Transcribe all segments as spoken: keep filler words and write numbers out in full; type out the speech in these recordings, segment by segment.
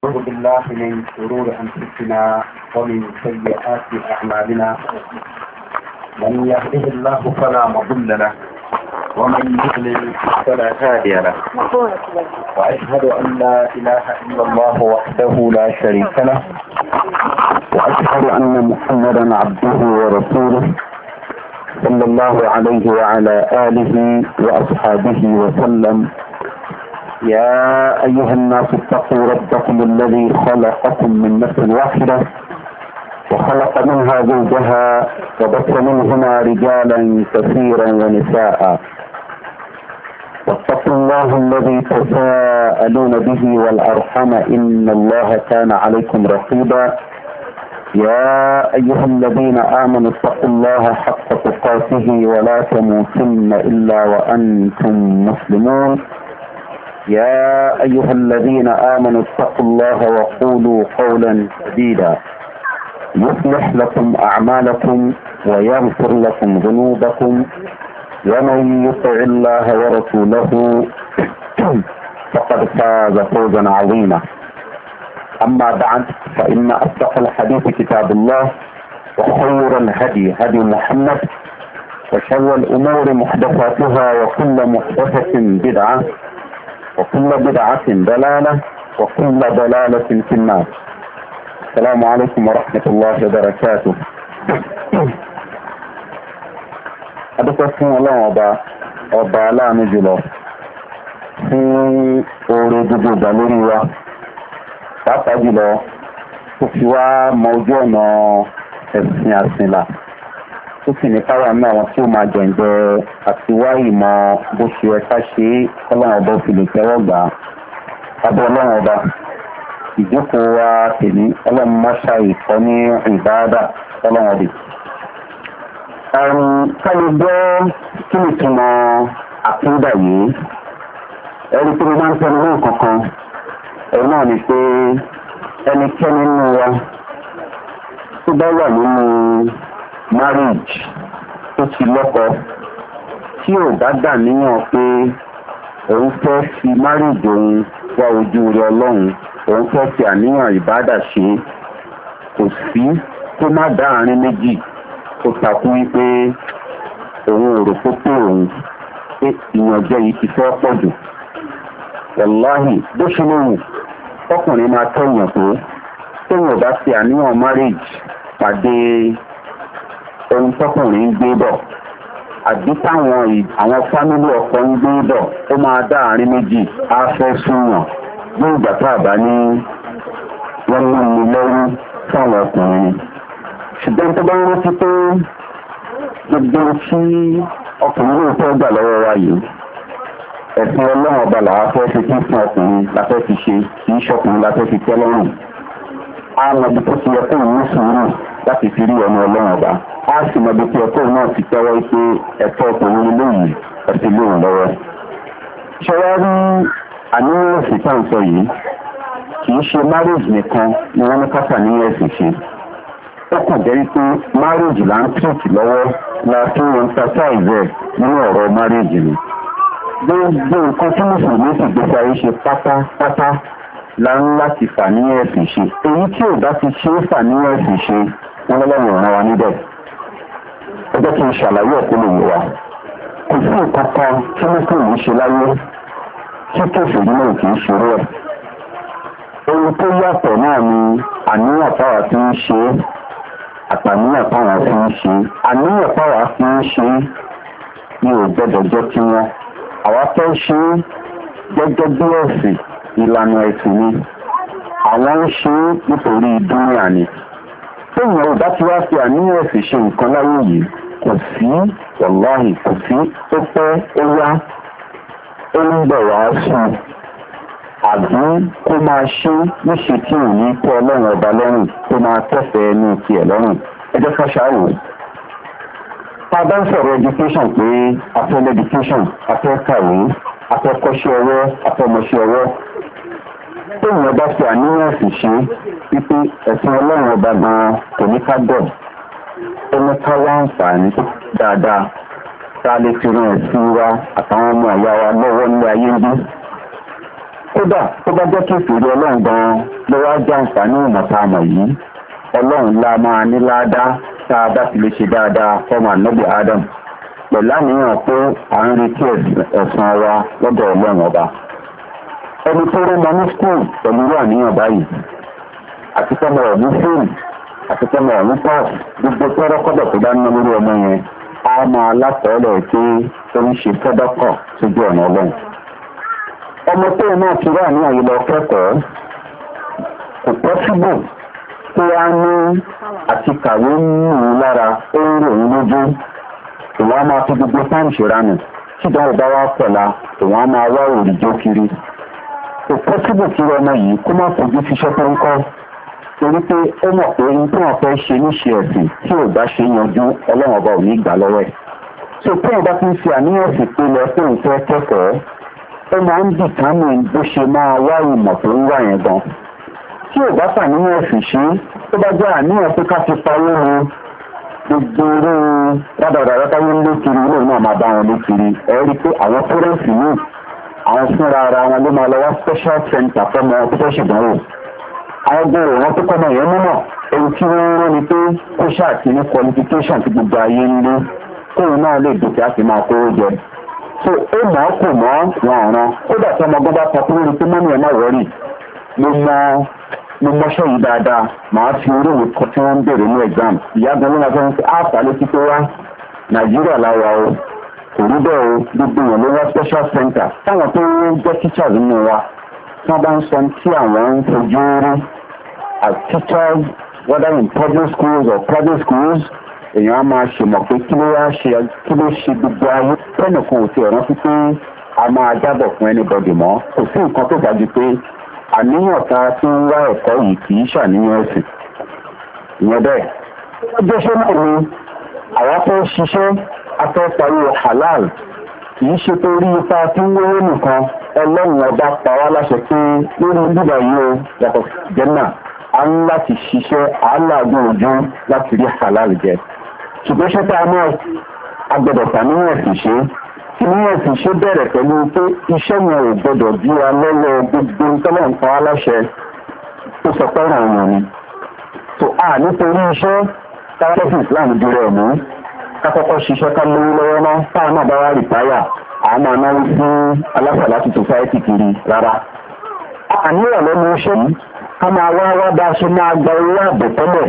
أعوذ بالله من شرور أنفسنا ومن سيئات أعمالنا من يهده الله فلا مضل له ومن يضلل فلا هادي له وأشهد أن لا إله إلا الله وحده لا شريك له وأشهد أن محمدا عبده ورسوله صلى الله عليه وعلى آله وأصحابه وسلم. يا أيها الناس اتقوا ربكم الذي خلقكم من نفس واحدة وخلق منها زوجها وبث منهما رجالا كثيرا ونساء واتقوا الله الذي تساءلون به والأرحم إن الله كان عليكم رقيبا. يا أيها الذين آمنوا اتقوا الله حق تقاته ولا تموتن إلا وأنتم مسلمون. يا أيها الذين آمنوا اتقوا الله وقولوا قولا سديدا يصلح لكم أعمالكم ويغفر لكم ذنوبكم ومن يطع الله ورسوله فقد فاز فوزا عظيما. أما بعد فإن أصدق الحديث كتاب الله وخير الهدي هدي محمد وشر الأمور محدثاتها وكل محدثة بدعة وكل بدعة ضلالة وكل ضلالة في النار. السلام عليكم ورحمة الله وبركاته. adúpẹ́ fún ọlọ́run ọba ọba aláàánú jùlọ fún oore gbogbo ìgbà lórí wa pàápàá jùlọ tó fi wá mọ ojú ọ̀nà ẹ̀sìn àsìnlá tó sì ní káwà náà àwọn tí ó máa jẹ̀ǹjẹ́ àti wá ìmọ̀ bó ṣe ẹ̀ka ṣe ọlọ́run ọba òfin lè tẹ́wọ́ gbà á. abẹ́ ọlọ́run ọba ìjókòó wa tèmi ọlọ́run mọ́ṣá ìkọ́ ní ìbáradà ọlọ́run ọdẹ. káyọ̀ gbọ́ kí ni ìtumọ̀ àkúndà yìí ẹni tí mo máa ń tẹnu náà kankan ẹ̀rọ náà ni pé ẹnikẹ́ni nínú wa tó bá wà nínú marriage tó ti lọ́kọ tí ò bá dà níyàn pé òun fẹ́ fi marriage òun wá ojú rẹ ọlọ́run òun fẹ́ fi àníyàn ìbádà ṣe kò sí tó má dá àárín méjì tó takú wípé òun ò rò pé pé òun pé ìyànjẹ yìí ti fẹ́ pọ̀ jù. wàláhì bó ṣe lóhùn ọkùnrin máa tẹ̀yàn tó tóun ò bá fi àníyàn marriage pàdé ohun tọkùnrin ń gbé bọ̀ àbí táwọn àwọn fámílì ọkọ ń gbé bọ̀ ó máa dá àárín méjì á fẹ́ súnmọ̀ ní ìgbà tá a bá ní wọ́n mú mi lẹ́rú fáwọn ọkùnrin. ṣùgbọ́n tó bá ń rántí pé gbogbo tí ọkùnrin yóò fẹ́ gbà lọ́wọ́ wa yìí ẹ̀sìn ọlọ́run ọba làwa fẹ́ fi kí fún ọkùnrin la fẹ́ fi ṣe kì í ṣọkùnrin la fẹ́ fi tẹ́ lọ́rùn. a mọ ibi tó ti yẹ kó ní sùúrù láti fi rí ọmọ ọlọ́run ọba a sì mọ ibi tí ẹ̀kọ́ náà ti tẹ́wọ́ pé ẹ̀tọ́ ọkùnrin lóyìn ẹ̀sìn lóhùn lọ́wọ́. ṣọwọ́ rí àníyàn ẹ̀sìn tá à ń sọ yìí kì í ṣe marriage nìkan ni wọ́n ní káfà ní ẹ̀sìn ṣe. ó kàn jẹ́ wípé marriage là ń tìrìtì lọ́wọ́ la fi ń emphasize ẹ̀ nínú ọ̀rọ̀ marriage ni. gbogbo nǹkan tí mùsùlùmí sì gbèsè ayé ṣe pátápátá la ń láti fà ní ẹ̀sìn ṣe. èyí tí ò bá ti ṣe é fà ní ẹ̀sìn ṣe wọ́n lọ́wọ́ ràn wá níbẹ̀. ẹ jẹ́ kí n ṣàlàyé ẹ̀kọ́ lè wá. kò sí nǹkan kan tí mùsùlùmí ṣe láyé tí kòfèrí náà kì í ṣeré ẹ̀. ohun tó yàtọ̀ náà ni àníyàn táwa fi ń ṣe é àtàníyàn táwa fi ń ṣe é. àníyàn táwa fi ń ṣe é ni ò gbọ́dọ̀ jẹ́ kí wọ́n. àwa fẹ́ ṣe é gẹ́gẹ́ bí ẹ̀sìn ìlànà ẹ̀sìn ni àwọn ń ṣe é nítorí dúnìá ni. téèyàn ò bá ti wá fi àníyàn ẹ̀sìn ṣe nǹkan láyé yìí kò sí wàláhì kò sí ó pẹ́ ó yá ó ń bẹ̀ wá sùn àbí kó máa ṣe níṣe tí ò ní kó ọlọ́run ọba lọ́rùn tó máa tẹ̀fẹ̀ ẹnu tiẹ̀ lọ́rùn. ẹ jẹ́ ká ṣáàwò. tá a bá ń sọ̀rọ̀ education pé afẹ́ education afẹ́ kàwé afẹ́ kọ́ṣẹ́ ọwọ́ afẹ́ mọṣẹ́ ọwọ́ téèyàn bá fi àníyàn ẹ̀sìn ṣe wípé ẹ̀sìn ọlọ́run ọba gan-an kò ní ká dọ̀ ó ní ká wá àǹfààní dáadáa tá a lè fi ran ẹ̀sìn wa àtàwọn ọmọ ìyá wa lọ́wọ́ ní ayé ń bí. kódà tó bá jẹ́ kí ìfèrè ọlọ́run gan-an ló àǹfààní ìmọ̀ta àmọ̀ yìí ọlọ́run la máa ní ládá tá a bá ti lè ṣe dáadáa fọ́mọ ànábì adam pẹ̀lú àníyàn pé à ń retí ẹ̀san wa lọ́dọ̀ ọlọ́run ọba ẹni tó rí mọ ní skul pẹ̀lú àníyàn báyìí àti tọ́mọ ọ̀hún fóònù àti tọ́mọ ọ̀hún pass gbogbo tọ́rọ́ kọ́dọ̀ tó bá ná lórí ọmọ yẹn á máa látọ̀ọ́lẹ̀ pé ó ń ṣe fẹ́dọ́kọ̀ sójú ọ̀nà ọlọ́run ọmọ tó náà ti rí àníyàn yìí lọ kẹ́kọ̀ọ́ kò pọ́síbù pé a ní àti kàwé nínú lára ó ń rò ní lójú ìwọ́n á máa fi gbogbo sáǹsì ránù tí ìdánwò bá wá pọ̀la ìwọ́n á máa wá òrìjó kiri kò pọ́síbù kí ọmọ yìí kó má fojú fiṣẹ́ tó ń kọ́ torí pé ó mọ̀ pé ohun tí wọ́n fẹ́ ṣe níṣe ẹ̀sìn tí ò bá ṣe yanjú ọlọ́run ọba ò ní gbà lọ́wọ́ ẹ̀ so tí wọ́n bá ti ń fi àníyàn sí pé lọ pé òun fẹ́ kẹ́kọ̀ọ́ ó máa ń dìtámì bó ṣe máa wá ìmọ̀ tó ń wà yẹn gan tí ò bá fàníyàn sì ṣe tó bá jẹ́ àníyàn pé ká ti parí ru gbogbo orú rádàrádà táyé ń lé kiri ilé náà máa bá wọn lé kiri ẹ rí i pé àwọn pẹ́rẹ́ǹsì ní àwọn fúnra ara wọn ló máa lọ wá special center fọmọ tó fẹ́ ṣèdánwò àwọn gbòòrò wọn tó kọ́mọ yẹn múnà èyí tí wọ́n ń rán ni pé kó ṣáàtì ní qualification tí gbogbo ayé ń lé kóun náà lè dòkè á sì máa kówó jẹ so ó mọ̀ ọ́ kò mọ́ wọn ọ̀ràn kódà tí ọmọ gbọ́dọ̀ sọ fún mi pé mọ́mí ẹ̀ má wọ́rì mo mọ mo mọṣẹ́ yìí dáadáa màá fi orí ìwé kan tí wọ́n ń bèrè ní exam ìyá gan ló máa fẹ́ fi áàpá létí tó wá nàìjíríà láwa o kò rí bẹ́ẹ̀ o gbogbo èèyàn ló wá special center táwọn tó ń jẹ́ teachers nínú wa tí wọ́n bá ń sọ tí àwọn ń fojú rí as teachers whether in public schools or private schools èèyàn á máa ṣèmọ̀ pé kí ló wá ṣe kí ló ṣe gbogbo ayé tẹ́nìkan ò ti ọ̀rán sí pé a máa jábọ̀ fún anybody mọ́ kò sí nǹkan tó dájú pé àníyàn ta tí ń wá ẹ̀kọ́ yìí kì í ṣàníyàn ẹ̀sìn ìyẹn bẹ́ẹ̀. ọjọ́ ṣe náà ni àwa fẹ́ ṣiṣẹ́ afẹ́parí halal kì í ṣe pé orí ipa tí ń wéwé nìkan ọlọ́run ọba pa wá láṣẹ pé lórí bíbá yìí o yàtọ̀ jẹ́nà a ń láti ṣiṣẹ́ àálàgùn ojú láti rí halal jẹ ṣùgbọ́n ṣe tá a máa agbọ́dọ̀ tàníyàn ẹ̀sìn ṣe tí ní ẹ̀sìn ṣe bẹ̀rẹ̀ pẹ̀lú pé iṣẹ́ yẹn ò gbọdọ̀ bí wa lọ́wọ́ gbogbo tọ́lọ̀ ń pa wá láṣẹ tó sọ pé ràn wọ́n ni. tó a nítorí iṣẹ́ káwọ́sì islam dúró ẹ̀ mú kákọ́kọ́ ṣiṣẹ́ ká lówó lọ́wọ́ náà táwọn náà bá wá rìtáyà àwọn máa náwó fún aláṣàláṣí society kiri rárá. àníyàn lẹ́nu iṣẹ́ yìí ká máa wá wá bá a ṣe máa gba owó àbẹ̀tẹ́lẹ̀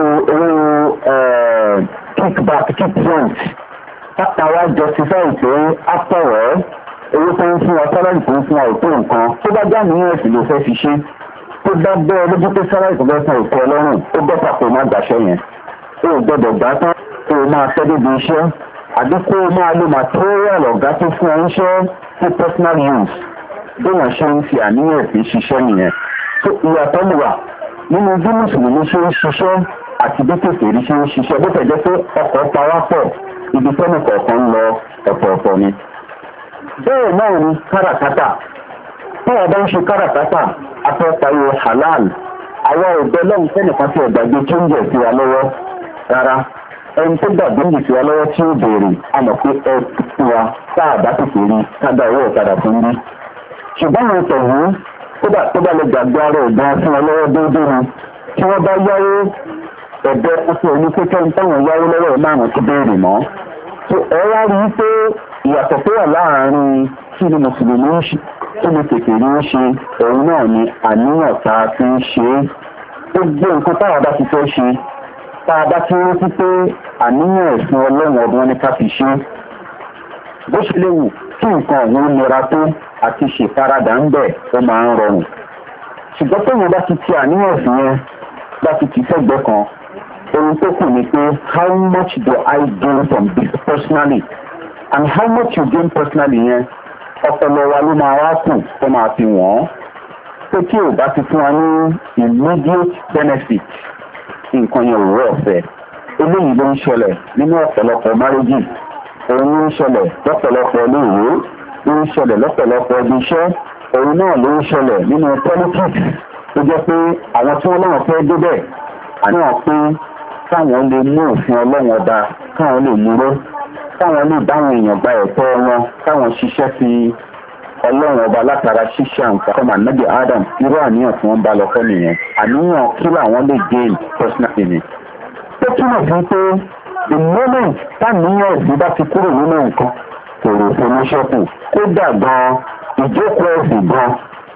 owó kickback kick front káta wá justify pé after all owó tó ń fún wa sálárì tó ń fún wa òtó nǹkan tó bá já ní ẹ̀sìn ló fẹ́ fi ṣe tó bá bẹ́ẹ̀ lójú pé sálárì tó fẹ́ san òkú ọlọ́run ó bẹ́ta pé má gbàṣẹ́ yẹn ó gbọ́dọ̀ gbá tán kó o máa tẹ́ débi iṣẹ́ àbí kó o máa lo material ọ̀gá tó fún ọ iṣẹ́ fún personal use bí wọ́n ṣe ń fi àníyàn ẹ̀sìn ṣiṣẹ́ nìyẹn tó ìyàtọ̀ lù wà nínú bí mùsùlùmí ṣe ń ṣiṣẹ́ àti bí kèfèrí ṣe ń ṣiṣẹ́ bó tẹ̀ jẹ́ pé ọkọ̀ pawápọ̀ ibi tẹ́nì kọ̀ọ̀kan lọ ọ̀pọ̀ọ̀pọ̀ ni. bẹ́ẹ̀ náà ni káràkátà táwọn bá ń ṣe káràkátà afẹ́fàyè halal àwọn òbẹ́ lọ́hùn tẹ́nìkan tí ọ̀gbàgbé tó ń jẹ́ sí wa lọ́wọ́ rárá ẹni tó gbàgbé ń jẹ́ sí wa lọ́wọ́ tí ó béèrè a mọ̀ pé ẹ fún wa táà bá tètè rí kádà owó ọ̀kadà fún rí. ṣùgbọ́n àwọn ìtọ̀hún kódà tó bá lè gbàgbé ara ọ̀gbọ́n fún wa lọ́wọ́ déédéé ni tí wọ́n bá yáwó ẹ̀bẹ̀ ọ̀sẹ̀ òní pé kẹ́ni táwọn yáwó lọ́wọ́ márùn-ún ti béèrè mọ́. tó ẹ wá rí i pé ìyàtọ̀ tó wà láàárín kí ni mùsùlùmí ń ṣe kí ni kékeré ń ṣe òun náà ni àníyàn tá a fi ń ṣe é. gbogbo nǹkan táwa bá ti fẹ́ ṣe tá a bá ti rántí pé àníyàn ẹ̀sìn ọlọ́run ọdún ní ká fi ṣe é. bó ṣe léwu kí nǹkan òun nira tó àti ṣèfaradà ń bẹ̀ ó máa ń rọrùn. ṣùgbọ́n tóun bá ti ti àníyàn ẹ̀sìn yẹn bá ti ti fẹ́gbẹ́ kan ohun tó kù ni pé how much do I gain from this personally and how much you gain personally yẹn ọpọlọ wa ló máa wá kù tó máa fi wọ́n pé tí ò bá ti fún wa ní immediate benefit nǹkan yẹn ò rọ̀ ọ̀fẹ́ eléyìí ló ń ṣẹlẹ̀ nínú ọ̀pọ̀lọpọ̀ máréjì òun ló ń ṣẹlẹ̀ lọ́pọ̀lọpọ̀ iléèwé ló ń ṣẹlẹ̀ lọ́pọ̀lọpọ̀ ibi iṣẹ́ òun náà ló ń ṣẹlẹ̀ nínú politics tó jẹ́ pé àwọn tí wọ́n láwọn fẹ́ débẹ̀ àníwọ̀n pé káwọn lè mú òfin ọlọ́run ọba káwọn lè múró káwọn lè báwọn èèyàn gba ẹ̀tọ́ wọn káwọn ṣiṣẹ́ fi ọlọ́run ọba látara ṣíṣe àǹfààní ọmọ ànábì adam irú àníyàn tí wọ́n bá lọ fẹ́ nìyẹn àníyàn kí làwọn lè gain personal gain. ó túmọ̀ sí pé the moment táníyàn ẹ̀sìn bá ti kúrò nínú nǹkan kò rò fún oníṣẹ́kù kódà gan ìjókòó ẹ̀sìn gan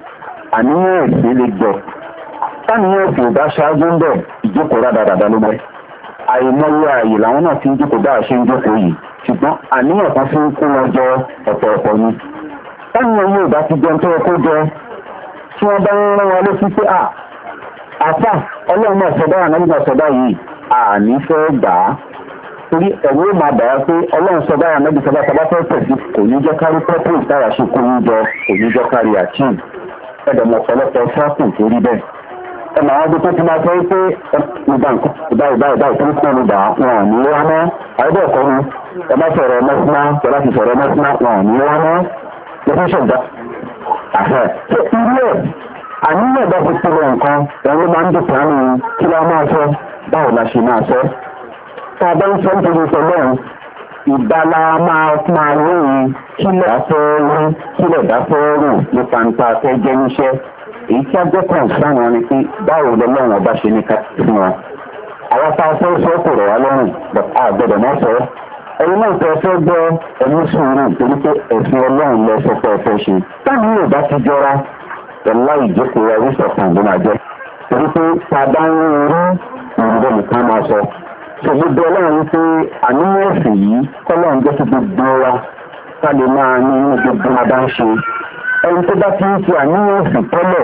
àníyàn ẹ̀sìn lè gbọ́ táníyàn ẹ̀sìn ò bá ṣáájú ń bẹ̀ ìjókòó rádaràdà ló mọ́ àìmọye ààyè làwọn náà fi ń jókòó bá a ṣe ń jókòó yìí ṣùgbọ́n àníyàn kan fi ń kó wọn jọ ọ̀pọ̀ọ̀pọ̀ ni. táníyàn yóò bá ti jẹun tó yẹ kó jẹ tí wọ́n bá ń rán wọn létí pé à àfà ọlọ́run náà sọdá ànágbà sọdá yìí àní fẹ́ gbà á torí ẹ̀rú ó máa bàá pé ọlọ́run sọdá ànágbà sọdá sọdá fẹ́ tẹ̀sí kò ní jẹ́ kárí pẹ́pẹ́ ìtara ṣe kó ń jọ kò ní jẹ́ kárí àchín ẹ̀dọ̀mọ̀ ọ̀pọ̀lọpọ̀ fákùn torí bẹ́ẹ̀ ẹ̀mọ̀ àwọn ọdún tó ti máa sọ pé ìgbà nǹkan ìbáyìí báyìí báyìí tó ń kọ́ ọ̀nùgbà wọn ò ní wá mọ́ àìbẹ̀ ẹ̀kọ́ ni ẹ bá sọ̀rọ̀ mọ́síná ẹ bá ti sọ̀rọ̀ mọ́síná wọn ò ní wá mọ́ lọ́fẹ́ ṣọ̀gbà. àhẹ́ tó irú ẹ̀ àníyàn bá ti pẹ̀lú nǹkan ẹ̀rọ máa ń dùn pàánù kí la máa sọ báwo la ṣe máa sọ. tá a bá ń sọ nítorí sọ lọ́run ìgbàlá máa máa lóyún kílẹ̀ dáfẹ́ rú kílẹ̀ dáfẹ́ rù nípa nípa fẹ́ jẹ́ níṣẹ́ èyí tí a jẹ́ kọ̀ǹsán wọn ni pé báwo lọ́lọ́run ọba ṣe ní ká fún wọn. àwọn tá a fẹ́ sọ kò rọ̀ wá lọ́rùn a gbọ́dọ̀ mọ́ sọ. ẹni náà tẹ fẹ́ gbọ́ ẹni sùúrù torí pé ẹ̀sìn ọlọ́run lọ sọ pé ẹ fẹ́ ṣe. táwọn yóò bá ti jọra ẹ̀la ìjókòó ẹrú sọ̀kan ló máa jẹ́. torí pé padà ń rí ìrùbọ̀ nìkan máa sọ. ṣògbọ́dọ̀ ọlọ́run pé àníyàn ẹ̀sìn yìí kọ́lọ́run jẹ́ kí gbogbo wa ká lè máa ní gbogbo adá ń ṣe. ẹni tó bá ti ń fi àníyàn ẹ̀sìn tẹ́lẹ̀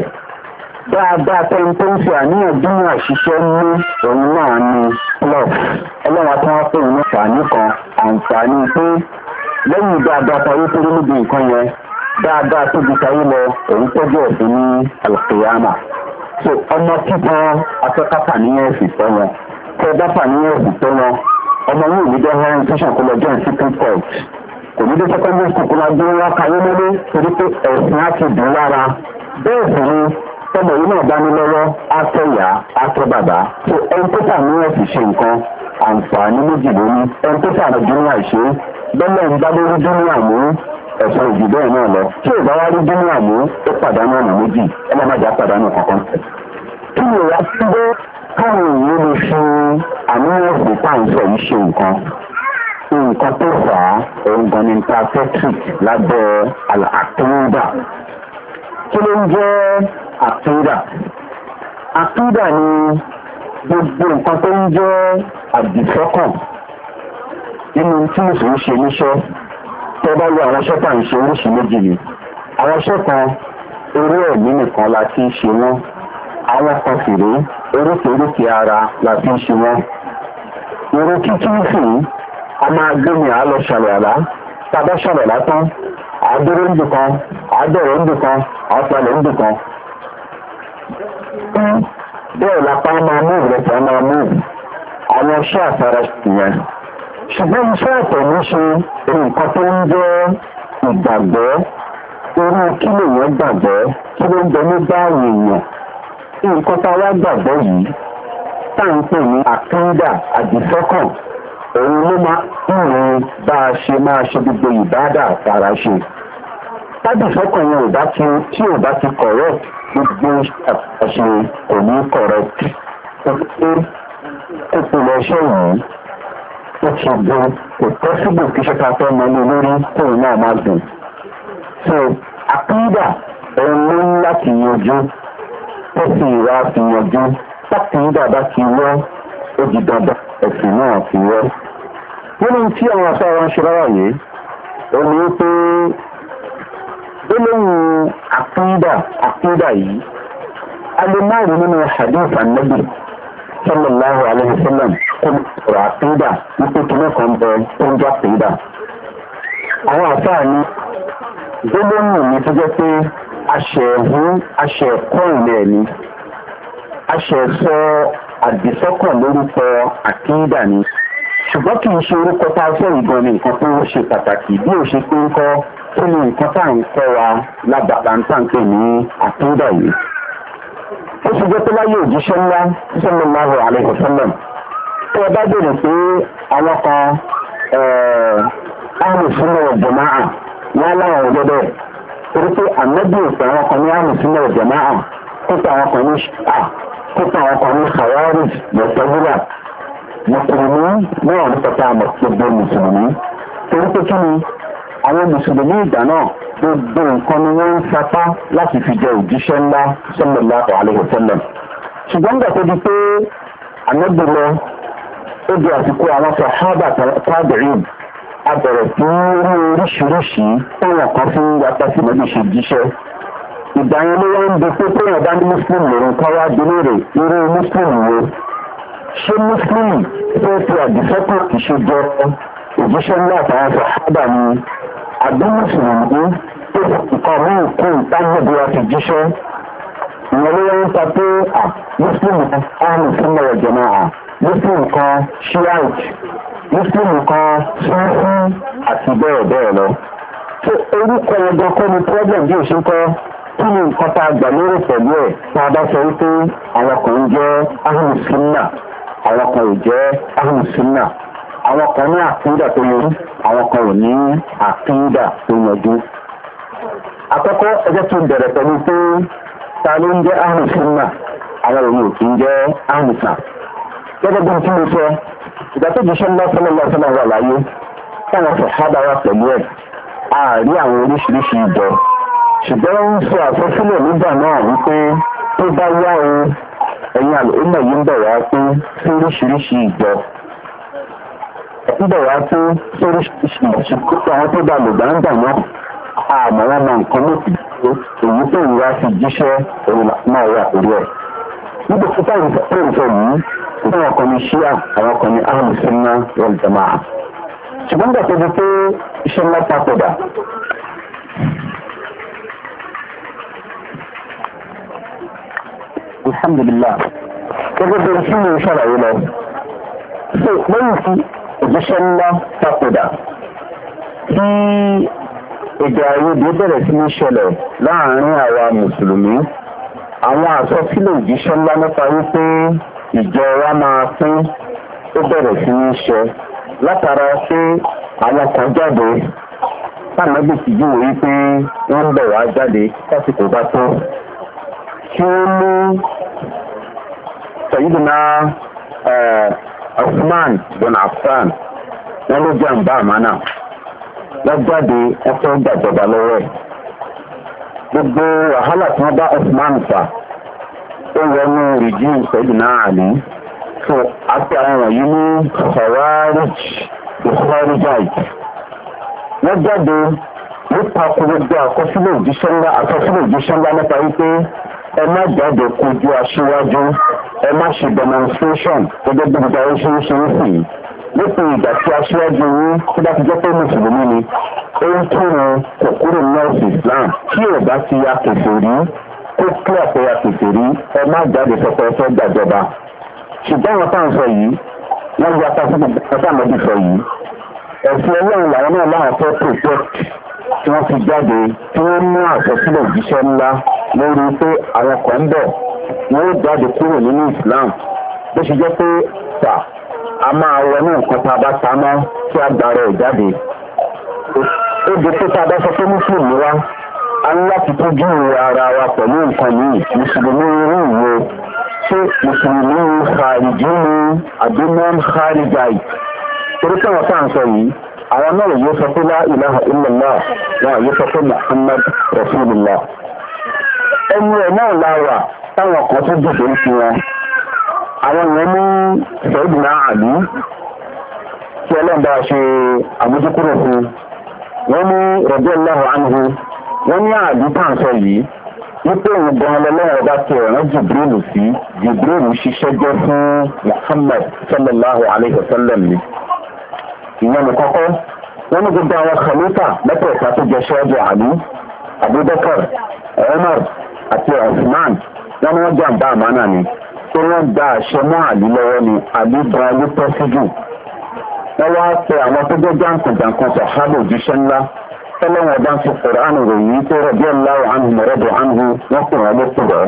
dáadáa tẹ́ni tó ń fi àníyàn dínú àṣìṣe ní òun náà ni plus ọlọ́wà tí wọ́n pè ní àǹfààní kan àǹfààní pé lẹ́yìn dáadáa tayé tó rí níbi nǹkan yẹn dáadáa tó di tayé lọ òun tọ́jú ẹ̀sìn ní alkiyama. so ọmọ kíkan akẹ́kọ̀ọ́ àníyàn ẹ̀sìn tọ́ wọn tẹ́ bá fàníyàn ẹ̀sìn tọ́ wọn ọmọ yìí ní jẹ́ hẹ́rìn tó ṣàkólọ jẹ́ secret court kò ní dé secondary school kó máa gbé wọn kayé mọ́lé torí pé ẹ̀sìn á ti dùn lára bẹ́ẹ̀ sì ni tọ́bọ̀ yìí náà dání lọ́wọ́ àtẹ̀yà àtẹ̀bàbà tó ẹni tó tà ní ẹ̀sìn ṣe nǹkan àǹfààní méjì lóní ẹni tó tà ní dúníà ṣe bẹ́lẹ̀ ń bá lórí dúníà mú ẹ̀sọ́ ìjì bẹ́ẹ̀ náà lọ tí ò bá wá rí dúníà mú ó pàdánù ọ̀nà méjì ẹlẹ́màjà pàdánù kankan. kí ni ìwà tí ó káwọn èèyàn lè fi àníyàn ẹ̀sìn pàǹsọ̀ yìí ṣe nǹkan nǹkan tó fà á òun gan ni ta fẹ́tìk lábẹ́ àtúndà kí ló ń jẹ́ àtúndà àtúndà ni gbogbo nǹkan tó ń jẹ́ àdìsọ́kàn nínú tí mùsùlùmí ṣe níṣẹ́ tó bá yọ àwọn iṣẹ́ tà ń ṣe oríṣi méjì ni àwọn iṣẹ́ kan orí ẹ̀mí nìkan la fi ń ṣe wọ́n àwọn kan sì rí oríkèéríkèé ara la fi ń ṣe wọ́n irú kíkí sì a máa gbé mi àá lọ ṣàlẹ̀ àlá tàbá ṣàlẹ̀ látán àádọ́rọ̀ ń dùn kan àádọ́rọ̀ ń dùn kan àásàlẹ̀ ń dùn kan. bẹ́ẹ̀ lápá máa mú ìrẹsẹ̀ máa mú àwọn iṣẹ́ àfara ìyẹn. ṣùgbọ́n iṣẹ́ àtẹ̀mí ṣe nǹkan tó ń jẹ́ ìgbàgbọ́ irú kí lèèyàn gbàgbọ́ kí ló ń bẹ nígbà èèyàn. nǹkan tá a wá gbàgbọ́ yìí tá à ń pè ní àkíńdà àdìsọ́kàn òun ló máa ń rìn bá a ṣe máa ṣe gbogbo ìbádà àfara ṣe. tábì sọ́kàn yẹn ò bá ti tí ò bá ti correct gbogbo àṣe kò ní correct. ó pé ó pe lọ ṣẹ́ yìí ó ti dùn kò possible kí ṣe ká fẹ́ mọ ní olórí tóun náà máa dùn. so àkíńdà òun ló ń láti yanjú ó sì wá fi yanjú tákìńdà bá ti wọ́ ó di dandan ẹ̀sìn náà ti wọ́. nínú tí àwọn afárá ń ṣe rárá yìí ó ní pé gbólóhùn àkíńdà àkíńdà yìí a lè máa rí nínú hadith annabi sallallahu alayhi wa sallam kó ọ̀rọ̀ àkíńdà wípé kìnnì kan bẹ tó ń jẹ́ àkíńdà. àwọn afárá ní gbólóhùn mi tó jẹ́ pé aṣẹ̀hún aṣẹ̀kọ́ ilẹ̀ ni aṣẹ̀sọ àdìsọ́kàn lórúkọ àkíńdà ni ṣùgbọ́n kì í ṣe orúkọ tá a fẹ́ ìgbọ́n ní nǹkan tó ṣe pàtàkì bí ó ṣe pé ń kọ́ kí ni nǹkan tá à ń kọ́ wa lábàbà ń tà ń pè ní àkíńdà yìí. ó ṣe jẹ́ pé láyé òjíṣẹ́ ńlá sallallahu alaihi wasallam tó ẹ bá bèrè pé àwọn kan ahlu sunna wal jamaa wọn láwọn ọ̀gbọ́dọ̀ torí pé ànábì òpè àwọn kan ní àmùsùnmọ̀ ìjọba hàn kópa àwọn kan ní ṣá kópa àwọn kan ní khawarij mọ̀tẹ́wúrà mùsùlùmí náà ní pẹ̀tà àmọ̀ gbogbo mùsùlùmí torí pé kí ni àwọn mùsùlùmí ìgbà náà gbogbo nǹkan ni wọ́n ń sapá láti fi jẹ òjíṣẹ́ ńlá sallallahu alaihi wasallam ṣùgbọ́n gbà tó di pé ànábì lọ ó di àsìkò àwọn sàhábà tábìrín abẹ̀rẹ̀ tí rí oríṣiríṣi táwọn kan fún yàtọ̀ sí mọ́bí ṣe jíṣẹ́ ìgbà yẹn ló wọ́n ń bi pé pé ọ̀dá ní muslim lòun kan wá délé rẹ̀ irú muslim wo ṣé muslim tó fi àdìsọ́kù kì í ṣe jọ òjíṣẹ́ ńlá àtàwọn sàhábà ni àbí mùsùlùmí tó nǹkan mú kú tágbègbè wa ti jíṣẹ́ ìyẹn ló wọ́n ń ta pé à muslim kan áhùn sínú ọ̀jọ̀ náà muslim kan shiite muslim kan sunfún àti bẹ́ẹ̀ bẹ́ẹ̀ lọ. tó orúkọ ẹgbẹ́ kọ́ ni problem bí òṣè kọ́ kí ni nǹkan tá a gbà lérò pẹ̀lú ẹ̀ tá a bá sọ wípé àwọn kan ń jẹ́ ahùn sunna àwọn kan ò jẹ́ ahùn sunna àwọn kan ní àkíńdà tó yanjú àwọn kan ò ní àkíńdà tó yanjú. àkọ́kọ́ ẹjẹ́ tó bẹ̀rẹ̀ pẹ̀lú pé ta ló ń jẹ́ ahùn sunna àwọn òun ò kí ń jẹ́ ahùn sunna. gẹ́gẹ́ bí tí mo sọ ìgbà tó jíṣẹ́ ńlá sọ́lọ́lá sọ́lá wà láyé táwọn sọ̀hábà wà pẹ̀lú ẹ̀ àárí àwọn oríṣiríṣi ìjọ ṣùgbọ́n ń sọ àsọsílẹ̀ nígbà náà wípé tó bá yá o ẹ̀yin àlùmọ̀ yìí ń bẹ̀ wá pé sí oríṣiríṣi ìjọ ń bẹ̀ wá pé sí oríṣiríṣi ìṣùkúta àwọn tó bá lògbà ń gbà náà àmọ́ wọn mọ nǹkan ló ti dé èyí tó ìwà fi jíṣẹ́ òun náà wà pẹ̀lú ẹ̀ níbi tí táwọn ìfẹ́ yìí àwọn kan ní ṣíà àwọn kan ní ahlu sunna wal jamaa ṣùgbọ́n gbà tó di pé iṣẹ́ ńlá papòdà alhamdulillah gẹ́gẹ́ bí oṣù mi ṣàlàyé lọ so lẹ́yìn tí òjíṣẹ́ ńlá papòdà tí èdè àìyedè bẹ̀rẹ̀ sí ní ṣẹlẹ̀ láàárín àwa mùsùlùmí àwọn àsọsílẹ̀ òjíṣẹ́ ńlá nípa wípé ìjọ wa máa pín ó bẹ̀rẹ̀ sí ní ṣe látara pé àwọn kan jáde sáàmẹ́bì ti júwò wípé wọ́n ń bẹ̀ wá jáde lásìkò bá tó kí ó mú Sayyidina Usman bin Affan wọ́n ló jẹ́ àǹbá àmánà wọ́n jáde wọ́n fẹ́ gbàjọba lọ́wọ́ ẹ̀ gbogbo wàhálà tí wọ́n bá Usman fà ó wọnú rìjí Sayyidina Ali so àti àwọn wọ̀nyí ní Khawarij Khawarijite wọ́n jáde nípa gbogbo àkọsílẹ̀ òjíṣẹ́ ńlá àkọsílẹ̀ òjíṣẹ́ ńlá nípa wípé ẹ má jáde kojú aṣíwájú ẹ má ṣe demonstration gẹ́gẹ́ bí gbogbo ayé ṣe ń ṣe ń sìn nípa ìgbà tí aṣíwájú yín tó bá ti jẹ́ pé mùsùlùmí ni ó ń kírun kò kúrò nọ́ọ̀sì Islam tí ò bá ti ya kèfèrí ó kí àpẹyà kèfèrí ẹ má jáde sọpọ ẹfẹ gbàjọba ṣùgbọ́n àwọn táwọn sọ yìí wọ́n ya pàṣẹ gbogbo ọ̀tá àmọ́bí sọ yìí ẹ̀sìn ọlọ́run làwọn náà láwọn fẹ́ protect tí wọ́n fi jáde tí wọ́n mú àkọsílẹ̀ òjíṣẹ́ ńlá lórí pé àwọn kan ń bọ̀ wọ́n ó jáde kúrò nínú Islam bó ṣe jẹ́ pé tà a máa wọnú nǹkan tá a bá ta mọ́ tí a gbà rẹ̀ jáde ó di pé tá a bá sọ pé mùsùlùmí wá a ní láti tójú ara wa pẹ̀lú nǹkan yìí mùsùlùmí irú ìwo ṣé mùsùlùmí khariji ni àbí non kharijite torí pé wọ́n sáà ń sọ yìí àwọn náà yóò sọ pé la ilaha illallah wọn yóò sọ pé Muhammad rasulullah ẹni ẹ̀ náà láwà táwọn kan tó dìde ń fi wọn àwọn èèyàn ní Sayyidina Ali tí ọlọ́mbà ṣe àmójúkúrò fún wọ́n ní radiyallahu anhu wọ́n ní àdúgbàǹsọ yìí wípé òun gan lọ́lọ́wọ́ bá ti ẹ̀rán Jibril sí Jibril ṣiṣẹ́ jẹ́ fún Muhammad sallallahu alayhi wa sallam ni ìyẹn ní kọ́kọ́ wọ́n ní gbogbo àwọn khalifa mẹ́tẹ̀ẹ̀ta tó jẹ́ ṣáájú Ali Abubakar Umar àti Usman wọ́n ní wọ́n jàǹbá àmánà ni tí wọ́n gba àṣẹ mọ́ àlí lọ́wọ́ ni àlí gan ló tọ́ sí jù wọ́n wá pe àwọn tó jẹ́ jàǹkànjàǹkan sàhábà òjíṣẹ́ ńlá tọ́lọ́wọ́n bá ń fi Kùránì ròyìn tó radiyallahu anhum radu anhu wọ́n pè wọ́n ló pè wọ́n.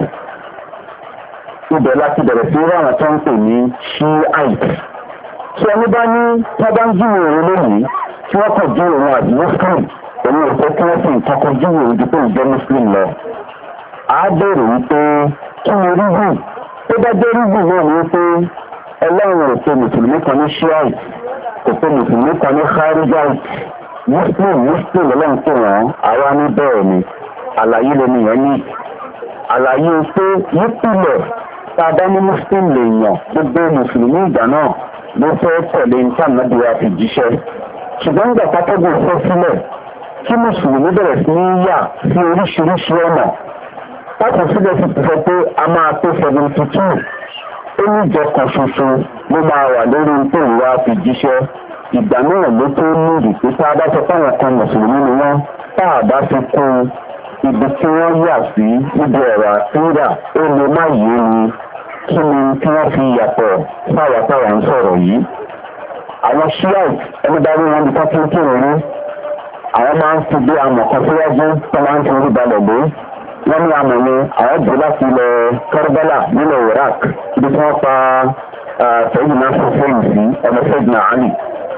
ibẹ̀ láti bẹ̀rẹ̀ sí ráwọn tó ń pè ní Shiite tí ẹni bá ní wọ́n bá ń jí ìrìn lónìí tí wọ́n kàn jí ìrìn àdúgbò fún òun ò fẹ́ kí wọ́n sì ń tọkọ jíwò ojú pé ìjẹ́ muslim lọ. a béèrè wípé kí ni rígù tó bá jẹ́ rígù náà ni wípé ọlọ́run ò pe mùsùlùmí kan ní shiite kò pe mùsùlùmí kan ní kharijite muslim muslim ọlọ́run pè wọ́n àwa ní bẹ́ẹ̀ ni àlàyé lómi yẹn ní àlàyé pé yípìlẹ̀ tá a bá ní muslim lè yàn gbogbo mùsùlùmí ìgbà náà ló fẹ́ tẹ̀lé nǹkan náà wa fi jíṣẹ́ ṣùgbọ́n nígbà pátágùn fẹ́ sílẹ̀ kí mùsùlùmí bẹ̀rẹ̀ sí ní yà sí oríṣiríṣi ọ̀nà láti síbẹ̀ sì sọ pé a máa tó seventy two ó ní ìjọ kan ṣoṣo ló máa wà lórí pé ìwà fi jíṣẹ́ ìgbà náà ló tó ní ìrìpé tá a bá sọ fáwọn kan mùsùlùmí ni wọ́n tá a bá fi kún ibi tí wọ́n yà sí níbi ọ̀rọ̀ àtúndà ó lè má yé ni kí ni tí wọ́n fi yàtọ̀ sáwà táwà ń sọ̀rọ̀ yìí. àwọn shiite ẹni bá rí wọn bí kápẹ́ kí wọ́n rí àwọn máa ń fi bí amọ̀ kan síwájú tó máa ń fi orí balẹ̀ lé wọ́n ní amọ̀ ni àwọn jù láti ilẹ̀ Karbala nílẹ̀ Iraq ibi tí wọ́n pa sẹ́yìn náà fún fẹ́yìn sí ọmọ sẹ́yìn náà Ali.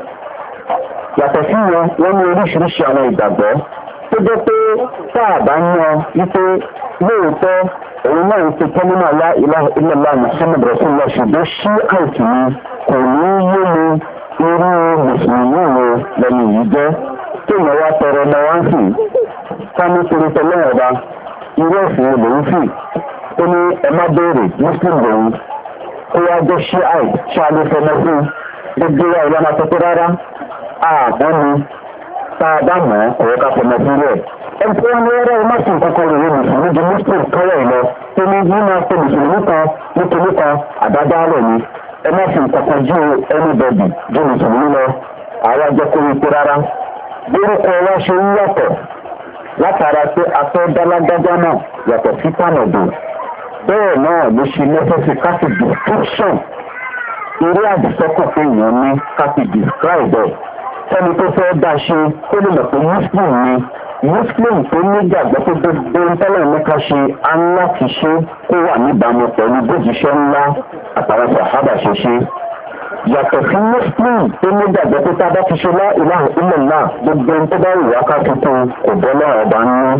yàtọ̀ sí wọn wọ́n ní oríṣiríṣi àwọn ìgbàgbọ́ tó jẹ́ pé sáàbà ń yan wípé lóòótọ́ òun náà ń pe kẹ́límà lá ilaha illallah Muhammad Rasulullah ṣùgbọ́n ṣí àìsí ni kò ní yé mi irú mùsùlùmí wo lẹ́nu yìí jẹ́ tó yẹ wá tọrọ ọmọ wá ń sì ká ní torí tẹ́lẹ̀ ọba irú ẹ̀sìn lòún sì ó ní ẹ má béèrè muslim lòún ó wá jẹ́ ṣí àìsí ṣáàlú fọmọ fún gbogbo wa ìlànà tó tó rárá ààbọ̀ ni tá a bá mọ̀ ọ̀rọ̀ ká fọmọ fún rẹ̀. ẹni tí wọ́n ní ọ̀rọ̀ ìmọ̀sìn kankan rèé mùsùlùmí di muslim kọ́rọ̀ ìlọ tó ní ní máa pe mùsùlùmí kan nítorí kan àdádálẹ̀ ni ẹ má fi kankan ju anybody ju mùsùlùmí lọ àwa jẹ́ kó rí pé rárá. lórúkọ wa ṣe ń yàtọ̀ látara pé afẹ́ dálágájá náà yàtọ̀ sí tànàdò bẹ́ẹ̀ náà ló ṣe lẹ́sẹ̀sì káfí description eré àdìsọ́kàn pé èèyàn ní káfí describe ẹ̀ sẹ́ni tó fẹ́ dá ṣe kó lè mọ̀ pé muslim ni muslim tó nígbàgbọ́ pé gbogbo ìtọ́lẹ̀ mẹ́ka ṣe á ń láti ṣe kó wà níbàámu pẹ̀lú bójúṣẹ́ ńlá àtàwọn sàhábà ṣe ṣe. yàtọ̀ sí muslim tó nígbàgbọ́ pé tá a bá ti ṣe lá ilaha illallah gbogbo ohun tó bá wù wá ká tuntun kò bọ́ lọ́wọ́ ọba ń ní.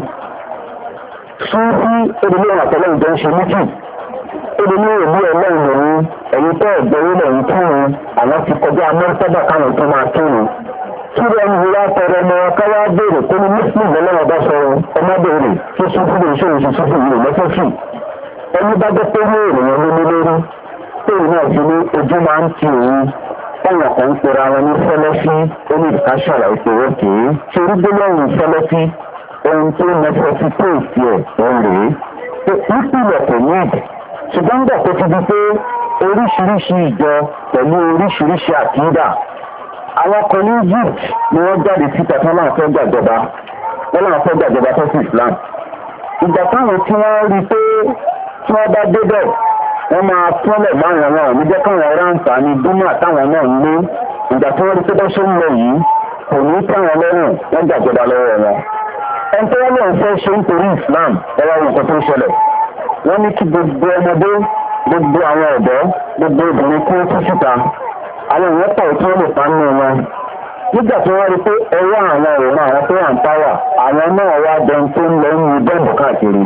súnfí ìdílé àtọ́lẹ́ ìjọ ń ṣe méjì ìdílé ìlú ẹlẹ́yìn lòun ẹ̀yìn tó ẹ̀gbẹ́rẹ́ lẹ́yìn kírun àwọn ti kọjá amẹ́ríkà káwọn tó máa kírun. kí ló ń wúlá tọrọ ọmọ káwá béèrè tó ní muslim lọ́wọ́ bá sọ ọmọ béèrè tó súnfí lè ṣe òṣìṣẹ́ fún ìlú lọ́sọ̀fì ẹni bá jẹ́ pé ní ènìyàn ló ní lórí tóun náà fi ní ojú máa ń ti òun ọ̀nà kan ń pera wọn ní fẹ́lẹ́fí oníkàṣàlà ìpèrè kìí ṣe orí gbólóhùn fẹ́lẹ́fí ohun tó nẹfẹsitéètì ẹ̀ òun rèé pé nípìnlẹ̀ kò ní ìdí ṣùgbọ́n gbà tó ti di pé oríṣiríṣi ìjọ pẹ̀lú oríṣiríṣi àkídà àwọn kan ní Egypt ni wọ́n jáde síta tí wọ́n náà fẹ́ gbàjọba wọ́n náà fẹ́ gbàjọba tó sí Islam ìgbà táwọn tí wọ́n rí pé tí wọ́n bá débẹ̀ wọ́n máa tọ́lẹ̀ máwọn náà níjẹ́ káwọn ará àǹfààní dúnmọ̀ àtàwọn náà ń lé ìgbà tí wọ́n rí pé bọ́ ṣe ń lọ yìí kò ní táwọn lọ́rùn wọ́n gbàjọba lọ́wọ́ wọn. ẹni tó wọ́n lọ́n fẹ́ ṣe nítorí Islam ẹwà nǹkan tó ń ṣẹlẹ̀ wọ́n ní kí gbogbo ọmọdé gbogbo àwọn ọ̀dọ́ gbogbo obìnrin kí wọ́n tún síta àwọn èèyàn pọ̀ tí wọ́n lè pa nínú wọn. nígbà tí wọ́n rí pé ẹwọ́ àwọn òun àwọn tó wà ń táwà àwọn náà wá dẹun tó ń lọ ń mú bẹ́ẹ̀mù káàkiri.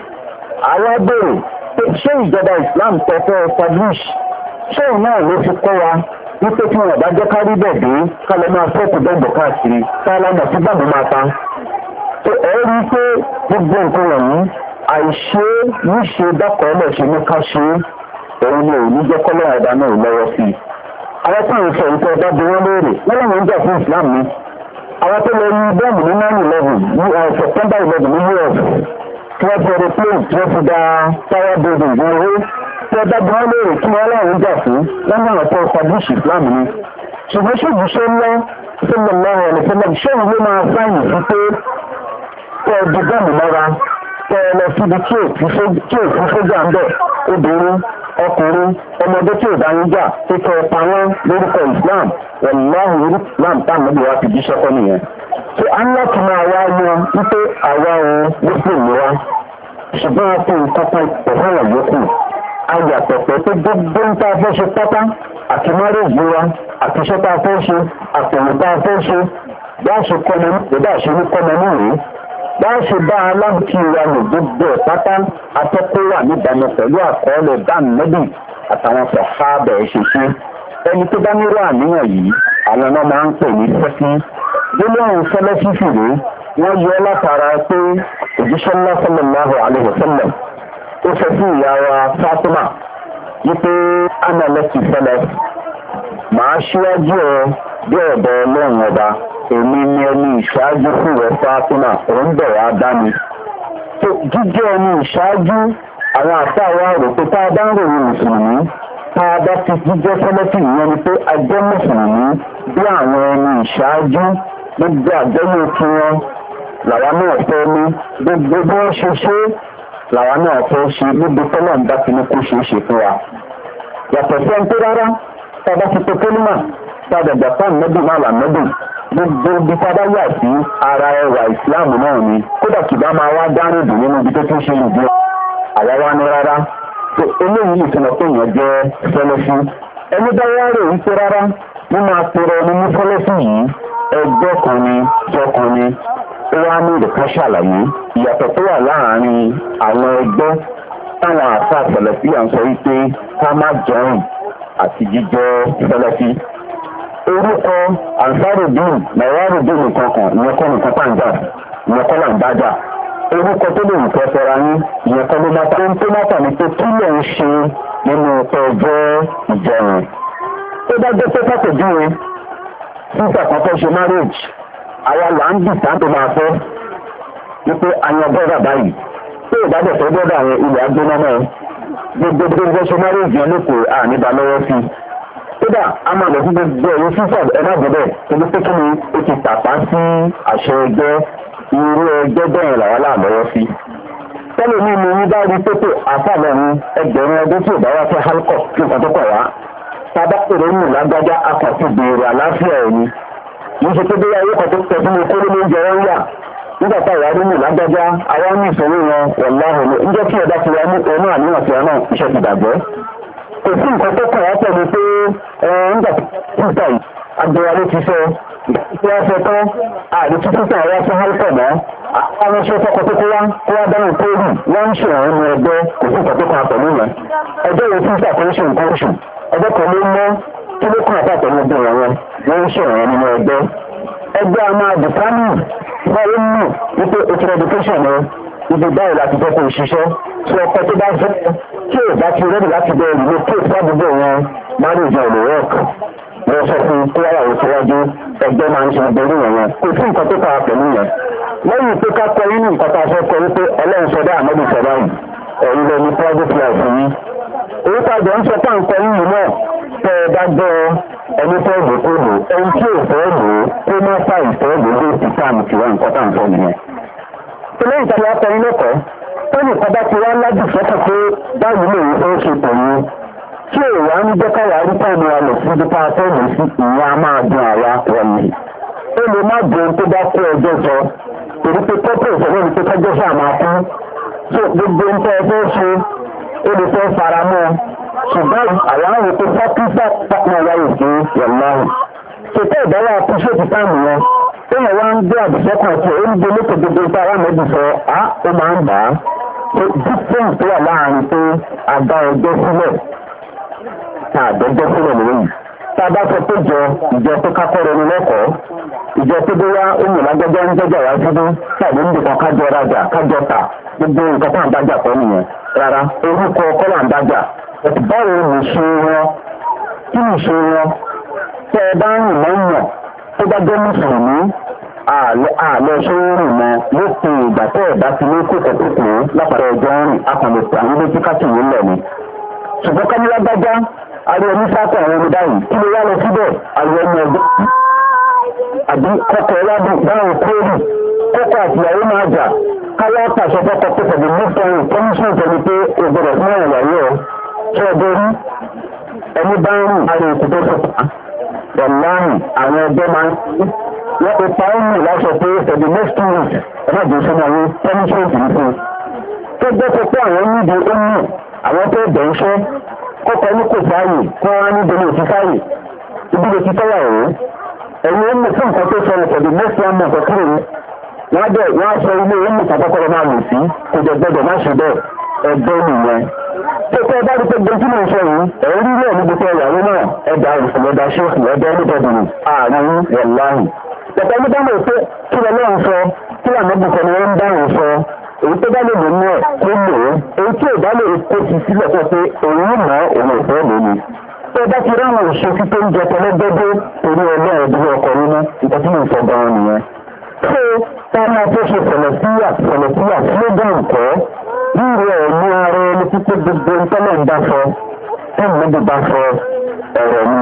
àwọn béèrè pé ṣé ìjọba Islam tẹ́tẹ́ establish ṣé òun náà ló fi kọ́ wa wípé tí wọn bá jẹ́ kárí bẹ̀ dé ká lọ máa fẹ́ẹ̀kù bẹ́ẹ̀mù káàkiri sálámà sí gbàgbọ́ máa ta. tó ẹ rí i pé gbogbo nǹkan wọ̀nyí àìṣe níṣe dákọ̀ọ́lẹ̀ ṣe ní ká ṣe òun ni òun ní jẹ́ kọ́lọ́ ọ̀dà náà lọ́wọ́ sí i. àwọn tí àwọn ìfẹ́ ìfẹ́ ọba bí wọ́n léèrè wọ́n láwọn ń jà fún Islam ni. àwọn tó lọ ní bọ́ọ̀mù ní nine eleven ní September eleven ní U S tí wọ́n fi aeroplane tí wọ́n fi da tower building ní owó tí wọ́n dá bí wọ́n léèrè kí wọ́n láwọn ń jà fún wọ́n ní àwọn tó establish Islam ni. ṣùgbọ́n ṣèjì ṣe ń lọ sílẹ̀ lọ́wọ́ ẹni sílẹ̀ ṣé ìwé máa sáyìn sí pé kẹ́ ẹ di bọ́ọ̀mù mọ́ra kẹ́ ẹ lọ síbi tí òfin sójà ń bẹ̀ obìnrin ọkùnrin ọmọdé tí ò bá ń jà tó kẹ́ ẹ pa wọ́n lórúkọ Islam wàláhì orí Islam táwọn ọmọdé wa fi jíṣẹ́ kọ́ nìyẹn. tó a ń láti máa wá yan wípé àwa òun Muslim ni wá ṣùgbọ́n a fi nǹkan kan pẹ̀lú àwọn yòókù ayàtọ̀ pé tó gbogbo ń tá a fẹ́ ṣe pátá àti márèjì wa àti iṣẹ́ tá a fẹ́ ṣe àtẹ̀wò tá a fẹ́ ṣe bá ṣe kọ́mọ ní bá ṣe ní kọ́mọ ní rèé bá ṣe bá aláǹkì wa lò gbogbo ẹ̀ pátá atọ́kọ́ wà níbàámu pẹ̀lú àkọọ́lẹ̀ dáàmẹ́bì àtàwọn sọ̀hábẹ̀ ṣe ṣe ẹni tó bá nírò àníyàn yìí àwọn ọmọ máa ń pè ní sẹ́fí gbólóhùn sẹ́lẹ́fí fìrè wọ́n yọ látara pé òjíṣẹ́ ńlá sallallahu alaihi wasallam ó sọ fún ìyá wa Fatima wípé ana lẹ́sìn sẹ́lẹ̀ màá ṣíwájú ọ bí ọ̀dọ̀ ọlọ́run ọba èmi ni ẹni ìṣáájú fún rẹ̀ Fatima òun bẹ̀rẹ̀ adáni tó jíjẹ́ ẹni ìṣáájú àwọn àtàwọn àrò pé tá a bá ń ròyìn mùsùlùmí tá a bá ti jíjẹ́ sẹ́lẹ́tì ìyẹn ni pé a jẹ́ mùsùlùmí bí àwọn ẹni ìṣáájú gbogbo àjẹyìn kí wọn làwa náà fẹ́ ní gbogbo bí wọ́n ṣe ṣe làwa náà fẹ́ ṣe níbi tọ́lọ̀ ń bá ti ní kó ṣeé ṣe fún wa. yàtọ̀ sí ẹni tó rárá tá a bá ti pe kólímà tá a dàgbà fún àmọ́dún náà làmọ́dún gbogbo ibi tá a bá yà sí ara ẹwà ìsìláàmù náà ni kódà kì bá máa wá dárìn dùn nínú ibi tó tún ṣe ìdí àwa wá ní rárá tó eléyìí ìtumọ̀ pé èèyàn jẹ́ sẹ́lẹ́fí ẹni bá wá rè wípé rárá nínú apẹ̀rẹ̀ ẹni ní sẹ́lẹ́fí yìí ẹgbẹ́ kan ni jọkan ni ó wá ní ìdíkà ṣàlàyé ìyàtọ̀ tó wà láàárín àwọn ẹgbẹ́ táwọn àṣà sẹ̀lẹ̀fí à ń sọ wípé ká má jẹun àti jíjẹ́ sẹ́lẹ́fí. orúkọ ansarudin nàìwárùdín nìkan kan ìyẹn kọ́ nìkan pàǹjà ìyẹn kọ́ là ń bájà orúkọ tó lè nǹkan fẹ́ra yín ìyẹn kọ́ ló máta ohun tó máta ní pé kí lè ń ṣe nínú ọjọ́ ìjẹun. tó bá jẹ́ pé pàtẹ́júwe sísà kan fẹ́ ṣe marriage àwa là ń bì tá tó máa fẹ́ wípé àyàn bọ́dà báyìí tó ìbádọ̀ fẹ́ bọ́dà àwọn ilẹ̀ agbóná náà gbogbo gbogbo ṣe marriage yẹn lóko àníbà lọ́wọ́ sí kódà a máa lọ sí gbogbo ẹ̀yìn sísà ẹ má gbọ́dọ̀ tó ní pé kí ni ó ti tàpá sí àṣẹ ẹgbẹ́ irú ẹgbẹ́ bẹ́ẹ̀ làwọn láàlọ́wọ́ sí. tẹ́lẹ̀ mi ni yín bá rí pépè àfàlẹ́rin ẹgbẹ̀rún ọdún tí ò bá wá fẹ́ halkọ̀ kí nǹkan tó kọ̀ wá tábà èrè ń lágbájá akàtì béèrè àláfíà ẹni yìí ṣe pé bí ayé kan tó tẹ̀ fún mi kó ló ń jẹ wọ́n yà nígbà tá ìyá nínú lágbájá àwọn ní ìṣòro wọn wọ̀láhùn ní jẹ́ kí ẹ̀dá ti wá ní ẹnu àníyàn tí wọn náà iṣẹ́ ti dàgbẹ́. kò sí nǹkan tó kàn wá pẹ̀lú pé nígbà tó ń tà yìí agbéwálé ti fẹ́ tí wọ́n fẹ́ tán àdìtú títà wá fún hálùkọ̀ mọ́ àwọn ṣe fọ́kọ tó kó wá kó wá dáhùn tó rù wọ́n ń ṣe àwọn ọmọ ẹgbẹ́ kò sí nǹkan tó kàn pẹ̀lú yẹn ẹgbẹ́ yẹn títà tó ń ṣe nǹkan oṣù ẹgbẹ́ kan ló mọ́ kí ló kàn àpá pẹ̀lú ọgbẹ́ wọn wọ́n ń ṣe àwọn nínú ẹgbẹ́ ẹgbẹ́ a máa dìtámì wọ́n ń mú wípé ètò education rẹ ibi báyìí láti fẹ́ kó ṣiṣẹ́ tí ọkọ tó bá fẹ́ tí ò bá ti rẹ́dì láti bẹ̀rẹ̀ ìlú tó ìfádùúgbò wọn máa lè jẹ òlò rọ́ọ̀kì wọ́n sọ fún kúwárà òṣèwájú ẹgbẹ́ máa ń ṣe gbogbo ìwọ̀n yẹn kò sí nǹkan tó kàwá pẹ̀lú yẹn lẹ́yìn pé ká kọ nínú nǹkan tá a fẹ́ kọ wípé ọlọ́run sọdá àmọ́bí sọdá yìí ẹ̀yin lọ ní private life yìí orúkọ àjọ ń sọ pé à ń kọ yìí náà tẹ ẹ bá gbọ́ ẹni fẹ́ lò ó lò ẹni tí ò fẹ́ lò ó kó má fà ìfẹ́ lò ó ti táàmù tiwa nǹkan tá à ń sọ nìyẹn. lẹ́yìn tí a bá kọ yín lẹ́kọ̀ọ́ tó nìkan bá ti wá lájú sọ́kọ̀ pé báyìí lè fẹ́ ṣe pẹ̀lú tí èèwà ń jẹ́ káwà rí táìmù wa lọ sí ipa tẹ́lẹ̀ sí ìyẹn a máa dùn àwa wọ̀nyí. ó lè má dùn tó bá kó ẹjọ́ jọ torí pé pọ́pọ̀ ìṣẹ̀lẹ̀ ní pé kọjọ́ sáà máa kú tó gbogbo ń tẹ́ ẹ fẹ́ ṣe ó lè fẹ́ fara mọ́ ṣùgbọ́n àwọn àwọn ètò pápísà pàpọ̀ wáyé sí wọ̀láhùn. ṣètò ìdáwọ́ àtúnṣe ti táìmù wọn téèyàn wá ń gbé àbùsọ́kàn tí ó ń gbé lókè gbogbo ìta àwọn méjì sọ á ó máa ń bà á. difference tó wà láàrin pé àgbà ẹgbẹ́ sílẹ̀ tá àdọ́gbẹ́ sílẹ̀ lóyún. tá a bá sọ pé jọ ìjọ tó kákọ́rọ̀ ní lẹ́kọ̀ọ́ ìjọ tó dé wá òmù lágbẹ́jọ́ ń jẹ́jà wá síbí tàbí ń dìkan kájọ rajà kájọ tà gbogbo nǹkan tá à ń bájà kọ́ nìyẹn rárá orúkọ kọ́ là ń bájà báwo ni ṣe wọn kí ni ṣe wọn tẹ ẹ bá ń rìn lẹ́yìn tó bá jẹ́ mùsùlùmí àlọ́ ṣe ń rìn mọ́ lópin ìgbà tẹ́ ẹ̀ bá ti ní kókò kókò lápàdé ẹjọ́ ń rìn akọ̀lẹ̀pẹ̀ àwọn ilé tí káàkiri ń lẹ̀ ni. ṣùgbọ́n kámílágbájá ariwo ní sáàkọ̀ àwọn ọmọdé yìí kí ló wá lọ síbẹ̀ ariwo ní ọgbẹ́ àbí kọ́kọ́ ẹládùn báwọn kóòrì kọ́kọ́ àtìyàwó máa jà káwá pàṣẹ fọ́kọ́ pé pẹ̀lú mọ́tọ́rùn kọ́míṣọ̀n tẹ̀lé pé ògbọ́dọ̀ fún àwọn ìyàwó ẹ̀ tí ọjọ́ rí ẹni bá ń rìn ara èkó tó sọ̀tà ọ̀láhùn àwọn ẹgbẹ́ máa ń wọ́n ti pa ọ́ nù láṣọ pé for the next two weeks ẹ̀fọ́ ìjọ sọ́nà àwọn kọ́míṣọ̀n tì í fún un. tó gbọ́ pé pé àwọn níbi ó mú àwọn tó bẹ̀ ń ṣẹ́ kọ́kọ́ ní kò sáàyè kí wọ́n á ní délé òtí sáàyè ibi lè ti tọ́wà ẹ̀rọ ẹ̀yin ọmọ fún nǹkan tó sọ̀rọ̀ pẹ̀lú mẹ́sàn-án mọ̀ kọ́kọ́ wọ́n dẹ̀ wọ́n aṣọ ilé ọmọ kọ́kọ́rọ́ máa lò sí kò jẹ́ gbọ́dọ̀ má ṣe bẹ́ẹ̀ ẹgbẹ́ nìyẹn. tó tẹ́ bá rí pé gbé tí mo sọ yìí ẹ̀rí rí ẹ̀ níbi tẹ́ ìyàwó náà ẹ̀dà ìfọ̀lọ́dà ṣéèkì ẹ̀dà oníbọ̀dùnú àárín ẹ̀láhùn. pẹ̀pẹ́ nígbà náà pé kí lọ́lọ́run sọ kí làmọ́bùkọ́ ni wọ́n ń dáhùn sọ èyí tó bá lè lò ní ẹ̀ tó lò ó èyí tí ò bá lè kó ti sílẹ̀ pé pé òun mọ̀ òun ò fẹ́ lónìí. tó bá ti ráwọn ìṣesí tó ń jẹ tẹlẹgbẹdẹ torí ọlọ́run ìdúró ọkọ̀ nínú nǹkan tí mo sọ gan-an nìyẹn. tó táwọn tó ṣe fẹ̀lẹ̀síyà fẹ̀lẹ̀síyà slogan kọ́ rírọ ẹ̀mí ara ẹni títí gbogbo ntọ́nà ń bá sọ ẹ̀mí bí bá sọ ọ̀rọ̀ mi.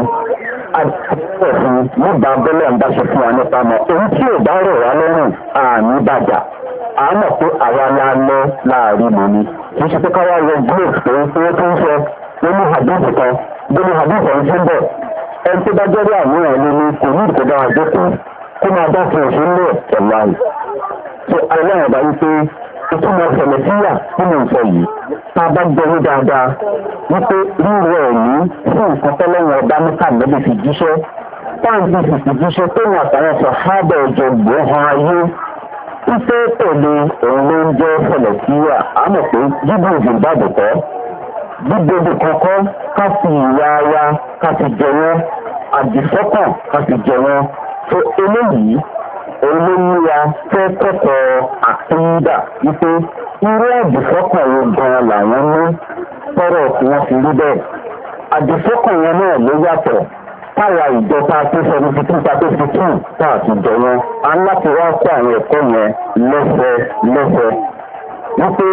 àdúgbò fún nígbà abẹ́lẹ̀ ń bá ṣe fún wa nípa mọ́ èyí tí ò bá rọ̀ wá lọ́rùn àmì bàjá àmọ̀ pé àwa la lọ láàrin lónìí kì í ṣe pé káwá yọ glove pé owó tó ń sọ nínú hadith kan nínú hadith ọ̀hún tí ń bọ̀ ẹni tó bá jẹ́rí àníyàn ẹni ní kò ní ìkó dára jókòó kó máa dá fún òfin lẹ̀ ẹ̀la yìí. tó aláwọ̀ bá wípé ìtumọ̀ ìṣẹ̀lẹ̀ síyà nínú ìfẹ́ yìí tá a bá gbẹ̀rú dáadáa wípé rírọ ẹ̀mí fún nǹkan tọ́lọ́wọ́ ọba nípa ìlẹ́bí fi jíṣẹ́ táǹtì sì fi jíṣẹ́ tó wọn àtàwọn sọ hábẹ̀ ọjọ́ gbọ́hàn ayé ife pẹ̀lú òun ló ń jẹ́ fẹ̀lẹ̀ síyà àmọ̀ pé jíbù ìgbàgbọ́ kọ́ gbígbóbi kọ̀ọ̀kan ká fi ìyá ara ká fi jẹ wọ́n àdìsọ́kàn ká fi jẹ wọ́n tó eléyìí òun ló ní wa fẹ́ kẹ́kọ̀ọ́ àpéyídà wípé irú àdìsọ́kàn wo gan-an làwọn ní tọ́rọ̀ tí wọ́n fi rí bẹ́ẹ̀ àdìsọ́kàn yẹn náà ló yàtọ̀ táwa ìjọba tó sọdún fifteen thirty fifteen tá a ti jẹ wọn a ń láti wá kó àwọn ẹ̀kọ́ yẹn lẹ́sẹ̀ lẹ́sẹ̀ wípé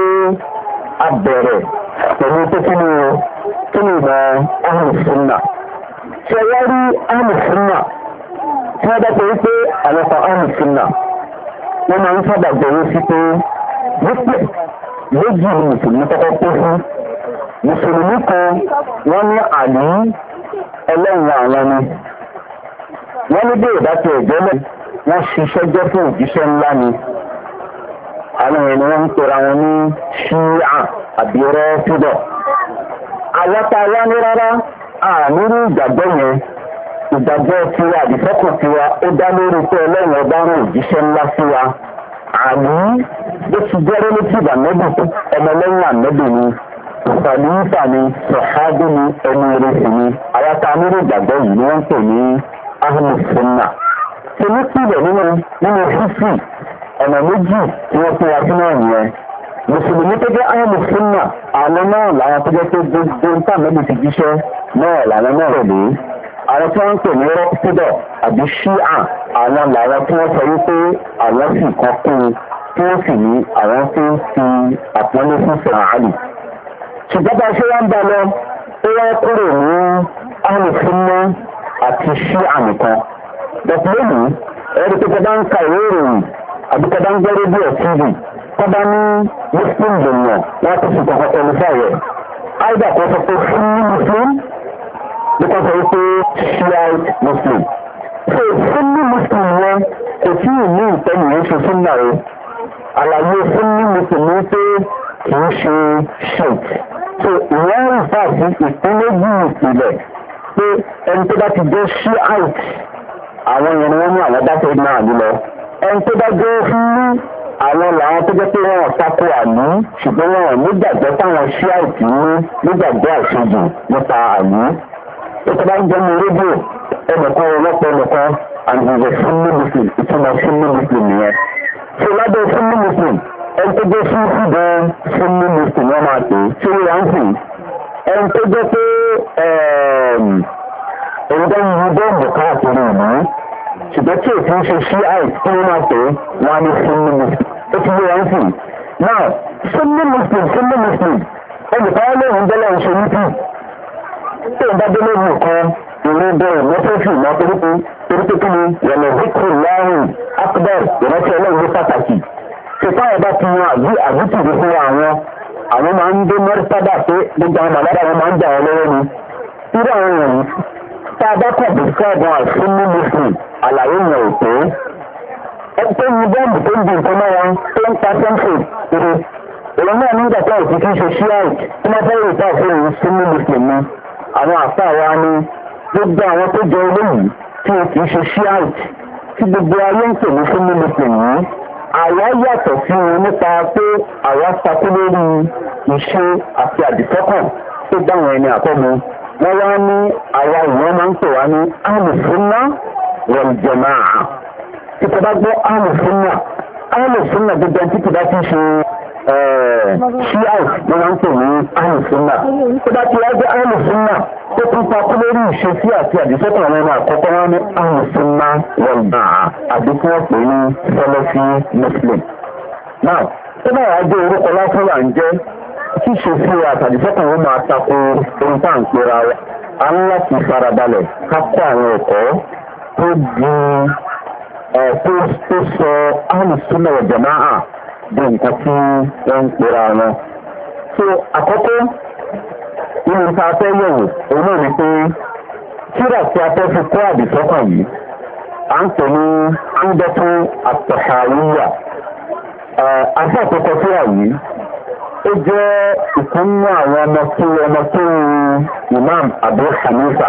a bẹ̀rẹ̀ pẹ̀lú pé kí ni kí ni ìmọ̀ ahùnsúnà ṣe wá rí ahùnsúnà tí wọ́n bá pè é pé àwọn kan ahùnsúnà wọ́n máa ń sábà bẹ̀rẹ̀ sí pé wípé méjì ni mùsùlùmí kọ́kọ́ pé fún mùsùlùmí kan wọ́n ní àlè ẹlẹ́yìn àwọn ni wọ́n ní bí ìdájọ́ ìjọ́lẹ̀ wọ́n ṣiṣẹ́ jẹ́ fún òjíṣẹ́ ńlá ni àwọn ènìyàn wọ́n ń pera wọn ní ṣíà àbí rọ́fídọ̀ àwọn tá a wá ní rárá àmúrú ìgbàgbọ́ yẹn ìgbàgbọ́ tiwa àdìsọ́kàn tiwa ó dá lórí pé ẹlẹ́yìn ọba rán òjíṣẹ́ ńlá sí wa àmì bó ti jẹ́ relative ànẹ́bì ọmọlẹ́yìn ànẹ́bì ni ìfàlífà ni sọ̀hádé ni ẹni ìrẹsì ni àwátá nínú ìgbàgbọ́ yìí ni wọ́n ń pè ní ahùnmùsùnà tí ní pìlẹ̀ nínú nínú fífì ọ̀nà méjì tí wọ́n pín wa sí náà nìyẹn mùsùlùmí tó jẹ́ ahùnmùsùnà àwọn náà làwọn tó jẹ́ pé gbogbo nǹkan mẹ́bí ti jíṣẹ́ náà làwọn náà rẹ̀ lé àwọn tí wọ́n ń pè ní rọ́pítọ̀ àbí ṣíà àwọn làwọn tí wọ́n sọ wípé àwọn sì kan kún tí wọ́n sì ní àwọn tó ń fi àpọ́nlé fún sàárì ṣùgbọ́n bá ṣe wá ń bá lọ ó wá kúrò ní alùsùnmọ́ àti ṣíà nìkan dọ̀tí lónìí ẹ̀rí pé tọ́ba ń ka ìwé ìròyìn àbí tọ́ba ń gbọ́ rédíò tv tọ́ba ní muslim lèèyàn wọ́n ti sùn kọ̀ọ̀kan pẹ̀lú fáyẹ̀ áìdà kan sọ pé fún muslim bí kan sọ wípé shiite muslim so sunni muslim yẹn kò tí ì ní ìtẹ́yìn yẹn ṣe sunna o àlàyé sunni muslim ní pé kì í ṣe shiite so ìwọ́n rí fàájì ìpínlẹ̀ yìí ìpìlẹ̀ pé ẹni tó bá ti jẹ́ shiite àwọn yẹn ni wọ́n ní àwọn dákẹ́ náà lílọ ẹni tó bá jẹ́ fún àwọn làwọn tó jẹ́ pé wọ́n tako àlú ṣùgbọ́n wọn nígbàgbọ́ táwọn shiite ní nígbàgbọ́ àṣejù nípa àlú tó tó bá ń jẹ́ ní rédíò ẹnìkan ọlọ́pọ̀ ẹnìkan àgbègbè sunni muslim ìtumọ̀ sunni muslim nìyẹn so lábẹ́ sunni muslim ẹni tó jẹ́ fún fúdọ̀ sunni muslim wọ́n máa pè é tí ó yà ń sìn ẹni tó jẹ́ pé èyí tó ń yí bọ́ọ̀mù káàkiri ìlú ṣùgbọ́n tí òfin ṣe sí àì tí wọ́n máa pè é wọ́n á ní sunni muslim ó ti yẹ wọ́n sìn náà sunni muslim sunni muslim ẹnìkan lóhùn bẹ́lẹ̀ ń ṣe nípì tí ìbá dé lórí nǹkan ìlú bẹ́ẹ̀ mọ́tòfì náà torípé torípé kí ni yẹ̀lẹ̀ zikru láàrin akbar ìrántí ọlọ́run pàtàkì ṣètò ọba ti yan àbí àbútìrí fún àwọn àwọn máa ń dé mọ́rísádà pé gbogbo àwọn màlára wọn máa ń jà wọn lọ́wọ́ ni irú àwọn èèyàn tá a bá kọ̀ bí sọ́ọ̀bù àṣírí muslim àlàyé yẹn ò pé ẹgbẹ́ yìí bọ́ọ̀mù tó ń di nǹkan mọ́ wọn tó ń pa sẹ́ńfì kiri òun náà nígbà tó òkú kí n ṣe ṣíáìt tí wọ́n fẹ́ rèé táà fún ìsúnmí muslim ni àwọn àfáà wa ní gbogbo àwọn tó jẹ olóyìí tí o kì í ṣe ṣíàìtì tí gbogbo ayé ń pè ní fún mímọ́sìn yìí àwa yàtọ̀ sí wọn nípa pé àwa sakú lórí ìṣe àti àdìsọ́kàn tó dáwọn ẹni àkọ́mu wọ́n wá ní àwa ìwọ́n máa ń pè wá ní àlùfúnná wọ̀lùjẹ̀máà tí kò bá gbọ́ àlùfúnná àlùfúnná gbogbo ẹni tí kò bá ti ṣe ṣíàì ni wọ́n ń pè ní àlùfúnná tó bá ti wá gbé àlùfúnná tó tún pakú lórí ìṣesí àti àdìsọ́kàn àwọn ẹni àkọ́kọ́ wọn ní àlùfúnná wọ̀lùjẹ̀máà àbí kí wọ́n pè ní sọlọ́fí muslim. now tó bá wàá gbé orúkọ lásán là ń jẹ́ ṣíṣe sí àtàdìsọ́kàn ó máa tako ohun tá à ń pera wa a ń láti farabalẹ̀ ká kọ́ àwọn ẹ̀kọ́ tó di ẹ̀ tó sọ àlùsùnà jàmáà di nǹkan tí wọ́n ń pera wọn. so àkọ́kọ́ nínú ta fẹ́ yẹ̀wò òun náà ni pé kíra tí a fẹ́ fi kọ́ àdìsọ́kàn yìí à ń pè ní àńdọ́tún àtọ̀hàwíyà àti àkọ́kọ́ kíra yìí ó jẹ́ ìkúnnú àwọn ọmọ tó ọmọ tó imam abu hanifa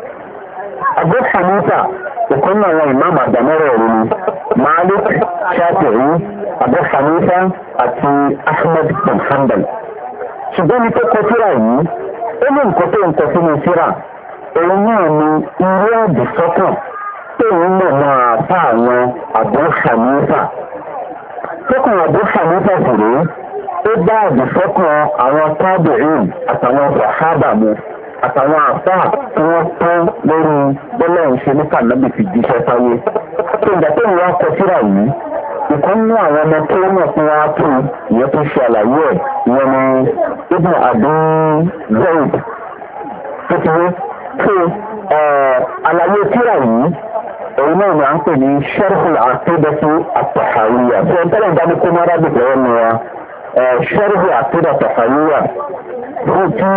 abu hanifa ìkúnnú àwọn imam àdámẹ́rẹ̀ rẹ̀ ni malik shafi'i abu hanifa àti ahmed bin hanbal ṣùgbọ́n ní tó kọ síra yìí ó ní nǹkan tó ń kọ sínú síra òun náà ni irú àdìsọ́kàn tó ń mọ̀ máa bá àwọn abu hanifa tókàn abu hanifa sì rèé ó bá àdìsọ́kàn àwọn tábìrín àtàwọn sàhábà mu àtàwọn àfáà tí wọ́n tán lórí bọ́lá ìṣe nípa nábì fi jíṣẹ́ sáyé. tó ìgbà tó ìwà kọ síra yìí ìkan nínú àwọn ọmọ tó mọ̀ fún wa tó ìyẹn tó ṣe àlàyé ẹ̀ ìyẹn ni ibùn àdún zayd tó ti wé tó àlàyé síra yìí òun náà ni à ń pè ní sharhul aqidati at-tahawiyya tó ń tẹ́lẹ̀ dání kó má rábì lọ́wọ́ mi wa. شرح عقيدة تحوية في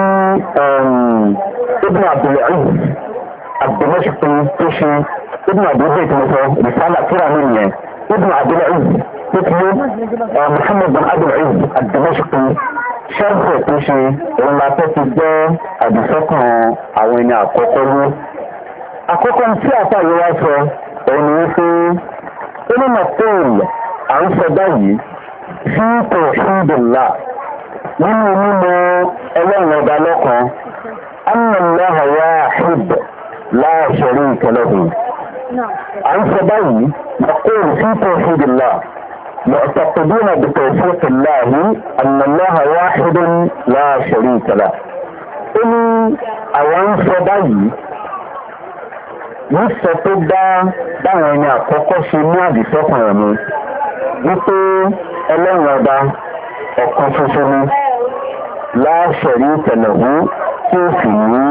ابن عبد العزيز الدمشقي تشي ابن عبد الزيت مثلا رسالة كرة مني ابن عبد العزيز تكلم محمد بن عبد العزيز الدمشقي شرح تشي ولا تتجا أدسكم أوين أقوكم أقوكم سياسة يواسو ونوفي إنه مطول عن صداي في توحيد الله nínú mímọ ẹlẹ́rìn ọba lọ́kan annallaha wahid la sharika lahu à ń sọ báyìí نقول في توحيد الله معتقدون بتوفيق الله أن الله واحد لا شريك له ó ní àwọn ń sọ báyìí nísọ tó dá báwọn ẹni àkọ́kọ́ ṣe ní àdìsọ́kàn ẹ̀mí wípé ẹlẹ́rìn ọba ọ̀kan ṣoṣo ni láṣẹ̀rí ìtẹ̀lẹ̀hún tí ó sì ní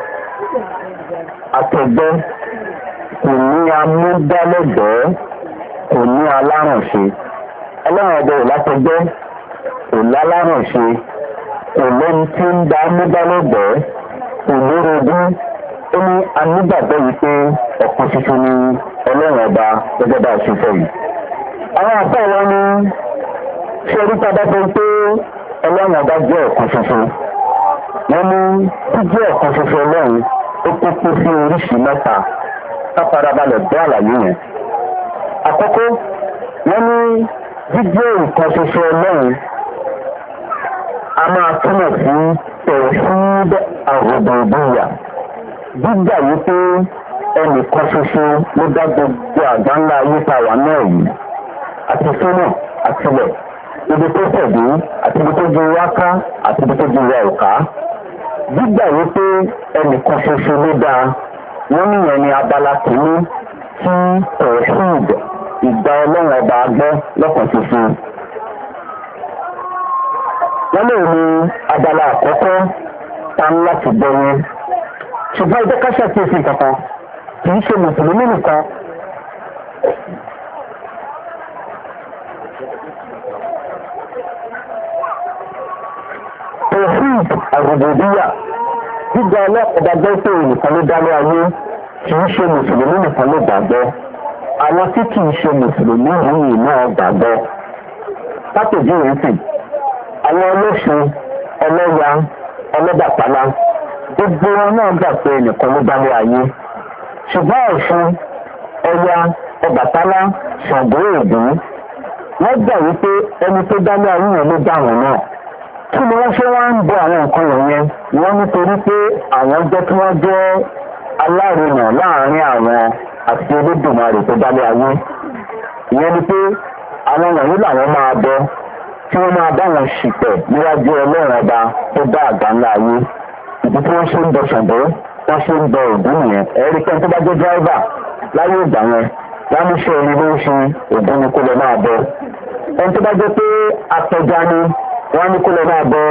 akẹgbẹ́ kò ní amúdálẹ́gbẹ̀ẹ́ kò ní alárànṣe ẹlẹ́rìn ọba ò látẹgbẹ́ kò lálárànṣe kò lẹ́ni tí ń dá amúdálẹ́gbẹ̀ẹ́ kò lórogún ó ní anígbàgbọ́ yìí pé ọ̀kan ṣoṣo ni ẹlẹ́rìn ọba gẹ́gẹ́ bá a ṣe fẹ́ yìí. àwọn àfẹ́ wọn ní ṣé orí padà tó pé ẹlẹ́rìn ọba jẹ́ ọ̀kan ṣoṣo wọ́n ní jíjẹ́ ọ̀kan ṣoṣo ọlọ́run ó kó pé sí oríṣi mẹ́ta káfarabalẹ̀ bọ́ àlàyé yẹn. àkọ́kọ́ wọ́n ní jíjẹ́ ọ̀kan ṣoṣo ọlọ́run a máa túmọ̀ sí tawhid ar-rububiyyah gbígbà wípé ẹnìkan ṣoṣo ló dá gbogbo àgbáńlá ayé ta wà náà yìí àti sọ́nà àtìlẹ̀ ibi tó tẹ̀dé àti ibi tó ju wáká àti ibi tó ju wa òká gbígbà wípé ẹnìkan ṣoṣo ló dáa wọ́n níyẹn ní abala kìíní tí tawhid ìgbà ọlọ́run ọba agbọ́ lọ́kàn ṣoṣo. wọ́n lè ní abala àkọ́kọ́ ta ń láti gbọ́ yẹn ṣùgbọ́n ẹgbẹ́ káṣà tí ó fi kankan kì í ṣe mùsùlùmí nìkan tawhid ar-rububiyyah gbígba ọlọ́pàá pé nìkan ló dálé ayé kì í ṣe mùsùlùmí nìkan ló gbàgbọ́ àwọn tí kì í ṣe mùsùlùmí yìí náà gbàgbọ́ pàtòjú rẹ̀ sì àwọn ọlọ́ṣun ọlọ́ya ọlọ́dàpálá gbogbo wọn náà gbà pé nìkan ló dálé ayé ṣùgbọ́n Ọ̀ṣun, Ọya, Ọbàtálá, Ṣàngó, Ògún wọ́n gbà wípé ẹni tó dálé ayé yẹn ló dá àwọn náà. Kí ni wọ́n ṣe wá ń bọ àwọn nǹkan wọ̀nyẹn? Wọ́n nítorí pé àwọn jẹ́ kí wọ́n jẹ́ alárinà láàrin àwọn àti Olódùmarè tó dálé ayé. Ìyẹn ni pé àwọn wọ̀nyí làwọn máa bọ tí wọ́n máa bá wọn ṣìpẹ̀ níwájú Ọlọ́run ọba tó dá àgbáńlá ayé. Ìdí tí wọ́n ṣe ń bọ Ṣàngó, wọ́n ṣe ń bọ Ògún nìyẹn. Ẹ̀rí pé tó bá jẹ́ dráìvà láyé ìgbà yẹn lámúṣe ẹni ló ń ṣe Ògún ni kó lọ máa bọ. Ẹni tó bá jẹ́ pé apẹja ni wọ́n ní kó lọ máa bọ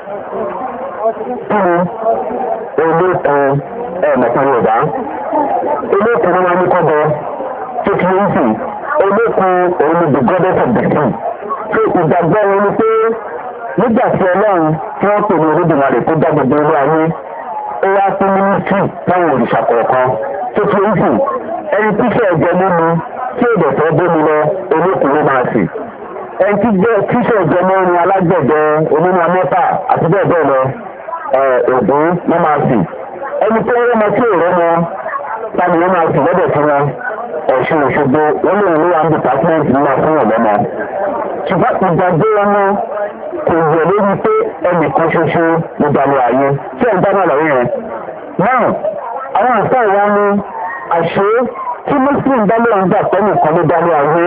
kíni olókun ẹ̀ẹ̀mẹ̀kan Yorùbá. Olókun ni wọ́n ní kọ́ bọ tó fi ń sìn. Olókun òun ni the goddess of the sea. Ṣé ìgbàgbọ́ wọn ni pé nígbà tí Ọlọ́run tí wọ́n pè ní Olódùmarè tó dá gbogbo ilé ayé ó wá sí mínísírì táwọn òrìṣà kọ̀ọ̀kan tó fi ń sìn. Ẹni tí fẹ́ ẹ̀jẹ̀ mímu tí èdè fẹ́ bómi lọ olókun ló máa sì. Ẹni tí jẹ́ tíṣẹ̀ ẹ̀jẹ̀ mẹ́rin alágbẹ̀dẹ onímọ̀ mẹ́fà àti bẹ́ẹ̀ bẹ́ẹ̀ lọ Ògún ló máa sì. Ẹni tó wọ́n mọ sí èrò mọ tani wọ́n máa sì lọ́dọ̀ fún wọn. Ọ̀ṣun Òṣogbo wọ́n lè ní one department nínú fún ọ̀lọ́mọ. Ṣùgbọ́n ìgbàgbé ọmọ kò yẹ lórí pé ẹnìkan ṣoṣo ló dalẹ̀ ayé tí ẹ̀ ń dáná lọ́wọ́ yẹn. Náà àwọn àṣà ìwà ni àṣé tí Muslim dálé ń gbà pẹ́ nìkan ló dalẹ̀ ayé.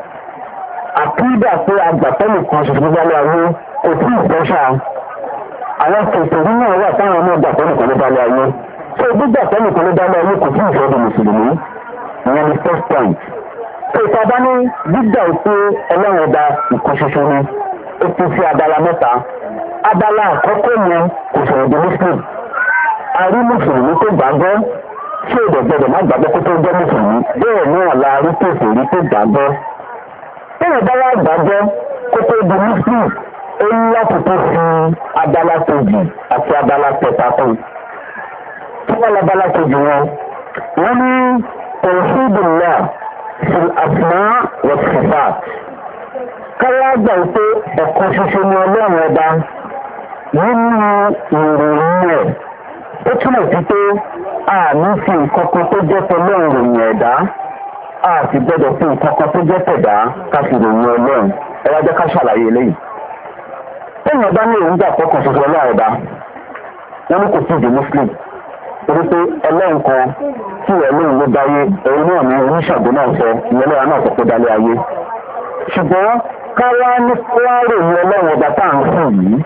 Àkídà pé agbàpẹ́ nìkan ṣoṣo ló dalẹ̀ ayé kò tí ì tọ́ṣà. Àwọn kèfèrí náà wà táwọn náà gbàpẹ́ nìkan ló dalẹ̀ ayé. Ṣé gbígbàpẹ́ nìkan ló dalẹ̀ ayé kò tí ì fẹ́ di Mùsùlùmí? Ìyẹn ni first point. Ṣé ìtàbá ní gbígbà pé Ọlọ́run ọba ìkan ṣoṣo ni ó tún sí abala mẹ́ta. Abala àkọ́kọ́ yẹn kò sọ̀rọ̀ di Muslim. A rí Mùsùlùmí tó gbàgbọ́ tí èdè gbọdọ̀ má gbàgbọ́ kó tó jẹ́ Mùsùlùmí. Bẹ́ẹ̀ náà la rí kèfèrí tó gbàgbọ́. Bẹ́ẹ̀ bá wá gbàgbọ́ kó tó di Muslim, ó ní láti tó fi abala kejì àti abala kẹta kan. Tí wọ́n lọ abala kejì wọn, wọ́n ní tawhidullah fil asma' was sifat. Káwá gbà pé ọ̀kan ṣoṣo ni Ọlọ́run ọba nínú ìròyìn rẹ̀. Ó túmọ̀ sí pé àmì fi nǹkan kan tó jẹ́ tọ́lọ́run ròyìn ẹ̀dá, a sì gbọ́dọ̀ fi nǹkan kan tó jẹ́ tẹ̀dá ká fi ròyìn Ọlọ́run. Ẹ wá jẹ́ ká ṣàlàyé eléyìí. Téèyàn bá ní èròǹgbà kọkàn ṣoṣo Ọlọ́run ọba, wọ́n ní kò sí ìdí Muslim. Torí pé Ọlọ́run kan tí Ọlọ́run ló dáyé, ẹ̀rọ náà ní oníṣàgbó náà sọ, ìyẹn lọ́wọ́ náà sọ pé dálé ayé. Ṣùgbọ́n káwá ní wá ròyìn Ọlọ́run ọba tá à ń sìn yìí.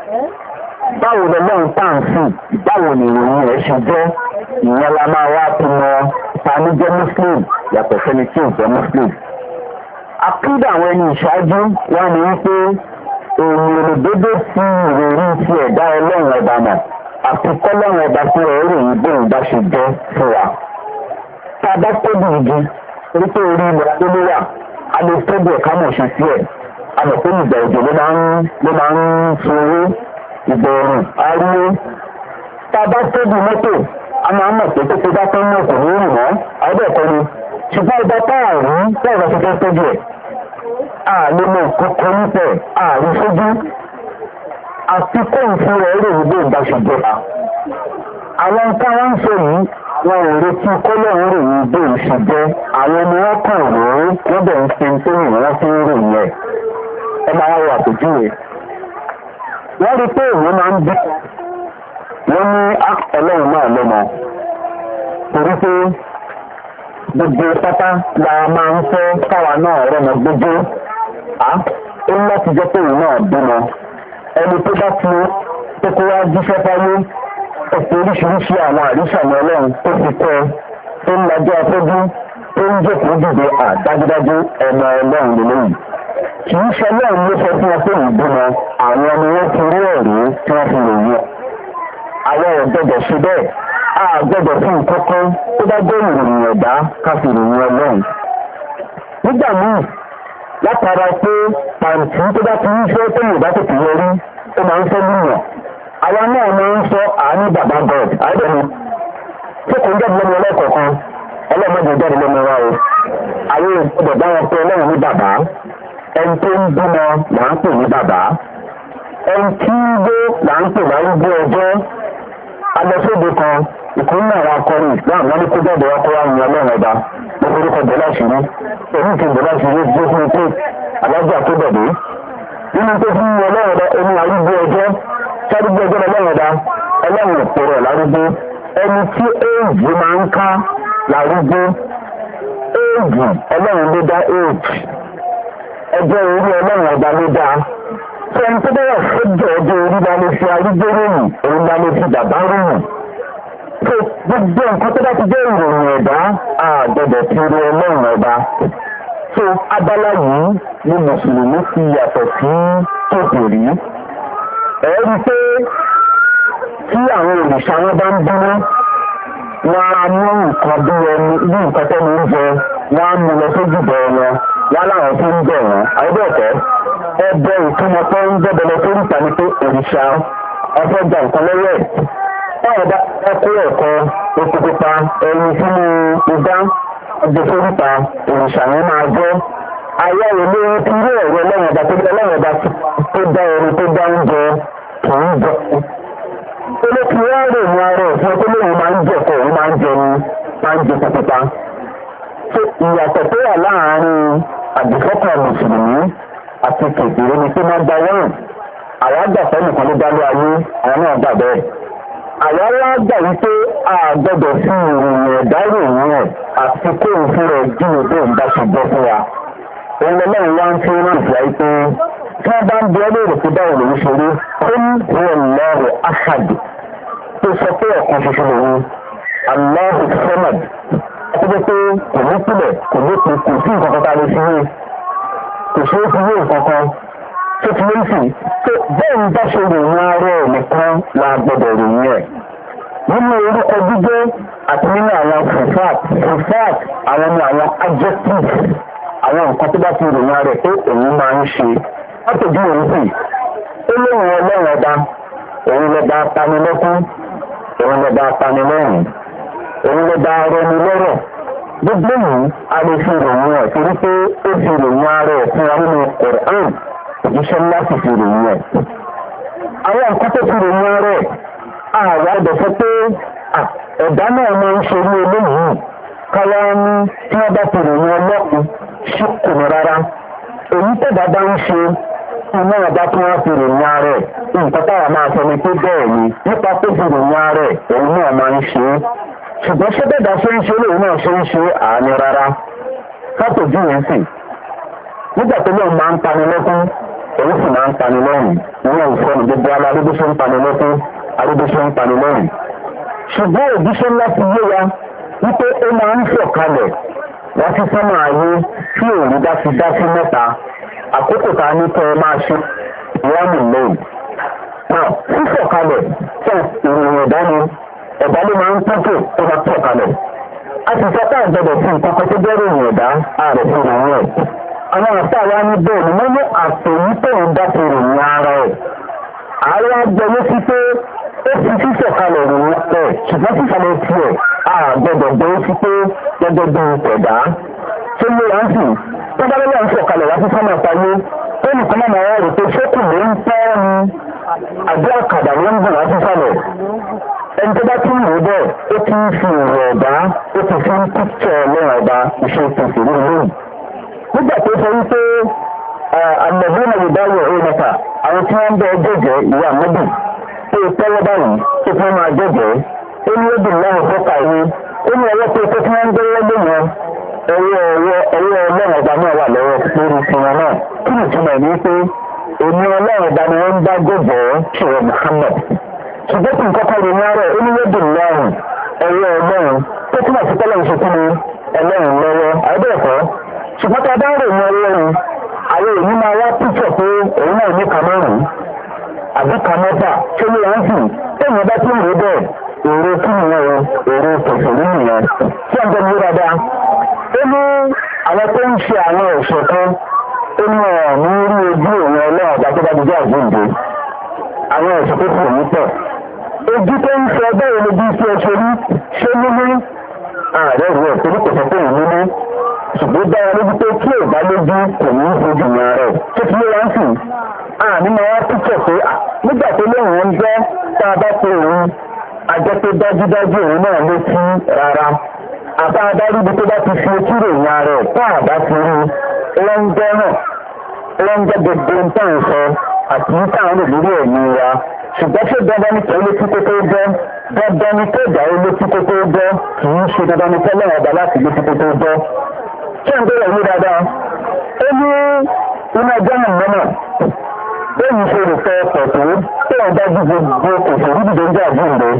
Báwo ni Ọlọ́run tá à ń sìn? Báwo ni ìròyìn rẹ̀ ṣe jẹ́? Ìyẹn la máa wá fi mọ ta ní jẹ́ Muslim yàtọ̀ sẹ́ni tí ò jẹ́ Muslim. Àkídà àwọn ẹni ìṣáájú wá ní wípé èèyàn olùdódó sí ìròyìn ti ẹ̀dá Ọlọ́run ọba náà àti kọ́lọ́run ọba tí ẹ̀rọ yìí bóun bá ṣe jẹ́ fún wa. Tá a bá tóbi igi, orí pé orí ilẹ̀ tó ló wà, a lè tóbi ẹ̀ka mọ̀ ṣe sí ẹ̀. A mọ̀ pé ìgbà òjò ló máa ń ló máa ń sun owó, ìgbà ọ̀rùn, ariwo. Tá a bá tóbi mọ́tò, a máa ń mọ̀ pé tó ti bá tán náà kò ní rìn mọ́, àwọn ẹ̀kọ́ ni. Ṣùgbọ́n ọba tá a rí bẹ́ẹ̀ lọ sí fẹ́ tóbi ẹ̀. A lè mọ kankan nípẹ̀, a rí sójú. Àti kóun fún rẹ̀ rè ní bóun bá ṣe jọba. Àwọn nǹkan wọn ń sọ yìí, wọn ò retí kọ́lọ́run rè ní bóun ṣe jẹ́. Àwọn ni wọ́n kàn rò ó, wọ́n bẹ̀ ń ṣe tó yìn wọ́n fi ń ròyìn ẹ̀. Ẹ máa wọ àpèjúwe. Wọ́n rí pé èèyàn máa ń bí. Wọ́n ní Ọlọ́run náà lọ́mọ. Torí pé gbogbo pátá la máa ń fẹ́ káwa náà rọ́mọ gbogbo. Á ó ní láti jẹ́ pé òun náà bímọ. Ẹni tó bá ti tó kó wá jíṣẹ́ fáyé, ọ̀pọ̀ oríṣiríṣi àwọn àríṣàmì Ọlọ́run tó fi kọ́ tó ń lajọ́ afọ́jú tó ń jókòó dìde àdájúdájú ọmọ Ọlọ́run lélẹ́yìí. Kì í ṣe Ọlọ́run ló sọ fún wọn pé ìbímọ àwọn ni wọ́n ti rí ẹ̀rí tí wọ́n fi ròyìn. Àwọn ò gbọdọ̀ ṣe bẹ́ẹ̀, a gbọdọ̀ fún nǹkan kan tó bá jẹ́ ìròyìn ẹ̀dá ká fi ròyìn Ọlọ́run. Nígbà míì, látara pé pàǹtí tó bá ti ń fẹ́ tó lè bá tètè yọrí, ó máa ń fẹ́ lùyàn. Àwa náà máa ń sọ àánú bàbá God, àádọ́ni. Tí kò ń jáde lẹ́nu ọlọ́kọ̀ọ̀kan, ọlọ́mọdé jáde lẹ́nu wa o. Àwọn ìgbọ̀dọ̀ bá wọn pé Ọlọ́run ní bàbá. Ẹni tó ń bímọ là ń pè ní bàbá. Ẹni tí ń gbé là ń pè máa ń gbé ọjọ́. alọ́sóde kan ìkúnnà àwọn akọrin islam wọn ní kó jáde wá kó wá yan ọlọ́run ọba lórúkọ bọ́lá ṣìírí èyí ti bọ́lá ṣìírí tó fún pé alájà tó bẹ̀dẹ̀ nínú tó fún ọlọ́run ọba ẹni arúgbó ọjọ́ sárúgbó ọjọ́ ọlọ́run ọba ọlọ́run òpèrè lárúgbó ẹni tí éèjì máa ń ká lárúgbó éèjì ọlọ́run ló dá éèjì ẹjọ́ orí ọlọ́run ọba ló dá tí ẹni tó bẹ́rẹ̀ fẹ́jọ́ ọjọ́ orí bá lè fi arúgbó ròyìn òun bá lè fi bàbá ròyìn tó gbogbo nǹkan tó bá ti jẹ́ ìròyìn ẹ̀dá àgbẹ̀dẹ̀ ti rí ọlọ́run ọba tó abala yìí ni mùsùlùmí ti yàtọ̀ sí tòkòrí ẹ̀rí pé tí àwọn òrìṣà wọn bá ń bínú wọn á mú nǹkan bí ẹni bí nǹkan tẹ́nu ń jẹ wọn á mú lọ sójú bọ̀ wọn wọn láwọn tó ń bẹ̀ wọn àìbẹ̀ẹ̀kọ́ ẹbẹ ìtumọ̀ tó ń bẹ̀bẹ̀ lọ sórí ìta ni pé òrìṣà ọfẹ́ gba nǹkan lọ́wọ́ ẹ̀ báwọn bá ẹkú ẹ̀kọ́ epo pupa ẹyin sínú ìdá ọjọ́ sórí ìta òrìṣà yẹn máa jẹ́ ayé ìlú tí ilé ẹ̀rọ lẹ́yìn ọba tó dá lẹ́yìn ọba tó dá ẹni tó dá oúnjẹ kì í jọ olókùn wọn rè ní ara ẹ̀ fún ọtọ́lẹ́yìn máa ń jẹ ẹ̀kọ́ òun máa ń jẹ ní máa ń jẹ pupa tó ìyàtọ̀ tó wà láàárín àdìsọ́kàn mùsùlùmí àti kèkèrè ni pé máa gba wọ́n àwọn àgbàfẹ́ nìkan ló dálé ayé àwọn náà gbà bẹ́ẹ̀ àwọn wá gbà wípé a gbọ́dọ̀ sí ìròyìn ẹ̀dá ìròyìn ẹ̀ àti kó òfin rẹ̀ jìnnà tó ń bá ṣe gbọ́ fún wa òun lọ́lọ́run wá ń fi rán ìfìyà yìí pé tí wọ́n bá ń bí ọlọ́run tó báwo lòún ṣe rí ó ń wọ lọ́rọ̀ ahad tó sọ pé ọ̀kan ṣoṣo lòun aláhùn sọ́mọ̀d àti pé kò ní pìlẹ̀ kò ní pè kò sí nǹkan kan tá a lè fi wé kò ṣeé fi wé nǹkan kan tó fi ń sì tó bẹ́ẹ̀ ń bá ṣe ròyìn ara ẹ̀ nìkan la gbọ́dọ̀ ròyìn ẹ̀ nínú orúkọ jíjẹ́ àti nínú àwọn fufat fufat àwọn ní àwọn adjectives àwọn nǹkan tó bá ti ròyìn ara ẹ̀ pé òun máa ń ṣe látòjú òun sì ó lóun ọlọ́run ọba òun lọ́ba apanilẹ́kún òun lọ́ba apanilẹ́rìn òun lọ́ba arẹni lọ́rọ̀ gbogbo yìí a lè fi ròyìn ẹ̀ torí pé ó fi ròyìn ara ẹ̀ fún wa nínú Qur'an òjíṣẹ́ ńlá sì fi ròyìn ẹ̀. àwọn nǹkan tó fi ròyìn ara ẹ̀ àwa ọ̀dọ̀ sọ pé ẹ̀dá náà máa ń ṣe ní eléyìí káwá ní tí wọ́n bá fi ròyìn ọlọ́run ṣí kò ní rárá. èyí tẹ̀dá bá ń ṣe iná ọba tí wọ́n fi ròyìn ara ẹ̀ nǹkan táwa máa sọ ni pé bẹ́ẹ̀ ni nípa tó fi ròyìn ara ẹ̀ òun náà máa ń ṣe é ṣùgbọ́n ṣé bẹ́ẹ̀ dá ṣe ń ṣe lóun náà ṣe ń ṣe àní rárá sátòjú yẹn sì nígbà tó lóun máa ń pani lẹ́kún òun sì máa ń pani lọ́rùn ìwọ̀n ìfọ́nù gbogbo ala arúgbó ṣe ń pani lẹ́kún arúgbó ṣe ń pani lọ́rùn ṣùgbọ́n òjíṣẹ́ ńlá ti yé wa wípé ó máa ń sọ̀kalẹ̀ wá sí sánmà ayé tí òun bá ti dá sí mẹ́ta àkókò tá a ní kẹ́ ẹ máa ṣe ìwámù lẹ́yìn náà sísọ̀kalẹ̀ fún ìròyìn ìdáni ẹ̀dá ló máa ń pọ́pọ̀ tó bá tọ̀ kalẹ̀. a sì sọ pé àgbẹ̀dẹ̀ fún nǹkan kan tó jẹ́ ròyìn ẹ̀dá ààrẹ fún ìròyìn ẹ̀. àwọn àṣà wa ní bẹ́ẹ̀ ni wọ́n ní àtòyí tó ń dá sí ròyìn ara ẹ̀. ààrẹ àgbẹ̀ ló fi pé ó fi sísọ̀ kalẹ̀ ròyìn ẹ̀ ṣùgbọ́n sísàlẹ̀ tiẹ̀ àgbẹ̀dẹ̀ gbé sí pé gẹ́gẹ́ bí ẹ̀dá. tó lé wá sí tó bá lọ́wọ́ ń sọ̀ kalẹ̀ wá sí sọ́mọ̀ ìpayé ó nìkan máa máa rò pé ṣókùn ló ń pẹ́ ni àbí àkàdà ló ń bùn wá sí sálẹ̀. ẹni tó bá tún wò bẹ́ẹ̀ ó ti ń fi ìrọ̀ ọ̀dá ó ti fi ń píkṣọ̀ ọlọ́run ọba iṣẹ́ ìpèsè ní ìlú. nígbà tó sọ wípé àmọ̀bí náà yorùbá yọ̀ ọ́ mẹ́ta àwọn tí wọ́n ń bẹ jẹ́jẹ́ ìwé àmọ́bì tó tẹ́wọ́ báyìí tó fẹ́ máa jẹ́jẹ́ ó ní ébì lọ́rùn fọ́kà yìí ó ní ọwọ́ tó tó tí wọ́n ń gbé lọ́gbọ̀n yẹn ẹ̀wọ́ ọlọ́run ọba náà wà lọ́wọ́ lórí tiwọn náà kí ni ìtumọ̀ ní pé èmi ọlọ́run ọba ni wọ́n ń bá jẹ́jẹ́ ṣòro Muhammad ṣùgbọ́n tí nǹkan kan rè ní ara ẹ̀ ó ní ébì lọ́rùn ẹ̀wọ́ ọlọ́run tó túmọ̀ sí tọ́lọ́run ṣe kí ni ẹlẹ́rìn lọ́wọ́ àìbẹ̀ẹ̀kọ́ ṣùgbọ́n tá a bá rè ní ọlọ́run àwọn èyí máa wá píṣọ̀ pé òun náà ní kamẹ́rùn àbí kamẹ́fà tó ní wọ́n sì téèyàn bá tún rí bẹ́ẹ̀ èrè kí nìyẹn o èrè tòṣèlú nìyẹn tí wọ́n jẹ́ ní dáadáa ó ní àwọn tó ń ṣe àwọn ẹ̀ṣẹ̀ kan ó ní ọ̀ọ́nì rí ojú òun ọlọ́run ọba tó bá dijọ́ àjíǹde àwọn ẹ̀ṣẹ̀ tó kù ní pọ̀ ojú tó ń sọ bẹ́ẹ̀ ni bí tí ẹ ṣe rí ṣé nínú ààrẹ rẹ̀ torí kò sọ pé òun nínú ṣùgbọ́n dára lójú pé kí ò bá lójú kò ní í fojú ìyá rẹ̀ tó fi wá ń sìn àní máa wá píkẹ̀ pé nígbà tó lóun ń jẹ́ tá a bá pe òun ajẹ́ dájúdájú òun náà létí rárá àbá adáríbi tó bá ti fi etí ròyìn ara ẹ̀ tá àbá ti rí lọ́njẹ́ náà lọ́njẹ́ gbogbo ń tàn sọ àti ń tàn rò lórí ẹ̀mí wa ṣùgbọ́n tí dandan ní tẹ́lẹ̀ tí kò tó gbọ́ dandan ní tó dà ó létí kò tó gbọ́ kì í ṣe dandan ní tẹ́lẹ̀ ọ̀dà láti létí kò tó gbọ́. ṣé ń bẹ̀rẹ̀ yí dáadáa ó ní iná jẹ́nà mọ́nà lẹ́yìn ṣe rò fẹ́ pọ̀ tó tó ń dájú gbogbo kò sí rí dìde ń jà jù rẹ̀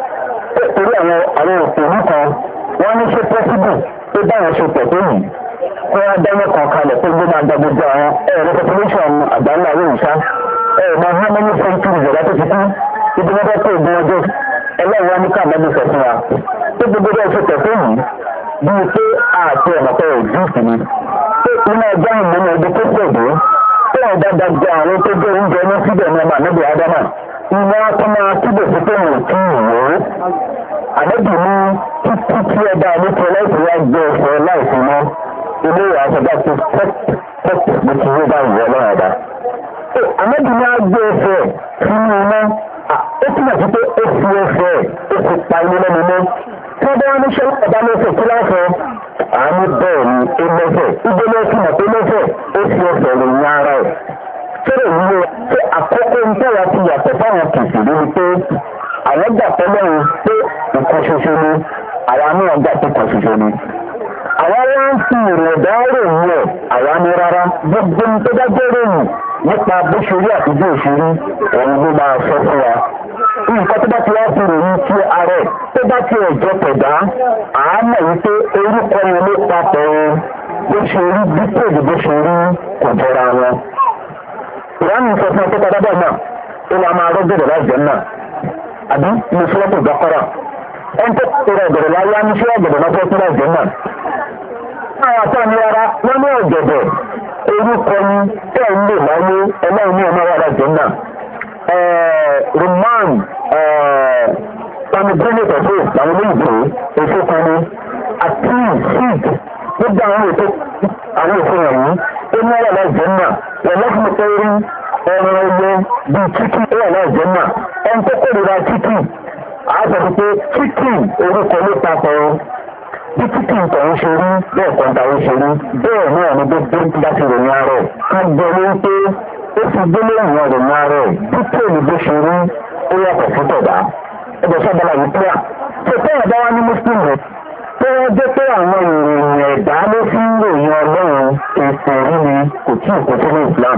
torí àwọn àwọn òpònú kan wọ́n ní ṣe pọ́síbù tó báwọn ṣe pọ̀ tó yìí kí wọ́n dáná kan kalẹ̀ pé gbé máa gba gbogbo àwọn ẹ̀rọ population àgbáńlá àwọn òǹṣá ẹ̀rọ how many centuries ẹ̀dá tó ti kú ibi wọ́n fẹ́ tó ìgbọ́n ọjọ́ ẹlẹ́rìí wá ní káàmẹ́bí sọ fún wa tó gbogbo bẹ́ẹ̀ ṣe pọ̀ tó yìí bíi pé àti ọ̀nà pẹ̀ ẹ̀dúùsì ni pé iná ẹgbẹ́ ìmúnú ibi tó pọ̀ dé tó wọn dáadáa gba àwọn tó gbé oúnjẹ ní síbẹ̀ ní ọmọ ànábì ádámà iná tó máa túbọ̀ sí pé wọn ò tí ì wò ó ànábì ní títí tí ẹ̀dá nípa láìsí wá gbé ẹ̀fọ́ láìsí mọ́ ilé ìwà àṣọjá ti pọ́pọ̀ bó ti yé báyìí wọ lọ́wọ́ ọ̀dà. ànábì ní á gbé ẹ̀fọ́ sínú iná ó túmọ̀ sí pé ó fi ẹ̀fọ́ ó fi pa ilé lẹ́nu mọ́ tí wọ́n bá wọn ní ṣe ọ̀dà lọ́sẹ̀ kí láfẹ́ àánú bẹ́ẹ̀ ni ó lọ́fẹ̀ ibi lọ́sẹ̀ mọ̀ pé lọ́fẹ̀ ó fi ẹ̀fọ́ lè yan ara ẹ̀. fẹ́rẹ̀ yìí pé àkókò ń tẹ̀wá ti yàtọ̀ fáwọn kìsìrí ni pé àwọn gbà pẹ́lẹ́rìn pé nǹkan ṣoṣo ni àwa náà gbà pé kan ṣoṣo ni. àwa wá ń fi ìrọ̀dá ròyìn ẹ̀ àwa ní rárá gbogbo ní tó bá jẹ́ ròyìn nípa bó ṣe rí àtijọ́ òṣèré òun ló máa sọ fún wa. nǹkan tó bá ti wá fi ròyìn sí ara ẹ̀ tó bá ti ẹ̀jọ́ tẹ̀dá àámọ̀ wípé orúkọ yẹn ló papọ̀ wọn bó ṣe rí dípòdì bó ṣe rí kò jọra wọn. ìwádìí sọ fún ọtọ́ padà bọ̀ náà ó máa máa rọ́gbẹ̀rẹ̀ láìjẹ́ náà àbí mo fẹ́ kó gbàkọ́rà ẹn tó tẹ̀rẹ̀ ọ̀gẹ̀dẹ̀ láyé á ní ṣé ọ̀gẹ̀dẹ̀ náà fẹ́ sílẹ̀ jẹ́ náà. àwọn àtàwọn rárá wọ́n ní ọ̀gẹ̀dẹ̀ orúkọ ni tẹ́ ń lè láyé ẹlẹ́yìn ní ọmọ wàrà jẹ́ náà. roman pomegranate ọ̀fẹ́ làwọn olóyìnbó èso kan ní àti seed gbogbo àwọn ètò àwọn èso wọ̀nyí ó ní wàrà jẹ́ náà wọ́n lọ́fún pé rí ẹran ẹyẹ bíi chicken ó wà náà jẹ́ náà ẹn tó kórìíra chicken àásọ̀ pé chicken orúkọ ló papọ̀ bí chicken tọ̀hún ṣe rí bẹ́ẹ̀ kan tàwọn ṣe rí bẹ́ẹ̀ náà ni gbogbo láti ròyìn ara ẹ̀ ká gbọ́ ló ń pé ó fi gbélé ìwọ̀n ròyìn ara ẹ̀ dípò ní bó ṣe rí ó yàtọ̀ sí tọ̀dá ẹgbẹ́ sábàlá yìí pé à tó tẹ́yà bá wá ní muslim rẹ̀ tó wọ́n jẹ́ pé àwọn ìròyìn ẹ̀dá ló fi ń ròyìn ọlọ́run èsì rí ni kò tí ì kó sínú islam.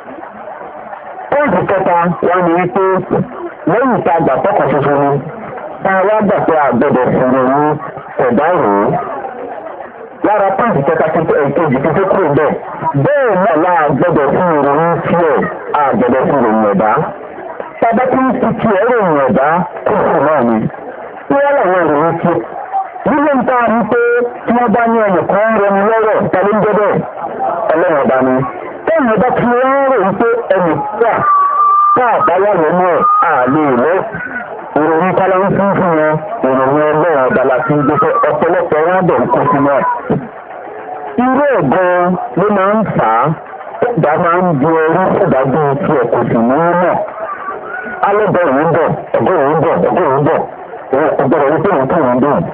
pọ́ǹtì kẹta wá ní wípé lẹ́yìn tá a gbà tọkàn ṣoṣo ni tá a wá gbà pé àgbẹ̀dẹ̀ fúnra ní ẹ̀dá rò ó. lára pọ́ǹtì kẹta tó èkejì tó tó kúrò bẹ́ẹ̀ bẹ́ẹ̀ náà láà gbẹ̀dẹ̀ fún ìròyìn tiẹ̀ àgbẹ̀dẹ̀ fún ìròyìn ẹ̀dá. tábà tí ń fi tiẹ̀ ròyìn ẹ̀dá kúrò náà ni. wíwá làwọn ìròyìn tiẹ̀. nílé ń tá a rí pé tí wọ́n bá ní ẹnìkan ń rẹni lọ́rọ̀ ta ló ń jẹ́ bẹ́ẹ̀ ọlọ́run ọba ni. tẹ́yìn ọba tí wọ́n ń ròyìn pé ẹnì kíá táà bá wà nínú ẹ̀ àlè ìlọ́ ìròyìn kálá ń fún fún wọn ìròyìn ọlọ́run ọba láti ń gbé ọ̀pọ̀lọpọ̀ wọn bẹ̀ ń kó sínú ẹ̀. irú ẹ̀ gan-an ló máa ń fà á ìgbà máa ń di ẹrú ìdájú ti ẹ̀kọ́ sí ní náà. alẹ́bẹ̀ yìí ń bọ̀ ẹ̀gbẹ́ yìí ń bọ̀ ẹ̀gbẹ́ yìí ń bọ̀ ọgbọ̀rọ̀ wípé òun kí òun dùn.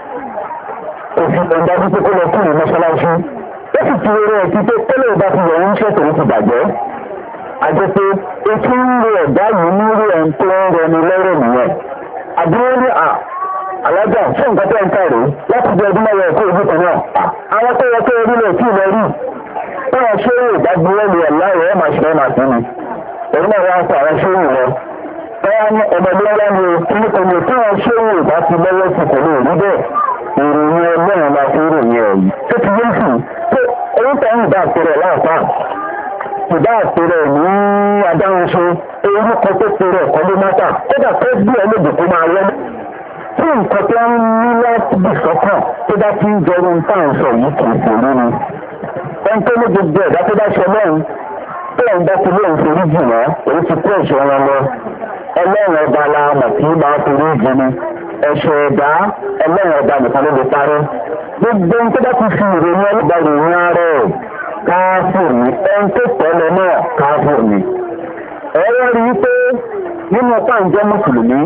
òfin ọ̀dà wípé kó lọ kí òun mọ́ṣáláṣí ó sì ti rẹ̀ ẹ̀ ti pé tẹ́lẹ̀ ìbá ti yẹ̀ ń ṣètò ó ti bàjẹ́. àjẹpé etí ń ro ẹ̀dá yìí ní rí ẹ̀ ń tó ń rẹni lọ́rọ̀ nìyẹn. àdúró ní à alájà fún nǹkan tẹ́ ń kàrò láti di ọdún mẹ́wàá ẹ̀kọ́ ojú kan náà. àwọn tó yẹ kó orí lè tí ì lọ rí táwọn ṣé ìdágbére lè láàyè ẹ̀ máa ṣe máa sí ni. èyí náà wá ń pa àwọn ṣé ìwọ. báwa ní ọmọdé wá ní kíní kan ní táwọn ṣé ìwọ ti lọ́wọ́ sí kò lè rí bẹ́ẹ̀. ìròyìn ọlọ́run la fi ròyìn ẹ̀ yìí. tó ti yé sí tó orúkọ ń bá àpẹẹrẹ láàpá ìbá àpẹẹrẹ ní adáhunṣe orúkọ tó pẹrẹ ẹ̀kọ́ ló mọ́ta kódà tó bí ẹlẹ́dùn kó máa wọ́n. tí nǹkan tó ń ní láti bì sọ́kàn tó bá ti ń jẹun ń tàn sọ yìí kì í ṣòro ni. ẹni tó ní gbogbo ẹ̀dá tó bá ṣe lẹ́yìn tó ń bá ti lóun forí jù wọ́n èyí ti kó ẹ̀ṣọ́ wọn lọ. ọlọ́run ọba la mọ̀ tí máa forí jù ni ẹ̀ṣọ́ ẹ̀dá ọlọ́run ọba nìkan ló lè parí. gbogbo ohun tó bá ti fi ìròyìn ọlọ́gbà ìròyìn ara ẹ̀ káfíìnì ẹni tó tẹ́lẹ̀ náà káfíìnì. ẹ̀rọ rí i pé nínú ọ̀pá ìjẹ́ mùsùlùmí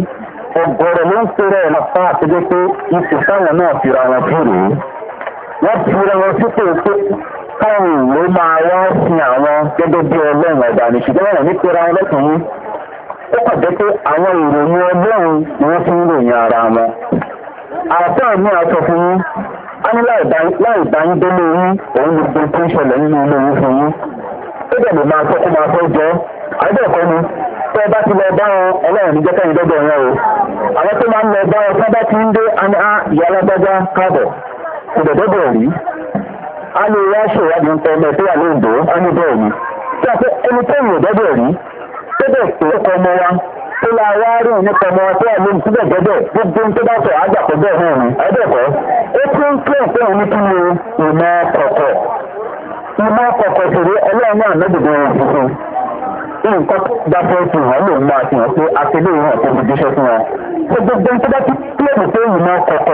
ọ̀gọ̀rọ̀ ló ń pèrè ẹ̀ lọ fún àtẹ́jẹ́ pé ipò táwọn náà fi ra wọn fún rèé wọ́n fi ra wọn sípò pé káwọn ìwé máa wá sin àwọn gẹ́gẹ́ bí ọlọ́run ọ̀dà ní ṣùgbọ́n wọn ní pèrè àwọn lẹ́kùn yìí ó kàn jẹ́ pé àwọn ìròyìn ọlọ́run ni wọ́n fi ń ròyìn ara wọn àtọ́ àmì àtọ fún yín á ní láì dáyín délé yín òun ní gbogbo tó ń ṣẹlẹ̀ nínú ilé yín fún yín ó dẹ̀ lè máa tọ́kọ́ máa fẹ́ jọ àìbẹ̀ẹ̀kọ́ ni tẹ́ bá ti lọ bá wọn ọlọ́run ní jẹ́kẹ́ ìdọ́gbọ̀ yẹn o àwọn tó máa ń lọ bá wọn tán bá ti ń dé á ní á ìyá alágbájá káàbọ̀ kò dẹ̀dọ́gbọ̀ rí á lè wá ṣèwádìí nǹkan ọmọ tó wà lóńdó á ní bẹ́ẹ̀ ni tí a fẹ́ ẹni tó yìn dọ́gbọ̀ rí tó bẹ̀ tó kọ ọmọ wa tó la wá rí nípa ọmọ wa tó wà lóńdó tó bẹ̀ dọ́gbọ̀ gbogbo tó bá sọ àgbàpọ̀ bẹ́ẹ̀ hàn ní àìbẹ̀ẹ̀kọ́ ó tún ń kílẹ̀ fún òun ní kí ni ìmọ̀ kọ̀kọ̀ ìmọ̀ kọ̀kọ̀ ṣèré ọlọ́run náà mẹ́bìdì wọn tuntun nǹkan bá fẹ́ fi hàn lòun máa fi hàn pé akéde ìhàn tó fi jíṣẹ́ fún wọn. gbogbo tó bá ti kílẹ̀mù pé ìmọ̀ kọ̀kọ̀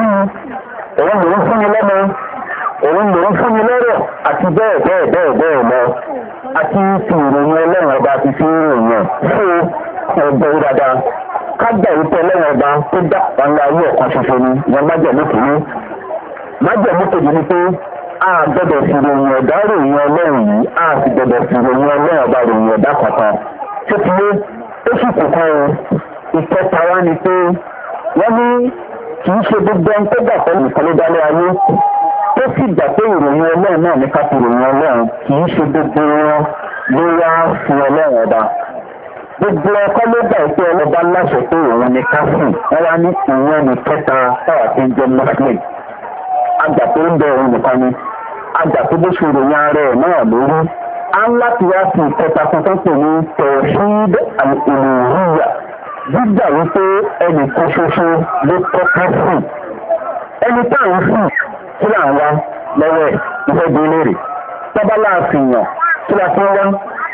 òun lòún fún mi lọ́mọ òun lòún fún mi lọ́rọ̀ àti bẹ́ẹ̀ bẹ́ẹ̀ bẹ́ẹ̀ bẹ́ẹ̀ lọ àti fi ìròyìn ọlọ́run ọba ti fi ìròyìn fún ẹgbẹ́ dáadáa kágbà ìtọ́ ọlọ́run ọba tó dá àwọn ayé ọ̀kan ṣoṣo ni wọn májẹ̀mú kìíní májẹ̀mú kejì ni pé a gbọ́dọ̀ fi ròyìn ẹ̀dá ròyìn ọlọ́run yìí a sì gbọ́dọ̀ fi ròyìn ọlọ́run ọba ròyìn ẹ̀dá kankan tó ti lé ó sì kò kan o ìkẹta wá ni pé wọ́n ní kì í ṣe gbogbo ẹni tó gbà pẹ̀lú ìkan ló dálé ayé tó sì gbà pé ìròyìn ọlọ́run náà ní ká fi ròyìn ọlọ́run kì í ṣe gbogbo wọn ló wá fún ọlọ́run ọba gbogbo ọkọ ló gbà pé ọlọ́ba láṣẹ pé òun ni ká sùn wọ́n wá ní ìwọ̀n ní kẹta táwa ti ń jẹ́ muslim àgbà tó ń bẹ òun nìkan ni àgbà tó bó ṣe ròyìn ara ẹ̀ náà lórí á ń láti wá sí ìkẹta tuntun pè ní tẹ̀síd àìlèríyà gbígbà wípé ẹnì kan ṣoṣo ló tọ́ka sí ẹni tá à ń sùn kí là ń wá lọ́wọ́ ẹ̀ ìfẹ́ bí léèrè tọ́ba láàfin yàn kí la fi ń wá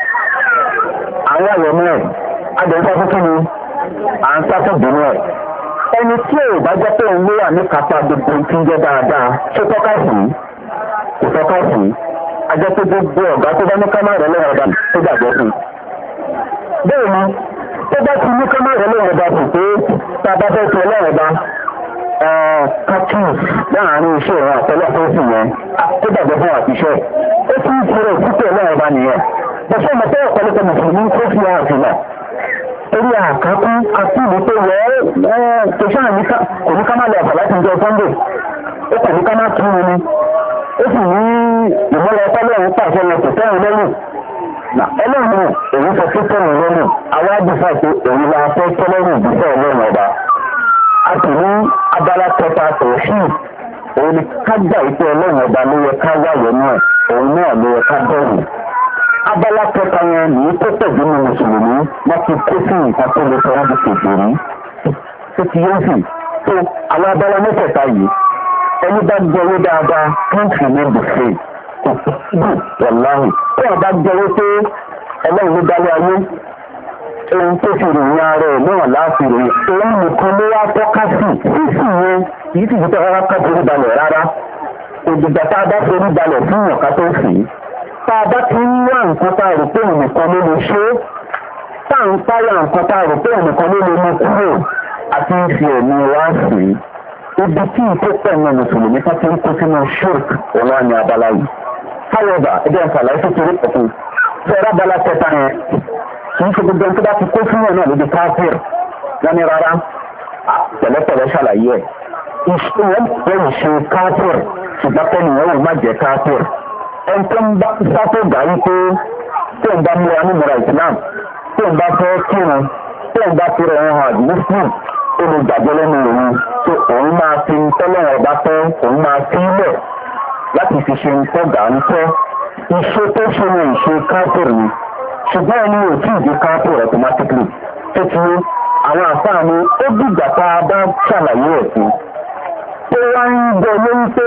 àwọn àyẹ̀mọ́ ẹ̀ adẹ̀ńsá fún kí ni à ń sá fún bínú ẹ̀ ẹni tí ò bá jẹ́ pé òun ló wà ní kápá gbogbo tí ń jẹ́ dáadáa ṣé tọ́ka sí kò tọ́ka sí ajẹ́ pé gbogbo ọ̀gá tó bá ní kámárẹ̀ lọ́wọ́ ọba tó gbàgbọ́ sí. bẹ́ẹ̀ ni tó bá ti ní kámárẹ̀ lọ́wọ́ ọba sí pé tá a bá fẹ́ fi ọlọ́wọ́ ọba cartoons láàárín iṣẹ́ ìran àtọ́lọ́pọ̀ sí yẹn tó gbàgbọ́ fún àtiṣẹ́ ó tún ń tirẹ̀ sípò ọlọ́wọ́ ọba nìyẹn bọ́sẹ̀ mọ̀ pé ọ̀pọ̀lọpọ̀ mùsùlùmí kó fi ààfin náà torí àkákún àtúbù tó wọ́ ẹ́ tó sáà ní kò ní ká má lọ ọ̀fà láti jọ sunday ó kò ní ká má tún ní ó sì ní ìmọ̀lẹ̀ ọpọlọ́run pàṣẹ lọ kò tẹ́rùn lẹ́nu ọlọ́run èyí sọ pé tẹ́rùn lẹ́nu àwọn àdìsá pé èyí la fẹ́ tẹ́lẹ́rù ìdíṣẹ́ ọlọ́run ọba a sì ní abala kẹta tòṣì òun ni ká gbà ìpè ọlọ́run ọba ló yẹ ká wáyé náà òun náà ló yẹ ká bẹ̀rù abala kẹta yẹn ní tó tẹ̀jú ní mùsùlùmí wọ́n ti kó sí nǹkan tó lè sọ wọ́n ti ṣètò rí tó ti yóò sì tó àwọn abala mẹ́tẹ̀ẹ̀ta yìí ẹni bá gbọ́wọ́ dáadáa country ní bùfẹ́ kò síbù wọ̀láhùn tí wọ́n bá gbọ́wọ́ pé ọlọ́run ló dálé ayé ohun tó fi ròyìn ara ẹ̀ náà láti ròyìn òun nìkan ló wá tọ́ka sí sísì yẹn kìí sì fi tẹ́ rárá ká forí balẹ̀ rárá òdìgbà tá a bá forí balẹ̀ fún ìyànká tó sì í tá a bá ti ń wá nǹkan tá a rò pé ònìkan ló lè ṣe é tá à ń páyà nǹkan tá a rò pé ònìkan ló lè mú kúrò àti ń fi ẹ̀mí wá sí i ibi tí ìkó pẹ̀lú mùsùlùmí kan ti ń kó sínú shirk òun ní abala yìí. however ẹgbẹ́ ìfàlàyé tó torí pẹ̀lú fẹ́rẹ́ abala kẹta yẹn kì í ṣe gbogbo ẹni tó bá ti kó sínú ẹ̀ náà lóde káfíìr wọ́n ní rárá pẹ̀lẹ́pẹ̀lẹ́ ṣàlàyé ẹ̀ ìṣe wọn bẹ̀rù ṣe káfíìr ṣùgbọ́n pẹ̀lú ìwọ̀n má jẹ́ káfíìr ẹni tó ń bá sáfẹ́ gbà wípé tó ń bá múra ní múra ìsìlámù tó ń bá fẹ́ kírun tó ń bá fi rẹ̀ hàn muslim ó lè gbàgbọ́ lẹ́nu òun tó òun máa fi ń tọ́lọ́ ọba tán òun máa fi ń lẹ̀ láti fi ṣe ń tọ́gà ń tọ́ iṣẹ́ tó ṣe ní ìṣe káfíìrì ni ṣùgbọ́n ẹni ò tí ì di káfíìrì automatically tó ti ní àwọn àfáàní ó dìgbà tá a bá ṣàlàyé ẹ̀ fún tó wá ń gbọ́ lórí pé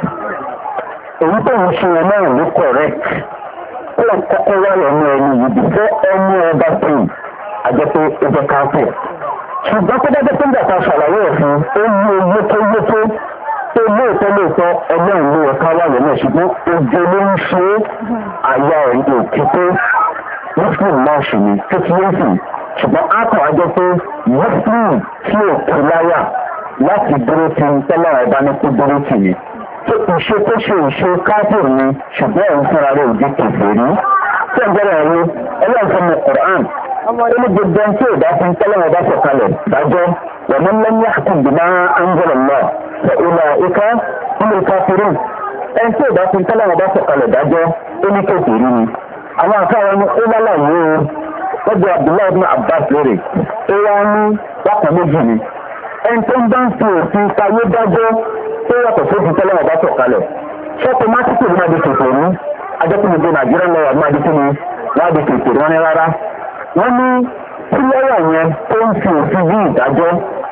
èyí tó ń ṣe náà ló correct kó o kọ́kọ́ wáyọ̀ ní ẹni yìí before ẹni ọba tó àjẹpé ó jẹ́ káfíìrì ṣùgbọ́n tó dájọ́ tó ń dàtà ṣàlàyé ẹ̀ fún ó yí owó tó yé tó tó lóòótọ́ lóòótọ́ ẹgbẹ́ ìlú ẹ̀ka wáyé náà ṣùgbọ́n ojú ló ń ṣe àyà ẹ̀yìn òkè tó muslim náà ṣì ní tó ti yé sì ṣùgbọ́n a kàn wá jẹ́ pé muslim tí ò kú láyà láti dúró ti ń tẹ́lẹ̀ ọba ní kó dúró tì ní. tó ìṣe tó ṣe ìṣe káfíìn ni ṣùgbọ́n òun fúnra rẹ̀ ò di kèfèrí. tí ẹ̀ ń bẹ̀rẹ̀ ẹ̀rọ ẹlẹ́yìn fún mi quran ó ní gbogbo ẹni tí ò dá fún tẹ́lẹ̀ ọba sọ̀kalẹ̀ dájọ́ wọ̀n lẹ́yìn yàtọ̀ bìnnà áńgẹ́lẹ̀ náà ìlà ìka nínú káfíìn ẹni tí ò dá fún tẹ́lẹ̀ ọba sọ̀kalẹ̀ dájọ́ ó ní kèfèrí ni. àwọn àfáwọn ní ó lálàyé o lọ́jọ́ abdullahi ibn abbas lórí ó wá ní wákàn méjì ni ẹni tó ń bá ń fi òfin káyé dájọ́ tó yàtọ̀ tó fi tẹ́lẹ̀ ọba sọ̀kalẹ̀ ṣọ́tò mátìkì ní máa di kèfè ní ajẹ́kùnrin nàìjíríà lọ́wọ́ máa di kíni wọ́n á di kèfè wọn ní rárá wọ́n ní tí lọ́wọ́ yẹn tó ń fi òfin bí ìdájọ́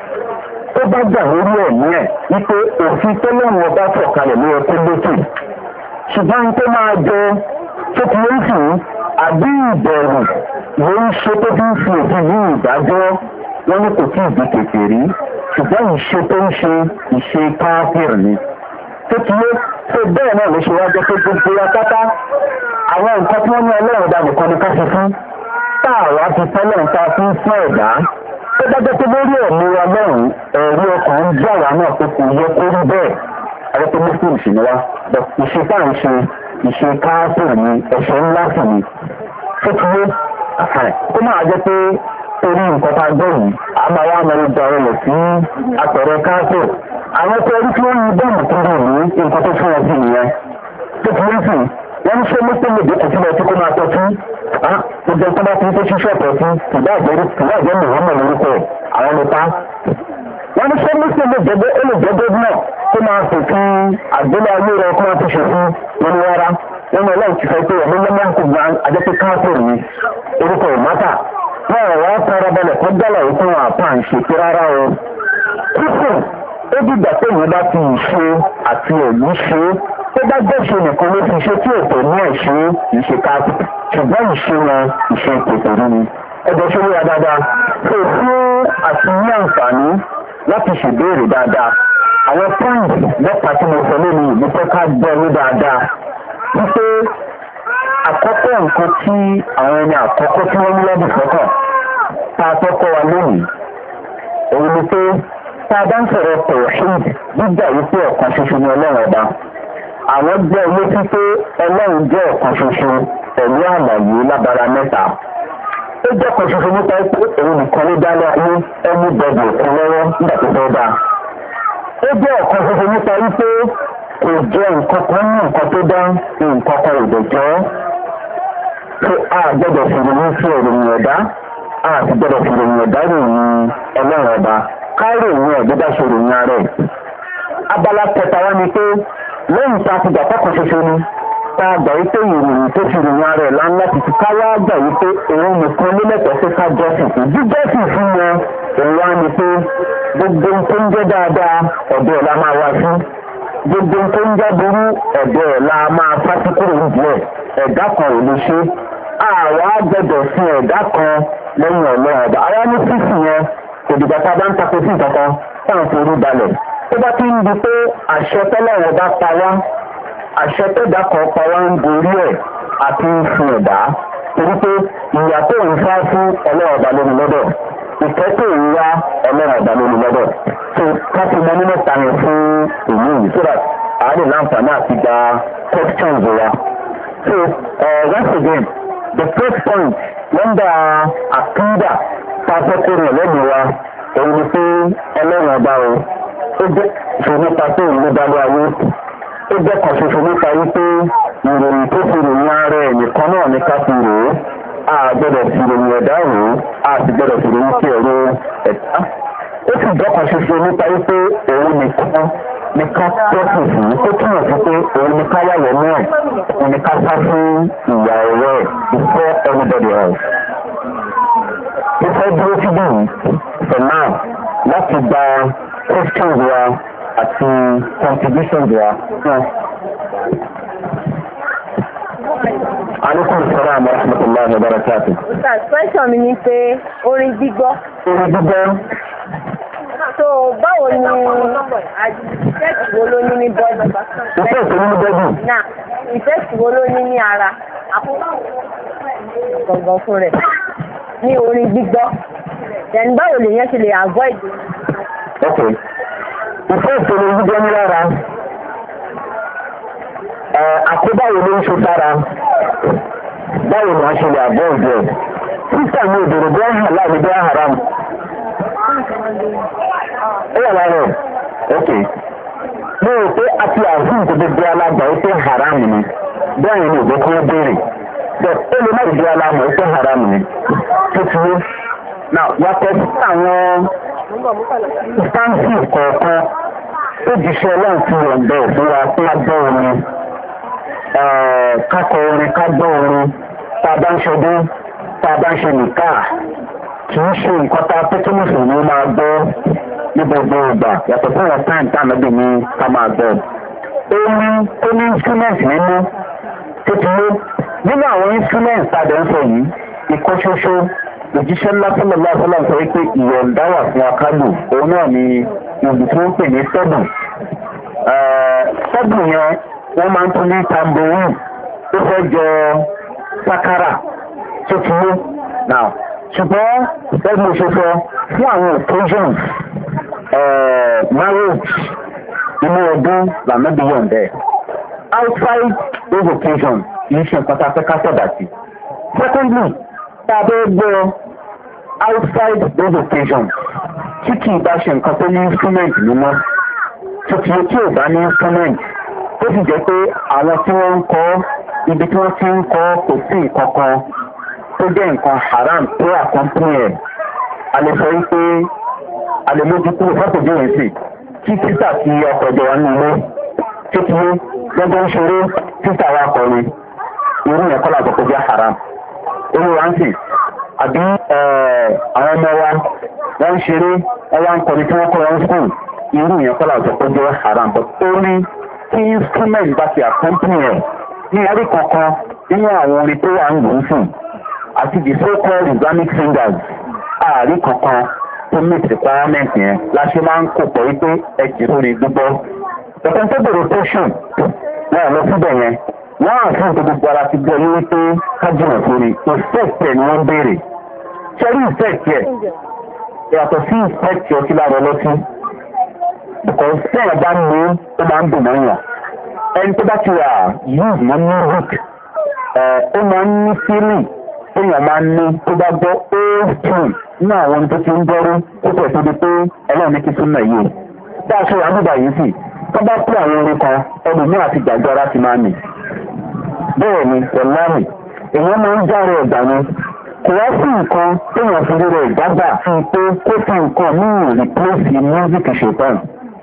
tó bá gbà lórí ẹ̀mí ẹ̀ wípé òfin tẹ́lẹ̀ ọba sọ̀kalẹ̀ ló yẹ kó lókè ṣùgbọ́n tó máa jẹ tó ti ń sìn àbí ìbẹ̀rù ló ń ṣe tó bí ń fi òfin ní ìdájọ́ wọ́n ní kò tí ì di kékeré ṣùgbọ́n ìṣe tó ń ṣe ìṣe káfíìrì ni. tó ti yé tó bẹ́ẹ̀ náà ló ṣe wá jẹ́ pé gbogbo wa pátá àwọn nǹkan tí wọ́n ní ọlọ́run dá nìkan ni ká ṣe fún táàwá ti tẹ́lẹ̀ ń ta fún fún ẹ̀dá tó bá jẹ́ pé lórí ẹ̀mí wa lọ́rùn ẹ̀rí ọkàn ń jà wá náà pé kò yẹ kó rí bẹ́ẹ̀ àwọn tó muslim sì ni wá ìṣe tá à ń ṣe ìṣe káfíìrì ni ẹ̀ṣẹ̀ ńlá sì ni. tó ti yé kó máa jẹ́ pé torí nǹkan tá a gbọ́ yìí a máa wá mẹ́rin gba ọ̀rọ̀ sí àpẹẹrẹ káàtó àwọn tó orí tí wọ́n yí bọ́ọ̀mù tó rò ní nǹkan tó fún wọn sí nìyẹn tó fi ń sìn wọ́n ń ṣe mọ́tòlè dẹ́kun sílẹ̀ tí kò máa tọ́ sí gbogbo tó bá ti ń tó ṣíṣọ́ ọ̀tọ̀ sí ìbáàjẹ́ muhammed lórúkọ àwọn nípa wọ́n ń ṣe mọ́tòlè jẹ́gbẹ́ olùjẹ́gbẹ́ náà tó máa fòfin àgbélé ayé rẹ̀ kó máa ti ṣòfin wọn ní rárá wọn ní ọlọ́run ti fẹ́ pé ẹ̀mí lọ́mọ́ kò gbà ajẹ́pẹ́ káàtó ní orúkọ ìmátà náà wọ́n fara balẹ̀ kó gbọ́lọ̀ ìfún àpá ń ṣe rárá o. kúkú ó dìgbà tó yẹn bá fi ìṣe àti ẹ̀mí ṣe tó bá gbẹ̀ṣe nìkan ló fi ṣe tí ètò ní ẹ̀ṣe ìṣe káàpù ṣùgbọ́n ìṣe wọn ìṣe kòkòrò ni. ẹjọ́ ṣe wíwá dáadáa tó fún àti ní àǹfààní láti ṣèbéèrè dáadáa. àwọn pọ́ǹtì mẹ́ta tí mo sọ lónìí mo fẹ́ ká gbọ́ ní dáadáa wípé àkọ́kọ́ nǹkan tí àwọn ẹni àkọ́kọ́ tí wọ́n ní lọ́dún sọ́kàn tá a tọ́kọ́ wa lónìí òun ni pé tá a bá ń sọ̀rọ̀ tọ̀ṣíd gbígbà wípé ọ̀kan ṣoṣo ní ọlọ́run ọba àwọn gbọ́ létí pé ọlọ́run jẹ́ ọ̀kan ṣoṣo pẹ̀lú àlàyé lábara mẹ́ta ó jẹ́ ọ̀kan ṣoṣo nípa pé òun nìkan ló dá lọ́wọ́ ẹni bọ̀dù òkun lọ́wọ́ nígbà tó fẹ́ dá ó jẹ́ ọ̀kan ṣoṣo nípa wípé kò jẹ́ nǹkan kan ní nǹkan tó dá nǹkan kan ò dẹ̀ jọ́ pé a gbọ́dọ̀ fìrì ní sí ìròyìn ẹ̀dá a sì gbọ́dọ̀ fìrì ní ẹ̀dá ìròyìn ọlọ́run ọba káàrò ìròyìn ẹ̀dá bá ṣe ìròyìn ààrẹ. abala kẹta wá ni pé lẹ́yìn tá a ti gbà kọ́kọ́ ṣoṣo ni tá a gbà wípé ìròyìn tó fi ìròyìn ààrẹ láńlá ti ti ká wá gbà wípé òun nìkan ló lẹ́tọ̀ọ́ sí ká jọ́sìn fún jíjọ́sìn fún wọn òun wá ni pé gbogbo tó ń jẹ́ dáadáa ọ̀dọ̀ ẹ̀ la máa wá sí gbogbo tó ń jẹ́ burú ọ̀dọ̀ ẹ̀ la máa fásitì kúrò nídìí ẹ̀dá kan ò lè ṣe àwa gbọdọ̀ fún ẹ̀dá kan lẹ́yìn ọlọ́run ọba àwa ní sísì yẹn kò dìgbà tá a bá ń takò sí ìkankan táwọn fi orí balẹ̀ tó bá ti ń di pé àṣẹ tọ́lọ́run ọba pa wá àṣẹ tẹ́dá kan pa wá ń gorí ẹ̀ àti ń fún ẹ̀dá torí pé ìyà tó ń fá fún ọlọ́run ọba lórí lọ́dọ̀ ìfẹ́ tó ń wá ọlọ́run ọba lórí lọ́dọ̀ tó ká fi mọ nínú tàyẹ̀ fún èyí yìí so that àádìí láǹfààní àti gba questions wa. So, uh, once again, the first point, lọ́ndà àkúndà pàṣẹkùnrin lẹ́nu wa, òun ni pé ọlọ́run ọba o, ó jẹ́ ìṣòro nípa pé òun ló dálé ayé, ó jẹ́ kan ṣoṣo nípa wípé ìròyìn tó fi ròyìn ara ẹ̀ nìkan náà ní ká fi rò ó, a gbọ́dọ̀ fi ròyìn ẹ̀dá rò ó, a sì gbọ́dọ̀ fi ròyìn sí ẹ̀rọ ẹ̀dá. Ó sì jẹ́ kan ṣoṣo nípa wípé òun nìkan ní ká tọ́sí fún tó túnmọ̀ sí pé òun ní ká yàwó náà òun ní ká sá fún ìyà ẹ̀rọ before anybody else. Mo fẹ́ dúró síbí yìí for now láti gba questions wa àti contributions wa. Aleykum salaam wa rahmatulahi wa barakatuh. Question mi ni pé orin gbígbọ́. Orin gbígbọ́. So báwo ni ìfẹ́sì wo ló ní ní bọ́ọ̀dù? Ìfẹ́sì wo ní bọ́ọ̀dù? Náà ìfẹ́sì wo ló ní ní ara? Gbọ̀ngàn fún rẹ̀. ní orin gbígbọ́ then báwo lèèyàn ṣe lè avoid. ok ìfẹ́ ìṣòro gbígbọ́ ní lára àkóbáwo ló ń ṣe sára báwo ni wọ́n ṣe lè avoid ẹ̀ sísà ní òdòdó bí wọ́n hàn láàrin bí wọ́n haram ó wà lára ẹ̀ ok mo rò pé a ti àhùn tó gbogbo alágbà ó pé haram ni bẹ́ẹ̀ ni òbí kí wọ́n béèrè but ó lè má ìdí alámọ̀ ó pé haram ni tó ti wé now yàtọ̀ sí àwọn sáǹsì kọ̀ọ̀kan ó jíṣẹ́ ọlọ́run ti yọ̀ǹda òfin wa fún agbọ́ orin kákọ orin kágbọ́ orin tá a bá ń ṣọdún tá a bá ń ṣe nìkà kì í ṣe nǹkan tá a pé kí mùsùlùmí máa gbọ́ ní gbogbo ìgbà yàtọ̀ fún wọn táìm tá àmọ́bì ní ká máa gbọ́. ó ní ó ní instrument nínú tó ti yé nínú àwọn instrument tá a dẹ̀ ń sọ yìí ikọ́ ṣoṣo òjíṣẹ́ ńlá sọ́lọ́ lọ́sọ́lọ́ sọ wípé ìyọ̀ǹda wà fún akálù òun náà ni ìlú tí wọ́n pè ní sẹ́bù. sẹ́bù yẹn wọ́n máa ń tún ní tambourine tó fẹ́ jọ sakara tó ti yé now ṣùgbọ́n ẹgbẹ́ òṣèṣọ́ fún àwọn occasions marriage inú ọdún làmẹ́bí yọ̀ǹdẹ̀ outside those occasions kìí ṣe nǹkan tá a fẹ́ ká sọ̀dà sí. secondly tá a bẹ́ gbọ́ outside those occasions tí kì í bá ṣe nǹkan tó ní instrument mímọ́ tó ti tí ò bá ní instrument tó sì jẹ́ pé àwọn tí wọ́n ń kọ́ ibi tí wọ́n ti ń kọ́ kò sí nǹkan kan tó jẹ́ nǹkan haram tó àkọ́ńpín ẹ̀ a lè sọ wípé a lè mójú kúrò fọ́tòjú rẹ̀ sí kí títà ti ọkọ̀ ìjọba ní ilé tó ti ní lọ́jọ́ ń ṣeré títà wa kọrin irú yẹn kọ́ làbọ̀ tó jẹ́ haram orí wa ń sì àbí àwọn ọmọ wa wọ́n ń ṣeré wọ́n wá ń kọrin tí wọ́n kọ́ wọn skul irú yẹn kọ́ làbọ̀ tó jẹ́ haram but ó ní kí instrument bá ti àkọ́ńpín ẹ̀ ní ẹ̀rí kankan nínú àwọn orin tó wà ń lò ó fún àti the so-called islamic singers ààrí kankan tó meet requirement yẹn láṣẹ máa ń kó pọ̀ wípé ẹ̀jì sórí gbígbọ́. ọ̀pọ̀ tó bèrè station wọ́n lọ síbẹ̀ yẹn wọ́n á fún gbogbo ara ti gbọ́ yín wípé kájùmọ̀ sórí inspect ẹ̀ ni wọ́n béèrè. ṣẹ́rí inspect ẹ̀ yàtọ̀ sí inspect ọtí lára ọlọ́tí because sẹ́yìn bá ń lo ó máa ń dùn mọ́yàn ẹni tó bá ti wà use mọ́ music ó máa ń ní feeling èèyàn máa ń ní tó bá gbọ́ old tune ní àwọn tó ti ń gbọ́rú tó tẹ̀ tó di pé ẹlọ́run ní kí súnmọ̀ yìí bá a ṣe wà nígbà yìí sì tó bá pé àwọn orin kan ẹlòmíì àti gbàgbọ́ ara ti máa nì bẹ́ẹ̀ ni ọ̀làmì èèyàn máa ń járe ẹ̀gbà ni kò wá sí nǹkan téèyàn fi lè rẹ̀ ìdágbà fún pé kó fi nǹkan ní replace music ṣètàn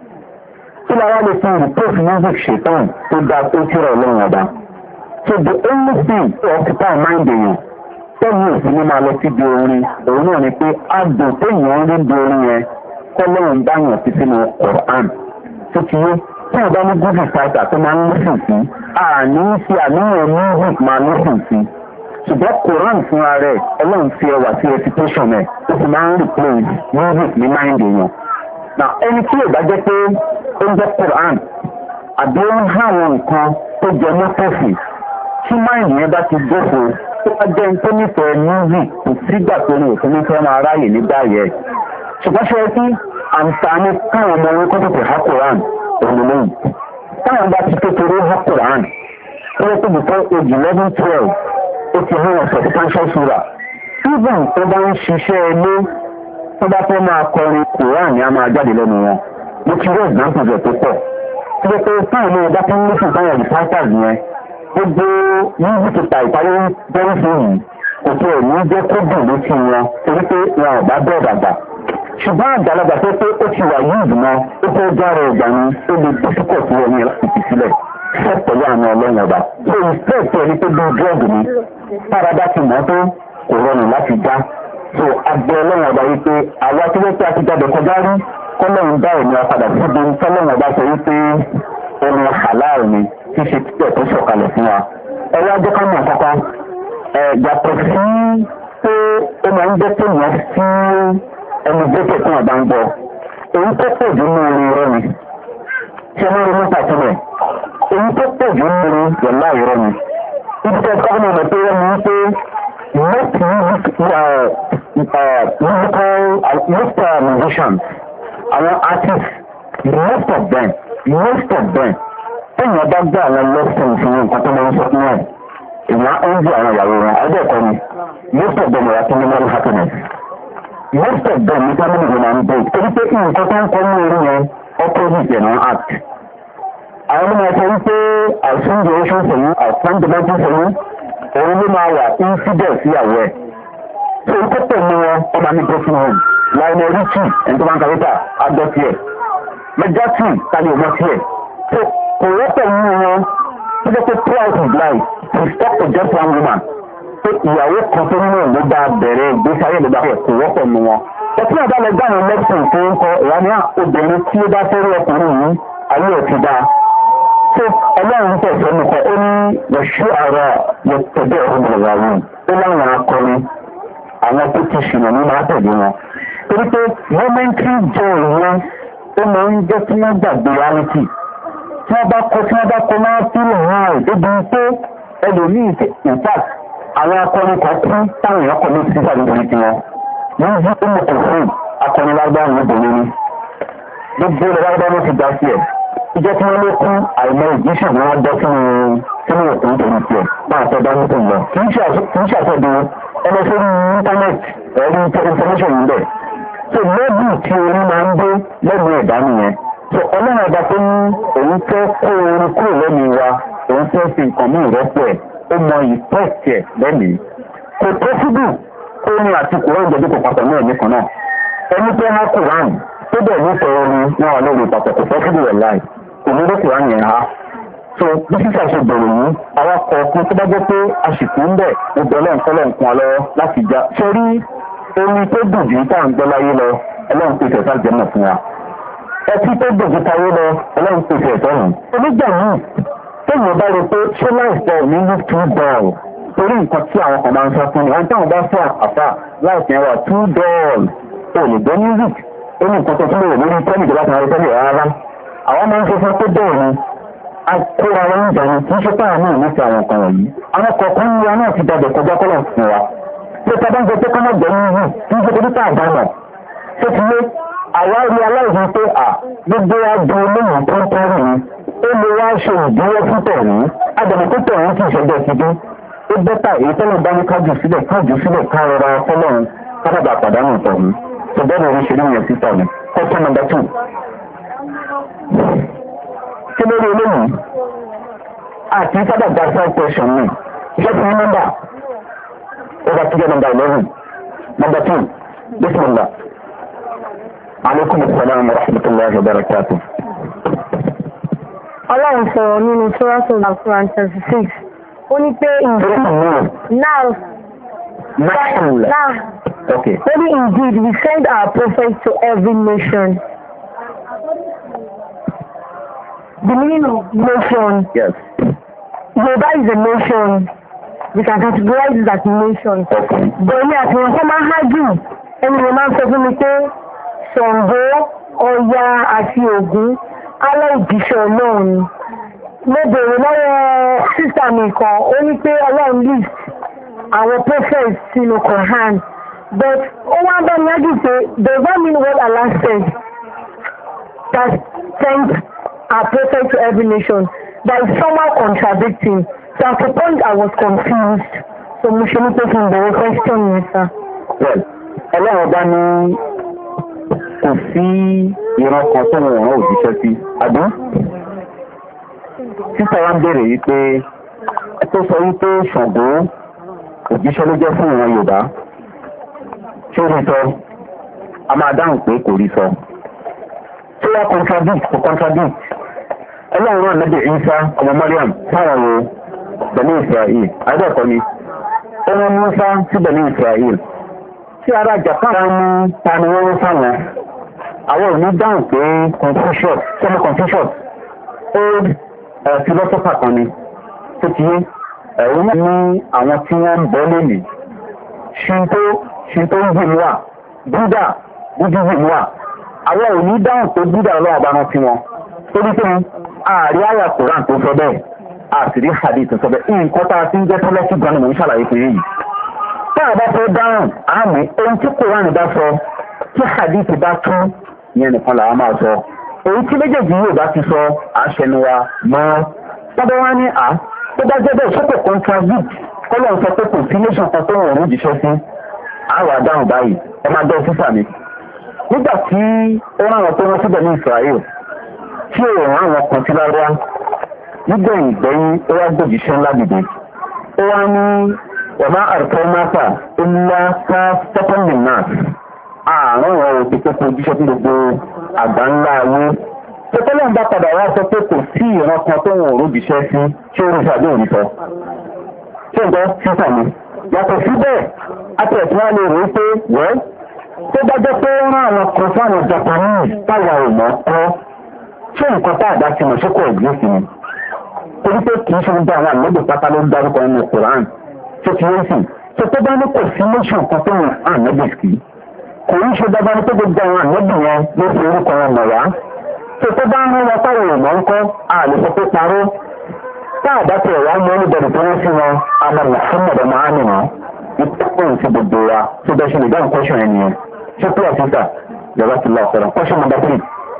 kí la wá lè fi replace music ṣètàn tó da tó tíra ọlọ́run ọba so the only thing to occupy mind èèyàn tẹ́yìn òfin ní máa lọ síbi orin òun náà ni pé àgbò téèyàn ń rí bí orin yẹn kọ́lọ́run báyàn sí sínú quran tó ti yé tí wọ́n bá ní google fighter tó máa ń lọ́sùn sí àní ṣe àníyàn music máa lọ́sùn sí ṣùgbọ́n quran fúnra rẹ̀ ọlọ́run fi ẹwà sí reputation ẹ̀ ó sì máa ń replace music ní mind èèyàn na ẹni tí ò bá jẹ́ pé ó ń jẹ́ quran àbí ó ń há àwọn nǹkan tó jẹ mọ́tòfì tí mind yẹn bá ti gbófo tó bá jẹ́ tó nífẹ̀ẹ́ music kò sígbà tó ní òfin nífẹ̀ẹ́ máa ráyè nígbà yẹn ṣùgbọ́n ṣe kí àǹfààní káwọn ọmọ orí kọ́tùkù ha quran òmìnirìn táwọn bá ti kékeré ha quran tó yẹ kó bìtọ́ age eleven twelve ó ti hàn ọ̀sẹ̀ substantial sura even tó bá ń ṣiṣẹ́ ilé tó bá fẹ́ máa kọrin quran ni a máa jáde lẹ́nu wọn mo ti rí examples ẹ̀ tó pọ̀ tó yẹ pé táwọn ọmọ ọba tó ń lóṣù táwọn reporters yẹn gbogbo music ta ìparí bẹ́rẹ̀ fún yìí kò tí ẹ̀ ní jẹ́ kó dùn létí wọn torí pé wọn ò bá bẹ́ẹ̀ dàgbà ṣùgbọ́n àgbàlagbà tó pé ó ti wà yìí ìgbìmọ̀ ó fẹ́ jára ìgbà ni ó lè dúkọ̀ sí wọn ní ìpì sílẹ̀ fẹ́ pẹ̀lú àwọn ọlọ́run ọba tó ìfẹ́ ìfẹ́ ní pé bí drug ni táradá ti mọ́ tó kò rọrùn láti já so abẹ́ ọlọ́run ọba wípé àwa tí wọ́n pé a ti jáde kọjá rí kọ́lọ́run dá ẹ̀mí ọ̀padà síbi tọ́lọ́run ọba sọ wípé ẹnu halal ni tí ṣe títẹ̀ tó sọ̀kalẹ̀ fún wa ẹ̀rọ ajẹ́ ká mọ̀ kọ́kọ́ ẹ̀ yàtọ̀ sí pé ó máa ń jẹ́ pé yẹn sí ẹni gbẹ́kẹ̀ tí wọ́n bá ń gbọ́ èyí tó pọ̀ jù ní orin irọ́ ni tí wọ́n rí nípa sílẹ̀ èyí tó pọ̀ jù ní orin yọ̀lá irọ́ ni ibi tó kọ́ mọ̀ pé wọ́n ní pé most musical most uh, musicians àwọn artists most of them most of them tẹ́yìn ọba gbé àwọn lessons ní nǹkan tó máa ń sọ fún ẹ̀ ìwọ̀n oúnjẹ àwọn ìyàwó wọn ẹgbẹ́ẹ̀kọ́ ni most of them are attaining happiness most of them ní family wọn máa ń bọ̀ torí pé nǹkan tó ń kọ́ ní orí yẹn opposite ẹ̀ náà act àwọn ọmọ ẹ̀sọ́ wípé àìsàn generation sẹ̀yìn àìsàn dimension sẹ̀yìn òun ló máa wà infidel sí àwọ̀ ẹ̀ tó ń kọ́pọ̀ ní wọn ọmọ ní broken home láìmọ̀ richie ẹni tó máa ń kàwétà àjọ tiẹ̀ mẹjọ́tì tàbí ọmọ tiẹ̀ tó kò wọ́pọ̀ nínú wọn tó jẹ́ pé throughout his life he stuck to just one woman pé ìyàwó kan tó nínú ló bá bẹ̀rẹ̀ ìgbésí ayé ló bá fẹ́ kò wọ́pọ̀ nínú wọn ẹtí àbá lọ gbá àwọn medicine tó ń kọ ìwà ní obìnrin tí ó bá fẹ́ rí ọkùnrin yìí ayé ẹ̀ ti dáa tó ọlọ́run tẹ̀sẹ̀ nìkan ó ní yẹ̀ṣú ààrẹ yẹ̀tẹ̀dẹ̀ ọ̀hún ìyàwó ó láwọn akọni àwọn tó ti ṣìnà ní máa tẹ̀lé wọn torí pé momentary joy wọn ó máa ń jẹ́ kí wọ́n gbàgbé reality tí wọ́n bá kọ́ tí wọ́n bá kọ́ máa fílẹ̀ hàn ẹ̀ débi pé ẹlòmíì in fact àwọn akọni kan kú táwọn èèyàn kọ ní sísà nítorí tiwọn wọ́n yí ó mọ̀ kò fún akọni lágbára níbòmí ni gbogbo ilẹ̀ lágbára ló ti dá sí ẹ̀ ìjẹ́ tí wọ́n ló kún àìmọ́ ìgbésẹ̀ ni wọ́n dọ́ sínú sínú òkú nítorí tiẹ̀ máa tọ́ bá nípò lọ kì í ṣàṣọ́dún ẹlẹ́sẹ̀rí íńtánẹ́ẹ̀tì ẹ̀rí information níbẹ̀ so lẹ́bù tí orí máa ń dé lẹ́nu ẹ̀dá nìyẹn so ọlọ́run ọba tó ní òun fẹ́ kó orin kúrò lẹ́nu wa òun fẹ́ fi nǹkan mú ìrọ́pò ẹ̀ ó mọ ìpẹ́ẹ̀tì ẹ̀ lẹ́nìí kò pọ́síbù kó ní àti kòrán ìjọba kò papọ̀ náà nìkan náà ẹni pé ha kòrán tó bẹ̀ nífẹ̀ẹ́ orin náà wà lórí ìpapọ̀ kò pọ́síbù ẹ̀ láì kò ní ló kòrán yẹn ha so bí sísà ṣe bẹ̀rẹ̀ yìí àwọn kọ̀ọ̀kan tó bá jẹ́ pé àsìkò ń bẹ̀ gbogbo ọlọ́nkọ́lọ́ nǹkan lọ́wọ́ láti já sórí orin tó dùn jù tá à ń gbọ́ láyé lọ ọlọ́run pèsè ẹ̀fà jẹ́mọ̀ fún wa ẹtí tó dùn jù táyé lọ ọlọ́run pèsè ẹ̀fà rùn. onígbà míì téèyàn bá rí pé ṣé láìpẹ́ ò ní ní tú bọ́ọ̀lù torí nǹkan tí àwọn kan máa ń sọ fún mi àwọn táwọn bá fẹ́ àfà láìpẹ́ wà tú bọ́ọ̀lù ò lè gbọ́ music ó ní nǹkan tó tún lè wò lórí tẹ́lẹ̀ ìjọba kan tẹ́lẹ̀ rárá àwọn máa ń sọ fún pé bẹ́ẹ̀ ni akóra wọn ń jà ní kí n ṣe páà náà ní ti àwọn nǹkan wọ̀nyí àwọn kọ̀ọ̀kan ní wa náà ti dàbẹ̀ kọjá kọ́lọ̀ fún wa tó tọ́ bá ń sọ pé kọ́mọ̀ gbẹ̀yìn yìí kí n ṣe torí tá àbámọ̀ tó ti lé àwa rí aláìsàn pé à gbogbo adùn olóyìn tó ń tẹ́rù ni ó lè wá ṣe ìdíwọ́ fún tẹ̀rí adàmọ̀ tó tẹ̀rí kì í ṣẹjọ́ ti dé ó bẹ́tà èyí tọ́lọ̀ bá ní kájú sílẹ̀ kájú sílẹ̀ ká rọra fọlọ́run kábàbà pàdánù tọ̀hún tó bẹ́ẹ̀ ni ṣe rí yẹn sí tọ̀hún kọ́tọ́ nọmba tù. kí lórí olóyìn àti sábà gba side question ni iṣẹ́ tí wọ́n nọ́mbà over to number eleven number two bismillah alaikum assalam wa rahmatullahi wa barakatuh. ọlọ́run sọ̀rọ̀ nínú tórásọ̀ nàfúrán thirty six ó ní pé now now okay maybe indeed we send our prophets to every nation. The meaning of nation. Yes. Yoruba is a nation. We can categorize it as a nation. Okay. But ní àti wọn kọ́ máa hájú ẹni wọn máa ń sọ fún mi pé Ṣàngó, Ọya àti Ògún alẹ́ ìdíṣẹ́ ọlọ́run ni. Mo bèrè lọ́wọ́ sísà mi kan, ó ní pé ọlọ́run list àwọn prophets sínú Quran. But ó wá bá mi ájú pé does that mean what Allah said? That sent our prophet to every nation. That is somehow contradicting. So at the point I was confused. So mo ṣe ní pé kí n bẹ̀rẹ̀ question yẹn sá. Well, ọlọ́run bá ní kò sí ìran kan tó wọn ò jíṣẹ́ sí. Àdún? Sísá wa ń bèèrè yìí pé ẹ tó sọ wípé Ṣàngó òjíṣẹ́ ló jẹ́ fún ìran Yorùbá. Ṣé ó rí sọ? A máa dáhùn pé kò rí sọ. Ṣé wá contradict kò contradict? Ọlọ́run náà lẹ́bẹ̀ Ìsá ọmọ Mariam sára wo Bẹ̀lú Israel. Àìbẹ̀kọ́ ni. Ó wọ́n mú sá sí Bẹ̀lú Israel. Tí ara Japan mú tani wọ́n ń sáwọn. Àwọn ò ní dáhùn pé Confucius, sọ́mọ́ Confucius, old uh, philosopher kan ni. Tó ti yé, ẹ̀rọ náà ní àwọn tí wọ́n ń bọ́ lónìí. Shinto, Shintoism wà, Buddha, Buddhism wà. Àwọn ò ní dáhùn pé Buddha ọlọ́wọ́ bá wọn sí wọn. Torí pé ààrí àyà Koran tó sọ bẹ́ẹ̀, àtìrí hadith tó sọ bẹ́ẹ̀, nǹkan tá a ti ń jẹ́ tọ́lẹ́sì gan ni mò ń ṣàlàyé pé yìí. tá a bá fẹ́ dáhùn àmì ohun tí kòránì bá sọ tí hadithi bá tún ìyẹn nìkan làwọn máa sọ èyí tí méjèèjì yóò bá ti sọ àṣẹnuwa mọ́ tọ́bọ̀ wá ní à tó bá jẹ́ bẹ́ẹ̀ sọ́pọ̀ contradict kọ́lọ̀ ń sọ pé kò sí nation kan tó wọ̀n jíṣẹ́ sí àwọn àdáhùn báyìí ẹ máa gbọ́ sísà mi nígbà tí ó rán àwọn tó wọ́n síbẹ̀ ní Israel tí ò rán àwọn kan sí lára nígbẹ̀yìn ìgbẹ̀yìn ó wá gbòjìṣẹ́ ńlá dìde ó wá ní ọ̀má àrùkọ́ máta ńlá ká stephen náà ààrùn ọ̀rọ̀ òkè tó kó jíṣẹ́ fún gbogbo àgbà ńlá ayé tẹ́tẹ́lẹ̀ ń bá padà wá sọ pé kò sí ìran kan tó wọn òrò jíṣẹ́ sí tí ó rí sàdé òní sọ tí ó ń gbọ́ sísà mi yàtọ̀ síbẹ̀ àti ẹ̀sìn wá lè rí pé wẹ́ẹ́ tó bá jẹ́ pé ó rán àwọn kan fáwọn Japanese táwa ò mọ̀ kọ́ ṣé nǹkan tá àdá ti mọ̀ ṣé kò ẹ̀gbẹ́ sí ni torí pé kì í ṣe gbogbo àwọn àlejò pátá ló ń dárúkọ nínú Quran tó ti yé sí tó tó bá ní kò sí nation kan tó wọn ànábì sí kò ń ṣe dábàá ní pé gbogbo àwọn ànábì yẹn ló fi orúkọ wọn mọ̀ wá tó tó bá ń rán wọn táwọn ò mọ̀ ń kọ́ àlè sọ pé parọ́ tá àdá ti ẹ̀wà mọ́ níbẹ̀rẹ̀ tó wọ́n sí wọn àmọ́ Muhammad ọmọ àmìnà ìpínlẹ̀ sí gbogbo wa tó bẹ́ ṣe lè dáhùn kọ́ṣọ̀ ẹni yẹn ṣé pé ọ̀sísà yàrá ti lọ ọ̀sẹ̀rọ̀ kọ́ṣọ̀ number three.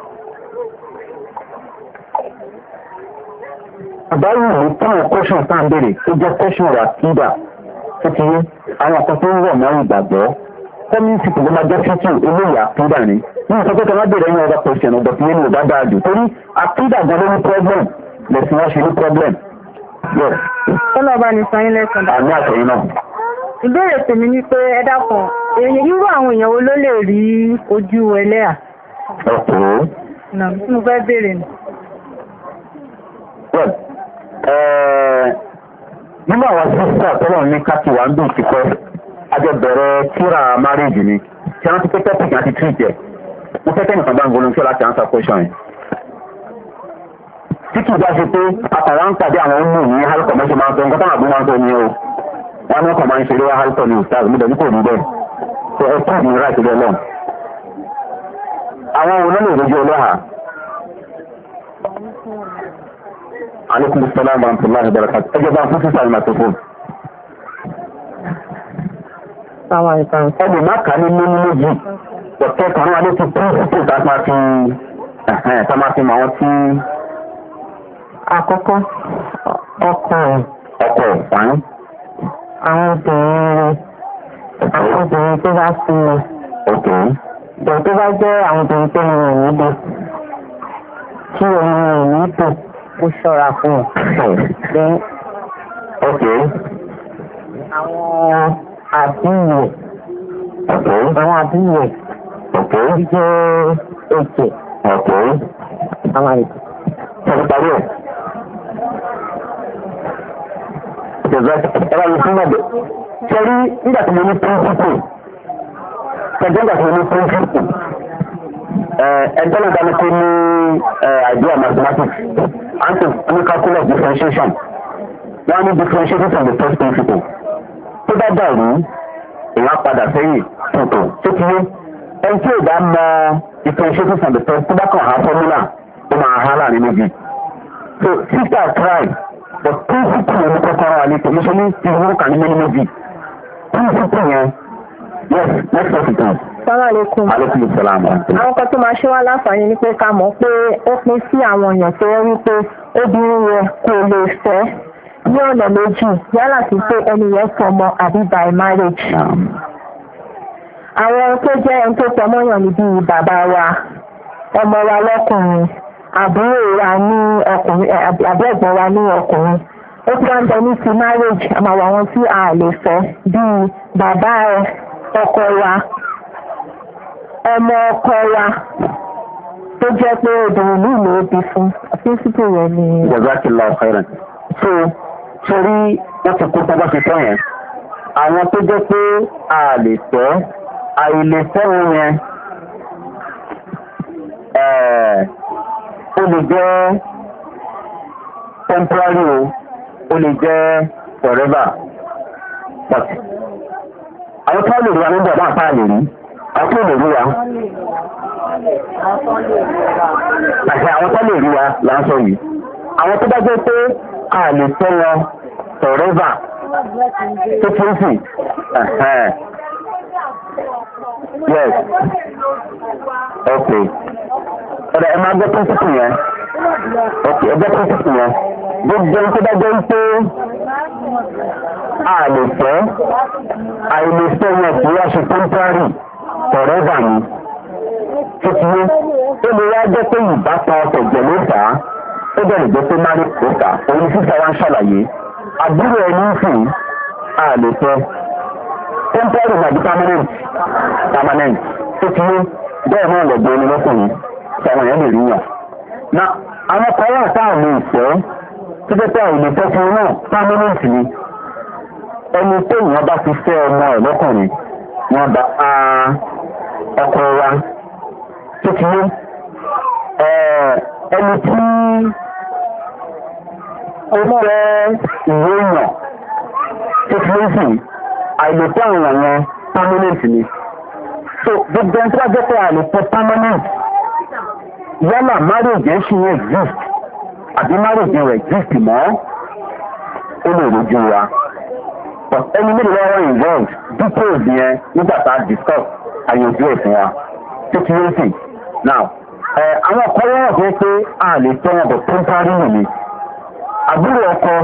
àbáyé ìlú táwọn kọ́ṣọ̀ tá à ń béèrè tó jẹ́ kọ́ṣọ̀ rà kídà tó ti yé àwọn kan tó ń rọ̀ mọ́ ìgbàgbọ́ kọ́míìsì tó máa jẹ́ fíjì eléyìí àkídà ni ní ìsọpẹ́ tó má béèrè ẹ̀yìn ọ̀dà pẹ̀sìn ọ̀dọ̀ tí yẹn ní ọ̀dà dáa jù torí àkídà gan ló ní problem lẹ́sìn wọ́n ṣe ní problem. Ọlọ́ bá ní sọyún lẹ́sàn. Àmì àtẹ̀yìn náà. Ìbéèrè tèmi ni pé ẹ dákun, irú àwọn èèyàn wo ló lè rí ojú ẹlẹ́à? Ọ̀pọ̀. Nà tí mo fẹ́ béèrè nù. Nínú àwọn sísá tọ́lọ̀ ní káàkiri ń dùn ti pẹ́, ajọ bẹ̀rẹ̀ tíra marriage ni, tí wọ́n ti pé topic àti treat ẹ̀. Mo fẹ́ kẹ́ nìkan bá ń volunteer láti answer question yìí. Tí kìí bá ṣe pé àtàwọn ń pàdé àwọn ọmọ ní hálùkọ̀ mẹ́ṣe máa ń sọ nǹkan táwọn àbúrò máa ń sọ ní o wọ́n ní ọkọ̀ máa ń ṣe lé hálùkọ̀ ní ìsáàlù mú dẹ̀bí kò rí bẹ́ẹ̀ tó ẹ kọ́ ìrírá ìṣẹ̀lẹ̀ lọ. àwọn òun lọ́nà ìròjú ọlọ́hà alaikum salaam wa rahmatullahi wa barakatuh ẹjọ́ bá fún sísà ìmọ̀ tó fún. ẹni má kà ní mímú méjì ọ̀tẹ́ kan wá ní ti píríncípù tá a máa fi mọ̀ àwọn tí àkọ́kọ́ ọkọ ọkọ̀ ọ̀fán àwọn obìnrin àwọn obìnrin tó bá sí mi òkè ìjọ tó bá jẹ́ àwọn obìnrin tó ní ìrìn níbi kí omi ìrìn níbò ó ṣọ́ra fún ọ̀ òkè àwọn àbíyè òkè àwọn àbíyè òkè jẹ́ èkè òkè àwọn èkè. Sọ̀rọ̀ parí ẹ̀. Ẹ̀rọ yìí fún ọ̀dọ̀. Sọ̀rí nígbà tí mo ní píríncípù. Ṣẹ̀jẹ̀ nígbà tí mo ní píríncípù. Ẹ̀ẹ́dẹ́ náà dáná pé ní idea mathematics. Anti ní calculus differentiation. Wọ́n ní differentiation from the first principle. Tó bá dàrú, èèyàn padà sẹ́yìn tuntun. Tó ti yé. Ẹni tí ò bá mọ differentiation from the first, tó bá kàn á formula ó máa há láàrin méjì. So sister try but principle yẹn ní kọ́kọ́rọ́ wa ní tòmíṣẹ́ ní ti wọ́n kà ní méjì méjì. Principle yẹn yes next question. Assalamu alaikum. Alaikum salaam. Àwọn kan tó máa ṣe wá láǹfààní ni pé ká mọ̀ pé ó pín sí àwọn èèyàn tó rí pé obìnrin yẹn kò lè fẹ́ ní ọ̀nà méjì yálà sí pé ẹni yẹn fọmọ àbí by marriage. Àwọn tó jẹ́ ẹni tó fọmọ́yàn níbi bàbá wa ọmọ wa lọ́kùnrin àbúrò wa ní ọkùnrin àbí ẹ̀gbọ́n wa ní ọkùnrin ó tí wọ́n ń bẹ ní ti marriage àmàwọ̀ àwọn tí a lè fẹ́ bíi bàbá ọkọ wa ọmọ ọkọ wa tó jẹ́ pé obìnrin ní ìlú òbí fún principle yẹn ni. Jazakallah khairan. so sórí wọ́n ti kó tọ́gbọ́n ti tọ́ yẹn àwọn tó jẹ́ pé a lè fẹ́ àìlè fẹ́ wọn yẹn ó lè jẹ́ temporary o ó lè jẹ́ forever but àwọn tó lè rí wa nígbà bá àpá lè rí àwọn tó lè rí wa àti àwọn tó lè rí wa là ń sọ yìí àwọn tó bá jẹ́ pé a lè fẹ́ wọn forever tó tí ó sì yes ok ọ̀rẹ́ ẹ máa gbọ́ píńsípù yẹn ok ẹ gbọ́ píńsípù yẹn gbogbo ẹni tó bá jẹ́ pé a lè fẹ́ àìlèfẹ́ wọn kì í wá ṣe temporary forever ni tuntun ó lè wá jẹ́ pé ìbátan ọ̀tẹ̀ jẹ̀ ló fà á ó bẹ̀rẹ̀ jẹ́ pé mari kò fà á òun sísá wa ń ṣàlàyé àbúrò ẹni ń sìn a lè fẹ́ temporary nàbí permanent permanent tuntun bẹ́ẹ̀ náà lọ́gbọ́n ẹni lọ́kùnrin tí àwọn èèyàn lè rí yàn. na àwọn kan wà táwọn lè fẹ́ tó jẹ́ pé àwọn lè fẹ́ fún náà permanent ni ẹni tó ìwọ̀n bá ti fẹ́ ọmọ ẹ̀ lọ́kùnrin wọn bá ọkọ wa tó ti yé ẹni tí ó fẹ́ ìwé èèyàn tó ti yé sí àìlèpẹ́ àwọn èèyàn permanent ni so gbogbo ẹni tó bá jẹ́ pé àìlèpẹ́ permanent yálà marriage ẹ̀ ṣì ń exist àbí marriage ẹ̀ exist mọ́ ó lè rojú wa ẹni mélòó lọ́wọ́ involved details yẹn nígbà tá a discuss àyànjú ẹ̀ fún wa tó ti yé sí now àwọn ọkọ wọn wọ̀ pé a lè tẹ́ wọn bọ̀ temporary ni àbúrò ọkọ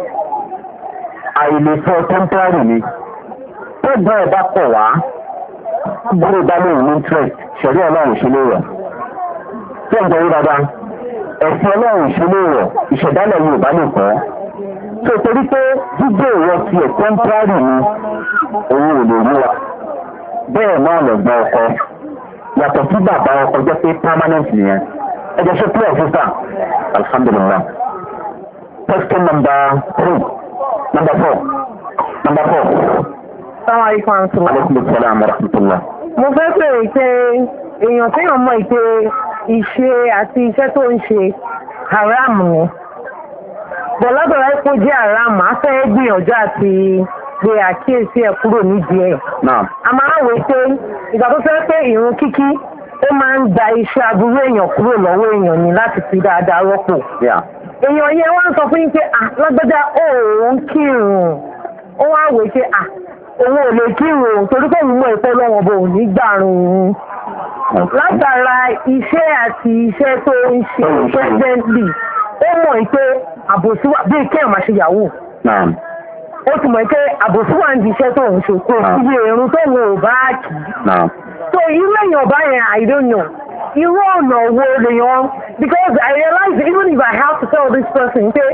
àìlèfẹ́ temporary ni tẹ́gbọ́n ẹ̀ bá kọ̀ wá àbúrò bá lóun interest ṣẹ̀rí ọlọ́run ṣe lè rọ̀ tí ẹ̀ ń jẹ́ dáadáa ẹ̀sìn ọlọ́run ṣe lè rọ̀ ìṣẹ̀dálẹ̀ yorùbá lè kọ́ tó torí pé gbígbé ìwọ ti ẹ̀ temporary ni òun ò lè rí wa bẹ́ẹ̀ náà lọ̀gbọ́n ọkọ yàtọ̀ sí bàbá ọkọ jẹ́ pé permanent nìyẹn ẹ jẹ́ ṣe clear sísà alhamdulilah question number three number four number four. Sáwọn àríkọ́ àǹtọ́. Aleykum salaam wa rahmatulah. Mo fẹ́ bèèrè pé èèyàn téèyàn mọ̀ pé ìṣe àti iṣẹ́ tó ń ṣe haram ni. Bọ̀lọ́dọ̀rọ̀ epo jẹ́ haram, á fẹ́ gbìyànjú àti gbé àkíyèsí ẹ̀ kúrò nídìí ẹ̀. A máa ń wé pé ìgbà tó fẹ́ pé ìrun kíkí ó máa ń gba iṣẹ́ aburú èèyàn kúrò lọ́wọ́ èèyàn ni láti fi dáadáa rọ́pò. Èèyàn yẹn wá ń sọ fún yín pé lágbájá òun kírun. Ó wá wé pé òun ò lè kírun torí pé òun mọ̀ ìpẹ́ lọ́wọ́ bò ní gbàrún. Látara iṣẹ́ àti iṣẹ́ tó ń ṣe presently ó mọ̀ pé àbòsí wà bí kéèyàn máa ṣe yahoo. Ó ti mọ̀ pé àbòsí wà ń di iṣẹ́ tó ń ṣe kó iye irun tó ń wò bá kì í. So irú èèyàn bá yẹn I don't know. Irú ọ̀nà wo lèèyàn because I realize even if I have to tell this person pé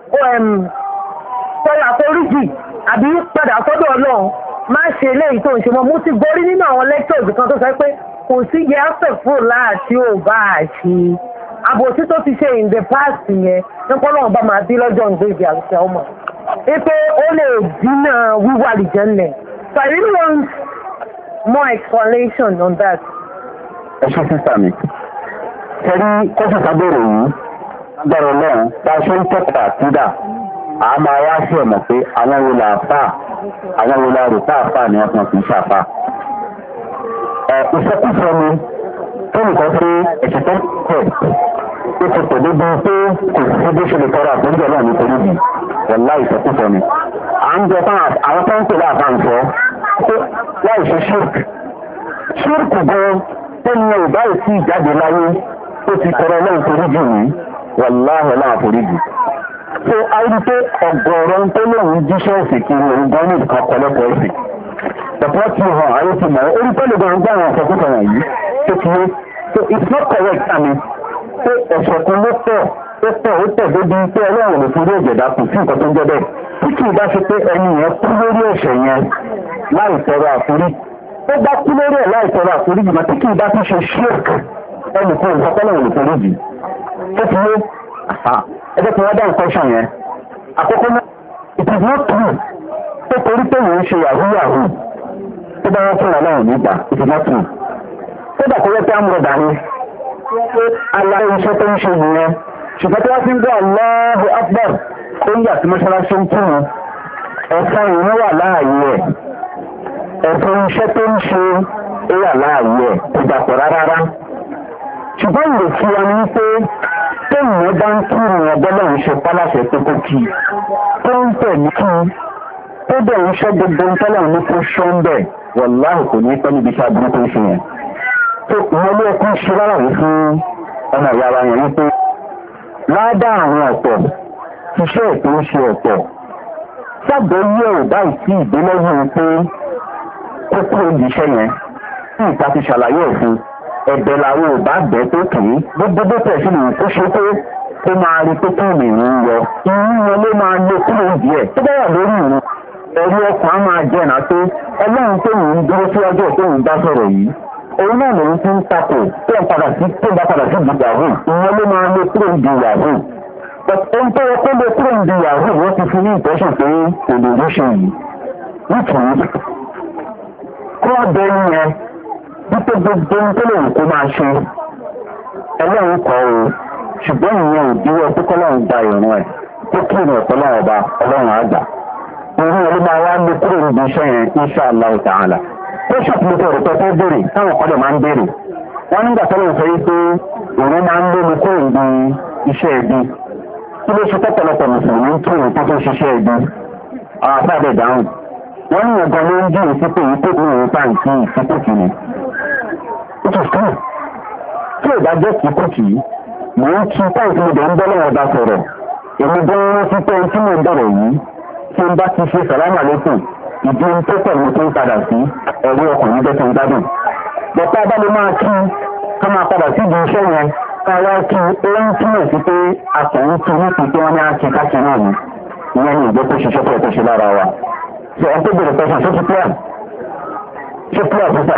sọ̀rọ̀ àforíjì àbí padà sọ́dọ̀ ọlọ́run má ṣe eléyìí tó ń ṣe mọ́ mo ti gorí nínú àwọn lectures kan tó sọ pé kò sí yẹ́sẹ̀ fún láti ò bá a ṣe àbòsí tó ti ṣe in the past yẹn nípa ọlọ́run bá máa bí lọ́jọ́ ìgbéjì àti ọmọ pé ó lè dínà wíwà lìjẹ́nlẹ̀ so I really want more explanation on that. ẹ ṣe sísá mi kẹrí kọ́sùn sábẹ́rẹ̀ yìí gbọ́dọ̀ náà bá a ṣe ń tẹ́kọ̀ọ́ àtúndà a máa wá sí ọ̀nà pé àwọn wo là fà àwọn wo là rò fáfà ni wọ́n kì í ṣàfà. ìṣẹ́kùsọ ni tó nǹkan pé ẹ̀ṣẹ̀ tó kẹ̀ ó ti pè débi pé kò sí bí ṣe lè tọrọ àforíjọ náà nítorí bì wọ̀lá ìṣẹ́kùsọ ni. à ń jẹ fún àwọn tó ń pè láàbà ń sọ pé láì ṣe ṣírkì ṣírkì gan tó ní ọ̀bá ìsí ìjáde láyé ó ti tọrọ náà nítorí jù ní wọ̀lá ọ̀lá àforíjì. So a rí pé ọ̀gọ̀ọ̀rọ̀ tó lóun jíṣẹ́ òsì kiri òun gan ní nǹkan ọ̀pọ̀lọpọ̀ òsì. Bàbá tí ó hàn ayé ti mọ̀ ọ́ orí pẹ́lú gan gbá àwọn ọ̀sọ̀kúsọ wọ̀nyí tó ti yé. So it's not correct àmì pé ẹ̀sọ̀ kan ló pọ̀ ó pọ̀ ó pọ̀ débi pé ọlọ́run lè forí ìjẹ̀dá kù sí nǹkan tó ń jẹ́ bẹ́ẹ̀. Tí kì í bá ṣe pé ẹni yẹn kú lórí ẹ̀ṣẹ̀ yẹn láì tọrọ àforí. Ó bá kú lórí ẹ̀ láì tọrọ àforí jù mọ́ tí kì í bá tún ṣe ṣírk ẹnì kan ìfọ̀kọ́lọ́run lè forí jù. Tó ti yé ẹgbẹ́ tí wọ́n dá nǹkan yẹn àkọ́kọ́ náà it is not true tó torí pé wọ́n ń ṣe yahoo yahoo tó bá wọ́n fún wa náà nígbà it is not true tó dà kó yẹ pé àmúrọ̀dà ni alára iṣẹ́ tó ń ṣe nìyẹn ṣùgbọ́n tí wọ́n ti ń gbọ́ Allahu Akbar tó ń yà sí mọ́ṣáláṣí ń tún wọn ẹ̀fọn ìwọ́n wà láàyè ẹ̀ ẹ̀fọn iṣẹ́ tó ń ṣe ó wà láàyè ẹ̀ kò dàpọ̀ rárá ṣùgbọ́n ìrètí wa ni pé téèyàn bá ń kí ìrìn ọgbọ́n náà ń ṣe pálásẹ̀ tó kó kí tó ń tẹ̀ ní kí tó dẹ̀ ń ṣọ́ gbogbo tọ́lọ̀ ní kó ṣọ́ ń bẹ̀ wọ̀láhì kò ní pẹ́ níbi iṣẹ́ aburú tó ń ṣe yẹn. tó ìwọ́n ló kún ṣe rárá yìí fún ọmọ ìyá wa yẹn wípé ládàá àwọn ọ̀pọ̀ iṣẹ́ ètò ń ṣe ọ̀pọ̀ sábẹ́ yẹ ò báyìí sí ìdólẹ́yìn pé kókó ìṣẹ́ yẹn tí ìta ti ṣàlàyé òfin ẹ̀bẹ̀ làwọn ò bá bẹ̀ tó kì í gbogbo bó tẹ̀ sí nìyí tó ṣe pé kó máa rí pé kí ìrìn yọ ìrìn yẹn ló máa lé kúrò díẹ̀ tó bá wà lórí ìrìn ẹ̀rí ọkàn á máa jẹ́ náà pé ọlọ́run tó ń dúró síwájú ẹ̀ tó ń bá sọ̀rọ̀ yìí òun náà lòun ti ń takò tó ń padà sí tó ń bá padà sí ìdí yahoo ìyẹn ló máa lé kúrò ìdí yahoo ohun tó yẹ kó lé kúrò ìdí yahoo wọ́n ti fi ní ìtọ́sùn pé kò lè rí ṣe yìí nítorí kó ọbẹ̀ yẹn wípé gbogbo ohun tó lè wù kó máa ṣe ẹlẹ́rìí kọ́ o ṣùgbọ́n ìyẹn ò díwọ́ pé kọ́lọ́run gba ìrún ẹ̀ tó kí ìrìn ọ̀pọ̀ náà ọba ọlọ́run àgbà ìrún ẹ̀ ló máa wá lé kúrò níbi iṣẹ́ yẹn insha Allah ta'ala tó ṣàtúntò ọ̀rọ̀ tó fẹ́ béèrè táwọn kọ́lẹ̀ máa ń béèrè wọ́n nígbà tó lè sọ wípé ìrún máa ń lé ní kúrò níbi iṣẹ́ ẹbí kí ló ṣe pọ́pọ̀lọpọ̀ mùsùlùmí tó ìrún tó tó ṣiṣẹ́ ẹbí àwọn afáàbẹ̀ dáhùn wọ́n ní ọ̀gá ló ń jí ìsípò yìí tó ní ìrún táǹkì ìsípò kìíní ó ti sùn tí ò bá jẹ́ kíkó kìí mò ń kí táǹkì mi dẹ̀ ń bọ́lọ́ ọba sọ̀rọ̀ èmi gan an sí pé tí mò ń bọ̀rọ̀ yìí tí n bá ti ṣe sàlámà lẹ́kùn ìdí ohun tó pẹ̀lú tó ń padà sí ẹ̀rí ọkùnrin jẹ́ tó ń gbádùn. bọ̀tá bá lè máa kí ká máa padà sí ibi iṣẹ́ yẹn ká wá kí ó ń túmọ̀ sí pé àtọ̀hún tún ní pé wọ́n ní á kí káàkiri náà ni ìyẹn ní ìgbẹ́ tó ṣiṣẹ́ tó yẹ tó ṣe lára wa. ṣe ẹ̀ tó bèrè pẹ̀sán ṣé ti plan ṣé plan sísà.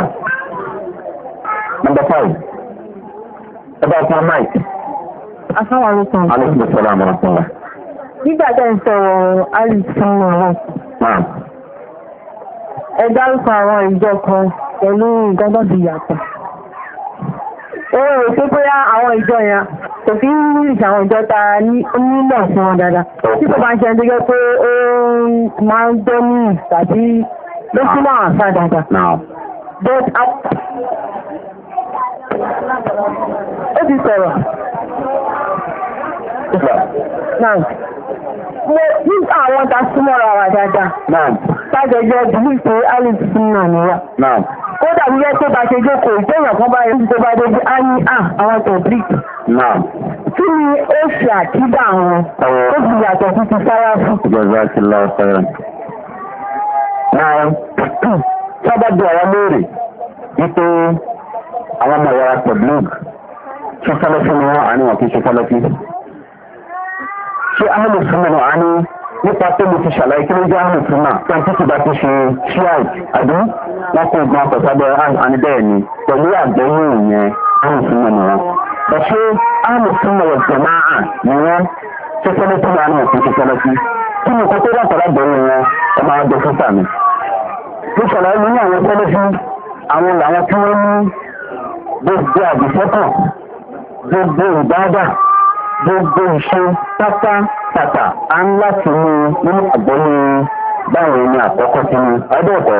number five about my mic. Assalamualaikum. Waalaikumsalam warahmatullah. Nígbà tẹ́ ń sọ̀rọ̀ alìsàn náà. Naam. Ẹ dárúkọ àwọn ìjọ kan pẹ̀lú ìgbọ́dọ̀ bí yàtọ̀. Ó rò pé bóyá àwọn ìjọ yẹn kò fi ń rí ìṣe àwọn ìjọ ta nílò fún wọn dáadáa. Tí kò bá ń ṣe ẹni tó jẹ́ pé ó máa ń gbọ́ ní tàbí ló súnmọ́ àṣà dáadáa. Naam. But ó ti sọ̀rọ̀. Náà, mo ní àwọn ta súnmọ́ra wa dáadáa. Náà. Tájẹjọ́ ìdílé pé Alice náà ni wá. Náà. Kódà bí yẹ́ tó bá ṣe jókòó ìtẹ́yàn kan báyìí tó bá dé bí á ní à àwọn tẹ̀blík. Náà. Kí ni ó ṣe àkídà wọn? Ó fi yàtọ̀ sí ti sára fún. Ìjọba ti lọ sọ́yọ̀. Náà, sábà bí àwọn léèrè wípé àwọn ọmọ ìyára tẹ̀blík ṣe fẹ́lẹ́fẹ́ ni wọ́n àníwọ̀n kí ṣe fẹ́lẹ́fẹ́. Ṣé áhùn súnmọ̀ náà á ní nípa pé mo ti ṣàlàyé kí ló jẹ́ áhùn súnmọ̀ tí wọ́n ti bá ti ṣe ṣíàì àbí wọ́n kó gan pẹ̀sábẹ́ àní bẹ́ẹ̀ ni pẹ̀lú àgbẹ̀yìn ìyẹn áhùn súnmọ̀ ni wọ́n. Bẹ̀ ṣé áhùn súnmọ̀ wọ̀ jẹ̀ máa ni wọ́n ṣe fẹ́lẹ́fẹ́ ní àníwọ̀n kí ṣe fẹ́lẹ́fẹ́. Kí ni kókó látọ̀ lágbẹ̀yìn wọn ẹ máa gbé fún sàmì. Mo ṣàlàyé ní àwọn fẹ́lẹ́fẹ́ àwọn làwọn tí wọ́n ní gbogbo àdìsẹ́kàn gbogbo ìbádà gbogbo ìṣe pátápátá a ń láti mú nínú àgbọ́lé báwọn ẹni àkọ́kọ́ sí ní ọdún ẹ̀kọ́.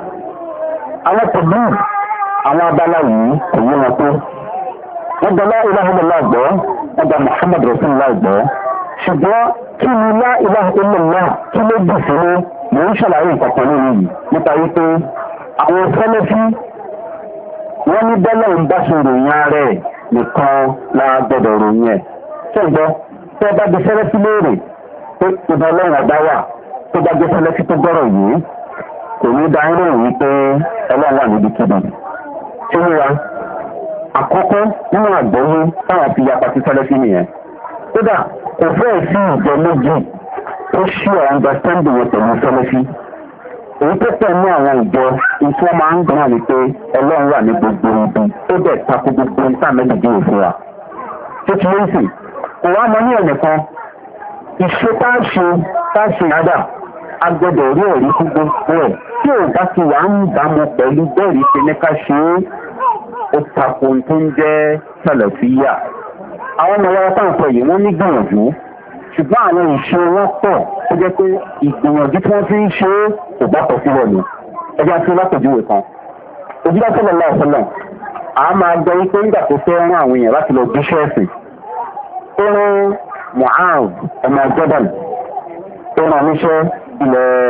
àwọn tẹ̀lú àwọn abala yìí kò yé wọn tó wọ́n gba la ilaha illallah gbọ́ wọ́n gba Muhammad Rasulullah gbọ́ ṣùgbọ́n kí ni la ilaha illallah kí ló dì sí ní mò ń ṣàlàyé ìpapọ̀ nínú yìí nípa wípé àwọn sẹ́lẹ́fí wọ́n ní bẹ́lẹ̀ ń bá ṣe ròyìn ààrẹ nìkan la gbọ́dọ̀ ròyìn ẹ̀. ṣé ìgbọ́ tẹ́ bá gbé sẹ́lẹ́fí léèrè pé ìbọn ọlọ́run ọba wà tó bá gbé sẹ́lẹ́fí tó gbọ́rọ̀ yìí kò ní dá ń ròyìn wípé ọlọ́run wà níbi kíbi. ṣé wíwá àkọ́kọ́ nínú àgbọ́yé táwọn fi yapa sí sẹ́lẹ́fí nìyẹn. kódà kò fẹ́ẹ̀ sí ìjọ méjì tó ṣí ọ̀ understanding wọn pẹ̀lú sẹ́lẹ́fí. èyí tó pẹ̀ ní àwọn ìjọ tí wọ́n máa ń gbọ́n ní pé ọlọ́run wà ní gbogbo ibi tó dẹ̀ tako gbogbo ní sáà méjì dín òfin wa. tó ti lé sí kò wá mọ ní ẹnìkan ìṣe tá a ṣe tá a ṣe yàdà agbọ́dọ̀ rí ẹ̀rí fún gbogbo ẹ̀ tí ò bá ti wà ń bámu pẹ̀lú bẹ́ẹ̀rí ṣe ní ká ṣe é ó tako tó ń jẹ́ sàlẹ̀fíyà. àwọn ọmọ wa táwọn sọ yìí wọ́n ní gbìyànjú ṣùgbọ́n àwọn ìṣe wọn pọ̀ tó jẹ́ pé ìgbìyànjú tí wọ́n fi ń ṣe é kò bá pọ̀ sílẹ̀ ni ẹjọ́ tí látòjúwe kan ojúbá sọ́lọ̀ náà sọ́lọ̀ a máa gbọ́ wípé nígbà tó fẹ́ rán àwọn èèyàn láti lọ jíṣẹ́ ẹ̀sìn ó rán Mu'adh ọmọ Jordan ó rán níṣẹ́ ilẹ̀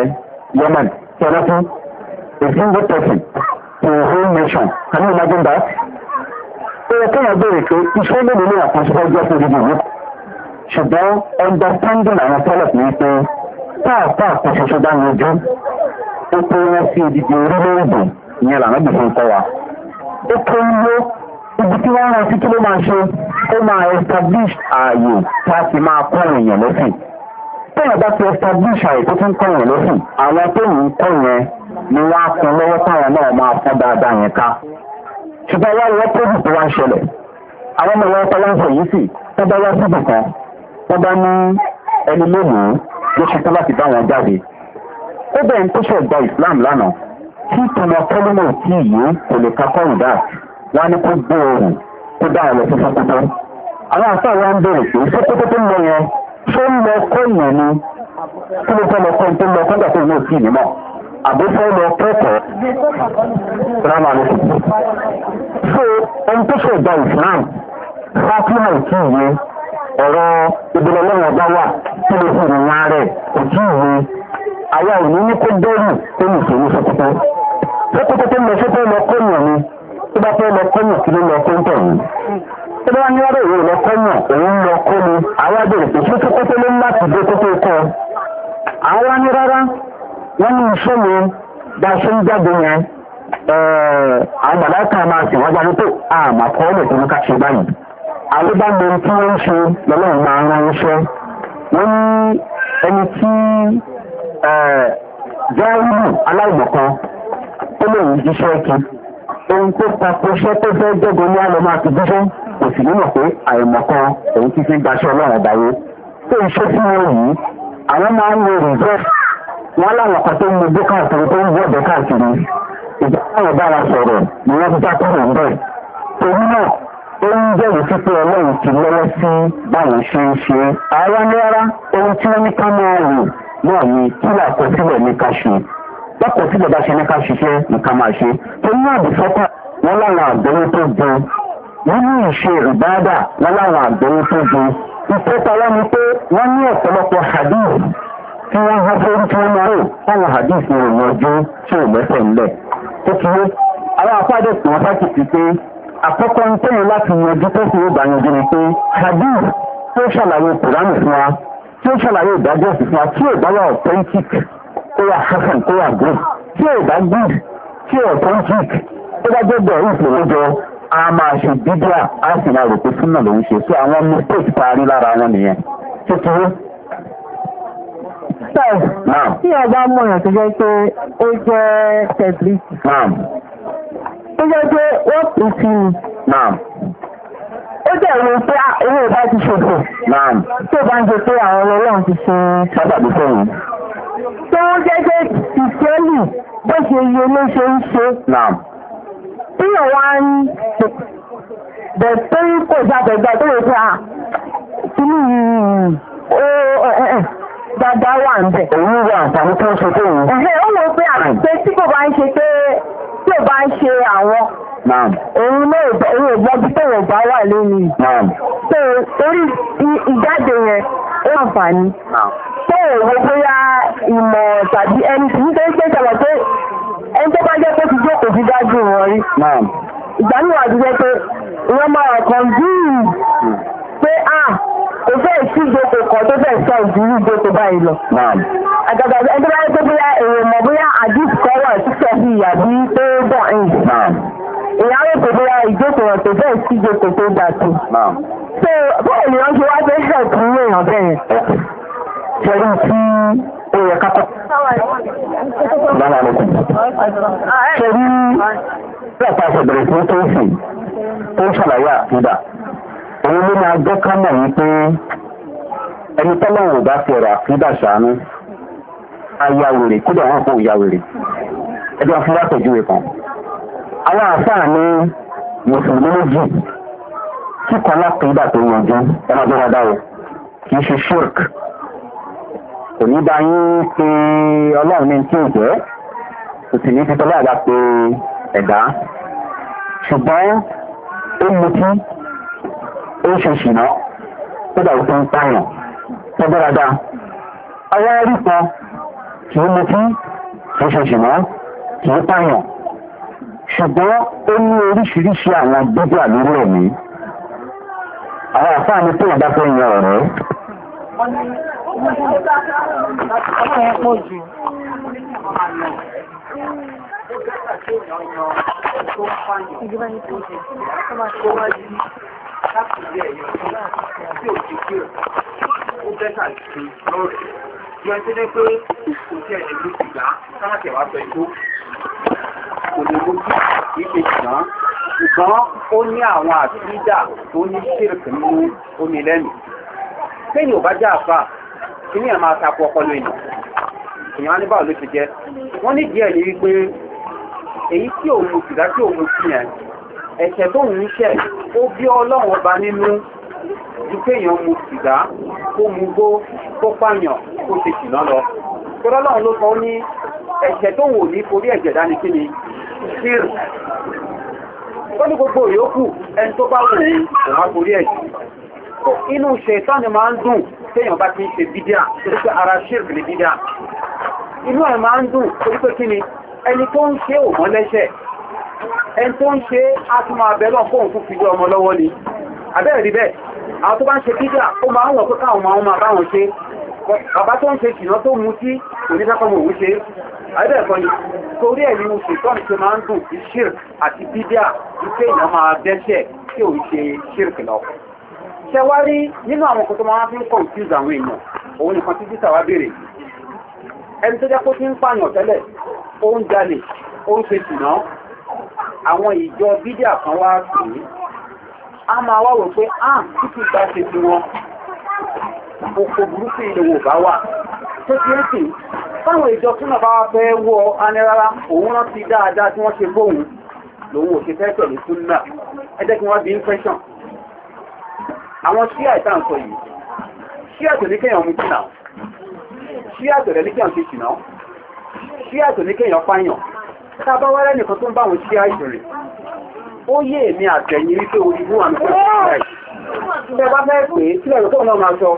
Yemen, Tennessee, a single person to a whole nation. Can you imagine that? Ó yẹ kí wọ́n béèrè pé iṣẹ́ lónìí ní àkọsílẹ̀ jẹ́ fún ìdíje yìí. Ṣùgbọ́n understanding àwọn tẹ́lẹ̀ ní pé táàpáà kò ṣoṣo bá yanjú. Ó pé wọ́n sí ìdíje orílẹ̀-èdè ìyẹn làwọn ìbùsùn ń kọ́ wa. Ó pé ilé ibi tí wọ́n rántí kí ló máa ṣe ó máa establish ààyè tí a ti máa kọ́ èèyàn lẹ́sìn. Téèyàn bá ti establish ààyè tó tún kọ́ èèyàn lẹ́sìn, àwọn tó ń kọ́ yẹn ni wọ́n á kún lọ́wọ́ táwọn náà máa fọ́n dáadáa yẹn ká. Ṣùgbọ́n wá wọ́n tó dùn tó wá ń ṣẹlẹ̀. Àwọn ọmọ ìwọ́n tọ́lá ń sọ yìí sì, wọ́n bá wá síbì kan, wọ́n bá ní ẹni mélòó ló ṣe tán láti bá wọn jáde. Ó bẹ̀rẹ̀ tó ṣe gba Islam lánàá, tí tọmọ tọ́lúmọ̀ tí ìyó kò lè ka kọ́ ìdá, wọ́n á ní kó gbé ohùn tó dá ọ̀rọ̀ sí Sókótó. Àwọn àfáà wọn ń bèrè pé Sókótó tó ń lọ yẹn, ṣé ń lọ kọ́ ìyẹn ni? Kí ló fẹ́ lọ kọ́ tó ń lọ kọ́gbà tó ń lọ sí ìnímọ̀? Àbúfẹ́ lọ kẹ́kọ̀ọ́. Ìsìlámù àlejò. So, ohun tó ṣe gba Islam, Fátímà ò tí ì yé, ọ̀rọ̀ ìbílẹ̀ lọ́wọ́ ọba wà tí ló fi rìn wá rẹ̀ kò tí ì yé. Àwa ò ní ní kó dẹ́rù tó ní ìṣòro Sókótó. Sókótó tó ń lọ sókó lọ kọ́yàn ni, tó bá fẹ́ lọ kọ́yàn kí ló lọ kó ń tọ̀ yìí. Tó bá ní ọ̀rọ̀ ìwé lọ kọ́yàn, òun lọ kó ni, àwa bèrè pé ṣé Sókótó ló ń láti dé kókó kọ́. Àwa ní rárá, wọ́n ní iṣẹ́ mi bá ṣe ń jáde yẹn, àwọn màláìka máa sì wọ́n jáde tó àmà kọ́ọ̀lẹ̀ tó ní ká ṣe báyìí. Àlébámọ tí wọ́n ń ṣe lọ́lọ́run máa rán iṣẹ́. Wọ́n ní ẹni tí jáwìlù aláìmọ̀kan tó lè ń jíṣẹ́ kí. Ohun tó tako iṣẹ́ tó fẹ́ jẹ́gun ní àlọ́ máa fi jíṣẹ́ kò sì nínú pé àìmọ̀kan òun ti fi ń gbaṣẹ́ ọlọ́run ọ̀dáyé. Tó iṣẹ́ sí wọn yìí, àwọn máa ń lo reserve. Wọ́n láwọn kan tó ń gbé káàkiri tó ń gbọ́dọ̀ káàkiri. Ìgbà táwọn bá wa sọ̀rọ̀ ni wọ́n ti dákọ̀rọ̀ ń bẹ̀. Torí náà, ó ń jẹ́rìí sí pé ọlọ́run ti lọ́wọ́ sí báwọn ṣe ń ṣe. Àwa ní rárá, ohun tí wọ́n ní ká máa rò náà ni kí làkọsílẹ̀ ní ká ṣe. Lákọsílẹ̀ bá ṣe ní ká ṣiṣẹ́ ní ká máa ṣe. Torí náà àdìsọ́kà wọ́n láwọn àgbẹ̀wò tó gbọ́n. Nínú ìṣe ìbáàdà wọ́n láwọn àgbẹ̀wò tó gbọ́n. Ìkẹta wá ni pé wọ́n ní ọ̀pọ̀lọpọ̀ hadith tí wọ́n há fún tí wọ́n máa rò fáwọn hadith ní ìrìnàjò tí ò lẹ́sẹ̀ ńlẹ̀. Tó ti yé, àwọn àpáàdé tí wọ́n sáàkì sí pé àkọ́kọ́ ń tẹ́yìn láti yanjú tó fi ó bá yanjú ni pé hadith tó ṣàlàyé Kùránì fún wa, tí ó ṣàlàyé ìdájọ́ sí fún wa, tí ò bá wà authentic, tó wà hasan, tó wà good, tí ò bá good, tí ò authentic, tó bá jẹ́ bẹ̀rù ìfòwójọ, a máa ṣe bídíà, a sì máa rò pé súnà ló ń ṣe. So àwọn mistake parí lára wọn nìyẹn. Tó ti yé. Tí ọba mọ̀ràn tó jẹ́ pé ó jẹ́ tẹ̀blì. Ó jẹ́ pé wọ́n pè sí ni. Ó jẹ́ ìwé pé owó ìbá ti ṣòfò. Tí ó bá ń jẹ pé àwọn ọlọ́run ti ṣe sábàbí fẹ́yìn. Tó wọ́n jẹ́ pé ìṣẹ́lì bó ṣe iye ló ṣe ń ṣe. Tí ọ̀wá ń bẹ̀ tó rí kò jábẹ̀gbà tó rẹ̀ pé à kí ní dáadáa wà ń bẹ̀. Òun wà àǹfààní tó ń ṣe tó yìí. Ẹ̀hẹ́ ó wò pé àpẹ tí kò bá ń ṣe pé tí ò bá ń ṣe àwọn. Òun náà òun ìgbọ́ bí tó wọ̀ bá wà lónìí. So orí ìjáde yẹn ó àǹfààní. Tó òwò bóyá ìmọ̀ tàbí ẹni tí ń tẹ́ pé sọ̀rọ̀ pé ẹni tó bá jẹ́ pé ti jókòó ti dájú wọn rí. Ìgbà ní wà ti jẹ́ pé ìwọ́n máa kàn bíi pé ah kò fẹ́ sí ìjókòó kan tó fẹ́ sọ ìdúró ìjókòó báyìí lọ. Àgàgà ẹni tó bá yẹ pé bóyá èrò mọ̀ bóyá àdìs kan wà sísẹ̀ bí ìyàbí tó bọ̀ ẹ̀yìn. Ìyàwó kò bóyá ìjókòó rẹ̀ tó fẹ́ sí ìjókòó tó gbà tó. So bóyá ènìyàn ṣe wá fẹ́ hẹ̀ fún èèyàn bẹ́ẹ̀. Ṣẹ́rí tí ó yẹ kápọ̀. Ṣẹ́rí lẹ́pàá ṣẹ̀bẹ̀rẹ̀ fún tó ń sì tó ń ṣàlàyé àfídà. Òun ló máa jẹ́ ká mọ̀ wípé ẹni tọ́lọ́wọ̀ bá fi ọ̀rọ̀ àfídà ṣàánú ayáwèrè kódà wọn kò yáwèrè. Ẹjọ́ fún látọ̀júwe kan. Àwọn àfáà ní mùsùlùmí méjì tí kan lápídà tó yanjú ẹmọ tó wádá o kì í ṣe shirk. Kò ní bá yín pé ọlọ́run ní tí ò jẹ́, kò sì ní títọ́lá àdá pé ẹ̀dá. Ṣùgbọ́n ó mutí ó ṣe ṣìná tó dà òfin pààyàn tó dáradá. Àwọn ẹrí kan kì í mutí kì í ṣe ṣùgbọ́n kì í pààyàn ṣùgbọ́n ó ní oríṣiríṣi àwọn gbọ́dọ̀ lórí ẹ̀mí àwọn àfáà ní tó wọ́n bá fẹ́ yan ọ̀rẹ́. Ìjọba ní tó ṣe tó máa ṣe wájú láti ilé ẹ̀yọ́ tí ò ti kí ó bẹ́tà sí lọ́rẹ̀. Yọ ẹ́ tó dé pé kò tí ẹ̀ lè ti gbà sáàtẹ̀ wá sọ ìgbó. Kò lè lójú kìí ṣe ṣùgbọ́n ṣùgbọ́n ó ní àwọn àtúndà tó ní ṣírìkì nínú omi lẹ́nu. Téèyàn ò bá jẹ́ àfà, kí ní ẹ̀ máa takò ọpọlọ èèyàn. Èèyàn á ní báwo ló ti jẹ́. Wọ́n ní díẹ̀ ní wípé èyí tí òun mú sìgá tí òun mú sí yẹn ẹ̀ṣẹ̀ tó ń ṣẹ̀ ó bí ọlọ́run ọba nínú ju kéèyàn mú sìgá kó mú gbó kó pààyàn kó ṣe ṣìnà lọ tó lọ́lọ́run ló kọ́ ní ẹ̀ṣẹ̀ tó wò ní forí ẹ̀jẹ̀ dání kí ni sír ó ní gbogbo ìyókù ẹni tó bá wù ní òun á forí ẹ̀jẹ̀ inú ṣe ìtọ́ni máa ń dùn téèyàn bá ti ń ṣe bídíà torí pé ara ṣír ní bídíà inú ẹ̀ máa ń dùn torí pé kí ni ẹni tó ń ṣe ò mọ́ lẹ́ṣẹ̀ ẹni tó ń ṣe á tún máa bẹ̀rẹ̀ fóun fún fi lé ọmọ lọ́wọ́ ni abẹ́rẹ̀ rí bẹ́ẹ̀ àwọn tó bá ń ṣe bídíà ó máa ń wọ̀ pé káwọn máa ń máa báwọn ṣe bàbá tó ń ṣe ṣìnà tó mú tí kò ní sákọmọ òun ṣe abẹ́rẹ̀ kan ni torí ẹ̀ nínú ṣètọ́ ṣe máa ń dùn sí ṣírk àti bídíà wípé èèyàn máa dẹ́ṣẹ̀ tí ò ń ṣe ṣírk lọ ṣe wá rí nínú àwọn kan tó máa fi ń confuse àwọn èèyàn òun nìkan tí títà wá béèrè ẹni tó jẹ́ kó tí ń pààyàn tẹ́lẹ̀ ó ń jalè ó ń ṣe ṣìnà àwọn ìjọ bídíà kan wá sí a máa wá wò pé ah títí gba ṣe ti wọn oko burúkú ilé wò bá wà tó ti ń sìn fáwọn ìjọ túnà bá wá fẹ́ wọ anírárá òun rántí dáadáa tí wọ́n ṣe bóhun lòun ò ṣe fẹ́ tẹ̀lé súnà ẹ jẹ́ kí wọ́n bí impression àwọn ṣíà ìtànsọ yìí ṣíà tó ní kéèyàn mú jìnà ṣíà tó rẹ̀ ní kéèyàn ṣe jìnà ṣíà tó ní kéèyàn pààyàn tá bá wá lẹ́nìkan tó ń bá wọn ṣíà ìṣòrè ó yé èmi àtẹ̀yìn wípé orí mú àmì fẹ́ ṣíà ìṣẹ́ bá fẹ́ pé tí ẹ̀rọ tó náà máa sọ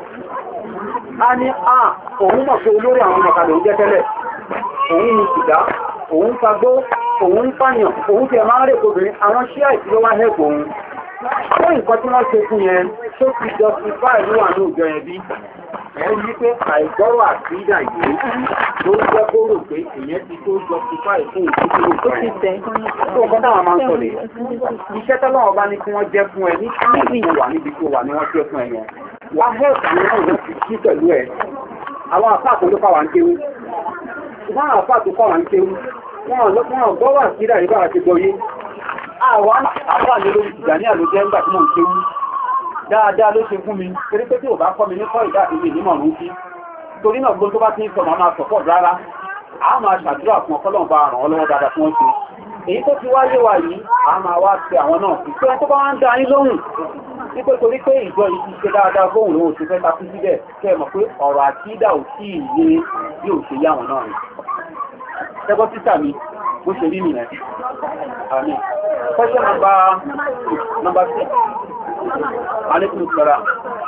a ní à òun mọ̀ pé olórí àwọn ọmọkadà òun jẹ́ tẹ́lẹ̀ òun mú sìgá òun fagbó òun pààyàn òun ti ẹ̀ máa ń rè obìnrin àwọn ṣíà ìṣúlọ́ wá hẹ́pù òun ó nǹkan tí wọ́n ṣe fún yẹn tó fi justify ní wà ní òjò yẹn bí ẹ̀rọ ní pé àìgbọ́rọ̀ àkídà yìí ló jẹ́ kó rò pé èyàn ti tó justify fún ìtúkúrò tó ẹ̀ tó nǹkan táwọn máa ń sọ lè iṣẹ́ tọ́lọ́wọ́ bá ní kí wọ́n jẹ́ fún ẹ ní kí wọ́n wà níbi tó wà ní wọ́n jẹ́ fún ẹ yẹn wà hẹ́ẹ̀kì ní wọ́n ti kí pẹ̀lú ẹ àwọn àfáà tó ló fà wá ń kéwú ṣùgbọ́n àwọn àfáà tó fà wá ń kéwú wọ́n gbọ́rọ̀ àkídà yìí bá wa ti gbọ́ yé àwọn àwọn àmì lórí ìgbàní àlójẹ́ ńgbà tí mo ń kéwú dáadáa ló ṣe fún mi torí pé tí ò bá kọ́ mi ní kọ́ ìdá ìlú ìnímọ̀ ló ń kí torí náà gbogbo tó bá ti ń sọ máa sọ̀pọ̀ rárá a máa ṣàdúrà fún ọkọ́lọ́n bá ràn ọ́ lọ́wọ́ dáadáa fún ọ́n ṣe èyí tó ti wáyé wà yìí a máa wá pe àwọn náà sí pé tó bá wá ń dá yín lóhùn wípé torí pé ìjọ yìí ti ṣe dáadáa fóun lóhùn ti fẹ́ takú síbẹ̀ kẹ́ ẹ mọ̀ pé ọ̀rọ̀ àkídà ò tí ì yé bí ò ṣe yá àwọn náà rìn ṣẹ́gbọ́n títà mi bó ṣe rí nìyẹn àmì question number number six alaikum salam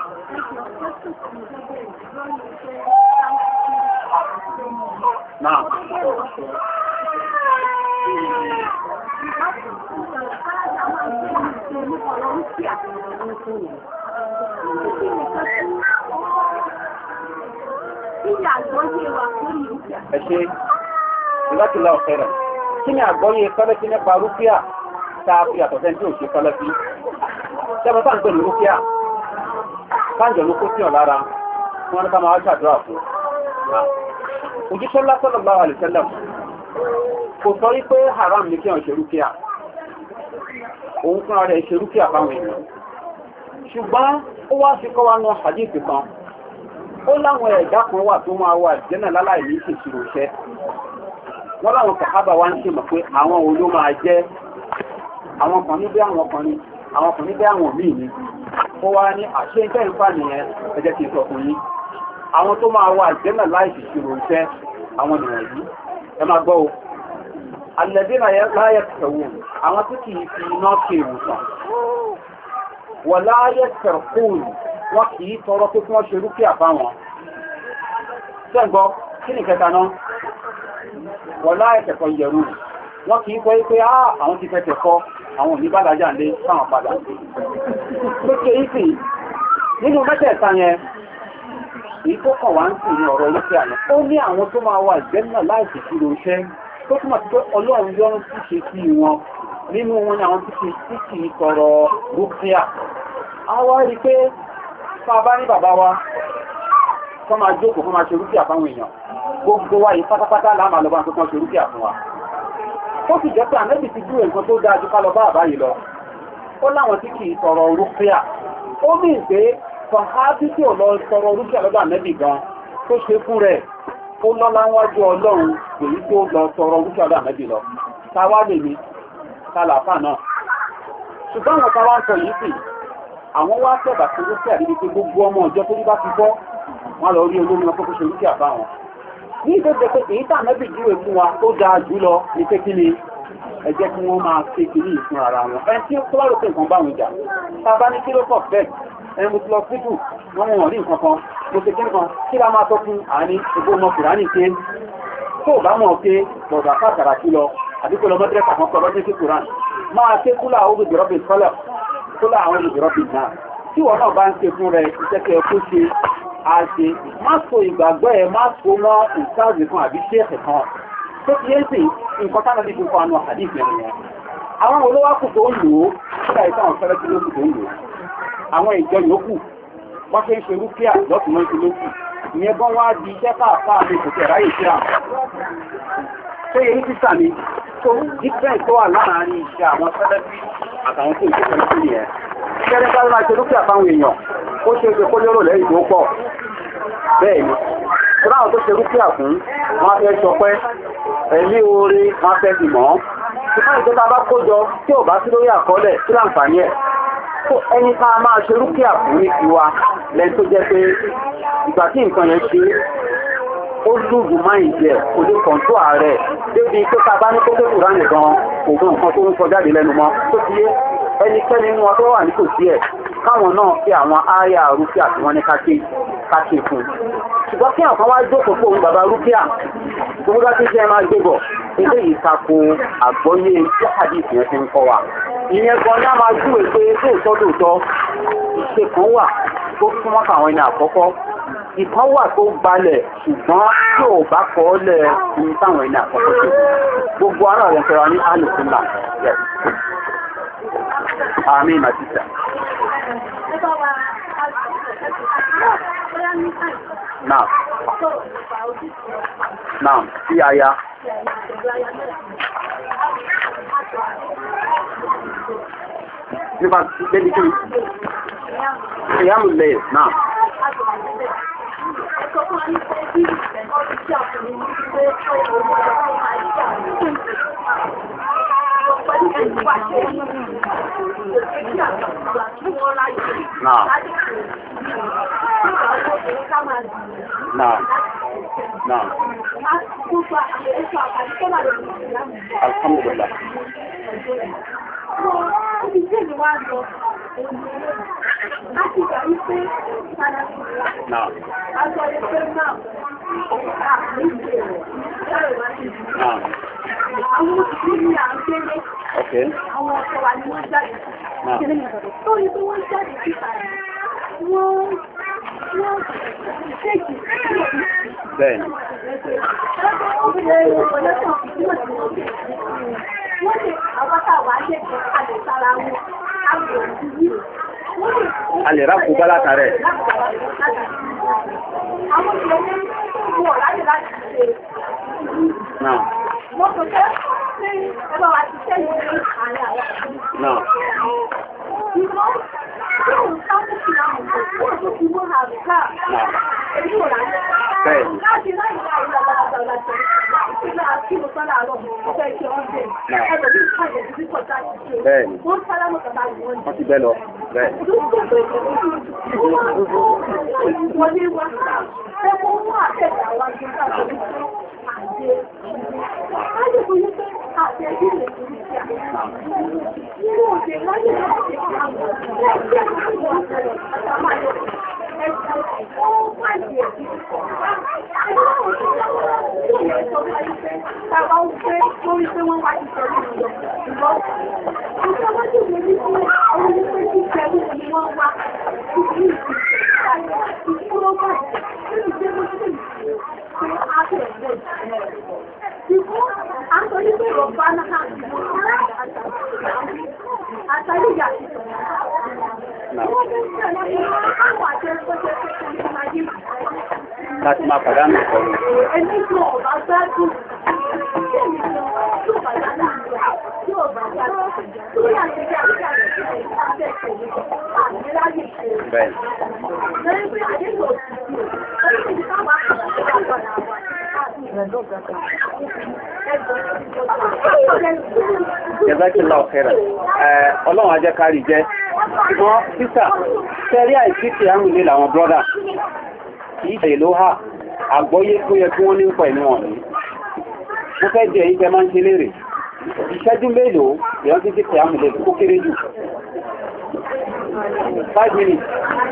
now ẹ ṣe ìlàkìlá ọ̀fẹ́rẹ̀ kí ni àgbọ́yé fẹ́lẹ́fí nípa rúfíà tààfi àtọ̀tẹ́ tí ò ṣe fẹ́lẹ́fí tẹ́bọ̀ tàà ń pè ní rúfíà káàjọ̀ ló kó sí ọ̀ lára wọ́n ní ká máa ṣàdúrà fún òjíṣẹ́ sallallahu alaihi wasallam kò sọ wípé haram ní kí wọ́n ṣe rúfíà òun fún ara ẹ̀ ṣe rúfíà fáwọn èèyàn ṣùgbọ́n ó wá sí kọ́ wa nù hadith kan ó láwọn ẹ̀dá kan wà tó máa wà jẹ́nà láláì ní ìṣèṣirò iṣẹ́ wọ́n láwọn sàhábà wá ń ṣe mọ̀ pé àwọn oló máa jẹ́ àwọn kan níbẹ̀ àwọn kan ní àwọn kan níbẹ̀ àwọn míì ní ó wá ní àṣẹ ìjẹ́ ìfà nìyẹn ẹ jẹ́ kí n sọ fún yín àwọn tó máa wà jẹ́nà láì ìṣirò iṣẹ́ àwọn nìyẹn yìí ẹ máa gbọ́ o alẹ́dẹ́ láyé tẹ̀wò àwọn tí kìí fi iná ṣe ìwòsàn wọ̀ láyé tẹ̀kùn wọn kìí tọrọ pé fún wọn ṣe rúkìá fáwọn ṣẹ́gbọ́ kí ni kẹta náà wọ́n láì tẹ̀kọ̀ yẹ̀rù wọ́n kì í kọ́ pé àwọn ti fẹ́ tẹ̀kọ́ àwọn òní bàdájà lé káwọn padà tó ké yí sí nínú mẹ́tẹ̀ẹ̀ta yẹn èyí tó kàn wá ń sì ní ọ̀rọ̀ olóṣè àná ó ní àwọn tó máa wà ìgbẹ́ náà láì sì sí lóṣẹ́ tó túmọ̀ sí pé ọlọ́run yọ́nú sí ṣe sí wọn nínú wọn ni àwọn tí kì í kì í sọ̀rọ̀ rúkìá a wá rí pé tá a bá ní bàbá wa kọ́ máa jókòó kọ́ máa ṣe rúkìá fáwọn èèyàn gbogbo wa yìí pátápátá láàmà lọ́ba tó kàn ṣe rúkìá fún wa ó sì jẹ́ pé àmẹ́bì ti dúró nǹkan tó dáa ju ká lọ bá àbá yìí lọ ó láwọn tí kì í sọ̀rọ̀ rúkìá ó mì pé sọ̀hábí tí ò lọ sọ̀rọ̀ rúkìá lọ́dọ̀ àmẹ́bì gan tó ṣe fún rẹ̀ ó lọ́lá wájú ọlọ́run èyí tó lọ sọ̀rọ̀ rúkìá lọ́dọ̀ àmẹ́bì lọ táwa lè ní kálàfà náà ṣùgbọ́n àwọn táwa ń sọ yìí sì àwọn wá tẹ̀bà sí rúkìá níbi pé gbogbo ọmọ ọjọ́ tó ní bá ti bọ́ wọn lọ rí olómi ọkọ̀ tó ṣe rúkìá bá wọn ní ìdókè pé èyí tà mẹ́bì júwe fún wa tó dáa jù lọ ní pé kí ni ẹ jẹ́ kí wọ́n máa ṣe kìíní ìfún ara wọn ẹni tí ó wá rò pé nǹkan bá wọn jà tá a bá ní kí ló pọ̀ bẹ́ẹ̀ ẹni mo ti lọ sí jù wọ́n wọ̀n rí nǹkan kan mo ti kí nǹkan kí la máa tọ́ fún àní ìbò ọmọ kùránì ké tó bá mọ̀ pé bọ̀dà káàkiri kí lọ àbí kó lọ mọ́tẹ́rẹ́ kàkan kọ́ lọ́dún sí kùránì máa ké kúlà olùdìrọ́bì kọ́lẹ̀ kúlà àwọn olùdìrọ́bì náà tí wọ́n náà bá ń ṣe fún rẹ̀ ìṣẹ́kẹ́ kó ṣe àṣe má so ìgbàgbọ́ ẹ̀ má so mọ́ ìsáàzì kan àbí ṣéèkì kan tó ti yé sí nǹkan tánà bí fún àwọn àdífẹ́ ẹ̀rìn àwọn olówákù tó ń lò ó sílá ìtàn fẹ́rẹ́ tí lókù tó ń lò àwọn ìjọ yòókù wọ́n fẹ́ ń ṣe rúkíà lọ́tùmọ́ sí lókù ìyẹn bọ́n wá di iṣẹ́ káàkáà ní kò tẹ̀ ráyè sí àwọn tó yẹ ní sísà mi tó different tó wà láàárín iṣẹ́ àwọn fẹ́rẹ́ bí àtàwọn tó ìṣẹ́ fẹ́rẹ́ sí nìyẹn kẹ́rẹ́ bá máa ṣe rúkíà fáwọn èèyàn ó ṣe é ṣe kó lérò lẹ́yìn tó pọ̀ bẹ́ẹ̀ ni ráwọn tó ṣe rúkíà fún wọ́n fẹ́ ṣọpẹ́ ẹ̀lí oore wọ́n fẹ́ fi mọ́ ṣùgbọ́n ìjọba bá kójọ tí ò bá sí lórí àkọọ́lẹ̀ tí láǹfààní ẹ̀ tó ẹni ká máa ṣe rúkíà fún ní tiwa lẹ́yìn tó jẹ́ pé ìgbà tí nǹkan yẹn ṣe ó lùgù máa ń jẹ kò lè kọ̀ǹtó ààrẹ débi pé ká bá ní kókó kùrá nìkan ògùn nǹkan tó ń sọ jáde lẹ́nu mọ́ tó ti yé ẹnikẹ́ni nínú wọn tó wà nítòsí ẹ̀ káwọn náà fi àwọn ááyà rúkíà tí wọ́n ní káṣe fún ṣùgbọ́n kí àwọn wá jókòó fún bàbá rúkíà tó bá tí jẹ́ máa gbébọ̀ ilé ìtako àgbọ́yé tí hadith yẹn ti ń kọ́ wa ìyẹn gan ní a máa júwe pé lóòótọ́ lóòótọ́ ìṣe kan wà tó súnmọ́ àwọn ẹni àkọ́kọ́ ìkan wà tó gbalẹ̀ ṣùgbọ́n tí ò bá kọ́ lẹ̀ ní táwọn ẹni àkọ́kọ́ ṣe gbogbo ara rẹ̀ fẹ́ra ní alùsùnà àmì màtíṣà náà náà sí aya nípa bẹ́bí kí ìyàmù lẹ́yìn náà Nah. Nah. Nah. Alhamdulillah. Nah. Nah. Okay. Àwọn ọ̀sẹ̀ wà ní wọ́n jáde. Tó ní tó wọ́n jáde síta wọ́n wọ́n ṣéèkì. Bẹ́ẹ̀ni. Wọ́n ṣe àwọn táwà ṣe àlè sára wọn. A lè rá kúgbá látàrẹ. Àwọn ìṣẹ̀lẹ̀ wọ̀ láti láti ṣe. Náà. Wọ́n tó tẹ́ sí ẹgbẹ́ wa ti tẹ́ ìwé àárín àwọn. Náà. Ìgbọ́n tí ó ń sáfún sí àwọn ọmọ tó ti mú àrùká. Èyí ò láti. Bẹ́ẹ̀ni. Láti láì láì lọ́lọ́lọ́lọ́ láti ìgbà tí mo sọ́lá àárọ̀ ọ̀fẹ́ ìṣẹ́ wọ́n dé. Ẹgbẹ̀ bí ìpàdé ti pọ̀ jáde ṣe. Bẹ́ẹ̀ni. Wọ́n sára mọ̀ kàbá ìwọ̀n. Wọ́n ti bẹ́ lọ. Bẹ́ẹ̀ni. Wọ́n ní wọ́n sá. Ẹgbẹ́ wọ́n àtẹ̀dà wá sí káàkiri fún àjẹ́ ìlú. Láyé kò yẹ pé àti ẹbí lè fi ṣe àmì. Nínú òṣè láyé láti ṣe àwọn ẹgbẹ́ àwọn àtẹ̀lẹ̀ àtàmáyé. Láti máa pàdánù ọ̀rọ̀. Ẹni tí ó bá gbádùn, tí èmi lọ, tí ó bá gbádùn ìgbà, tí ó bá gbádùn, tí ó yà sí kí àríkà rẹ̀ sí ìpàṣẹ ìpèlè, àmì láyé ṣe. Bẹ́ẹ̀. Lẹ́yìn pé àdéhùn òṣìṣẹ́, ó ní ìdí káwàá Jẹ́zákìlá ọ̀fẹ́rẹ̀. Ọlọ́run ajẹ́ kárí jẹ́. Ṣùgbọ́n sísà, tẹ́rí àìsí ti àrùn ilé làwọn brọ́dà. Kìí ṣe ló hà, àgbọ́yé tó yẹ kí wọ́n ní ń pẹ̀ ní wọ̀n ní. Mo fẹ́ jẹ́ ìfẹ́ máa ń ṣe lérè. Ìṣẹ́jú mélòó ìyọ́n títí ti àrùn ilé kó kéré jù. Five minutes.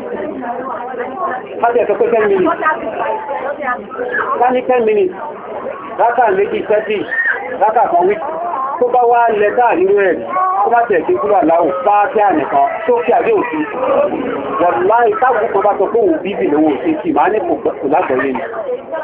Má jẹ́ sọ pé ten minutes. Ká ní ten minutes. Rákà méjì sẹ́tì, rákà kan wí. Tó bá wá lẹ́tà nínú ẹ̀, tó bá tẹ̀ sí kúrò àláwò bá kí ànìkan tó kí àdé òsì. Wọ̀láì táàkù kan bá sọ pé òun bíbì lówó òsì kì máa ní kò lágbọ̀ọ́yé ni.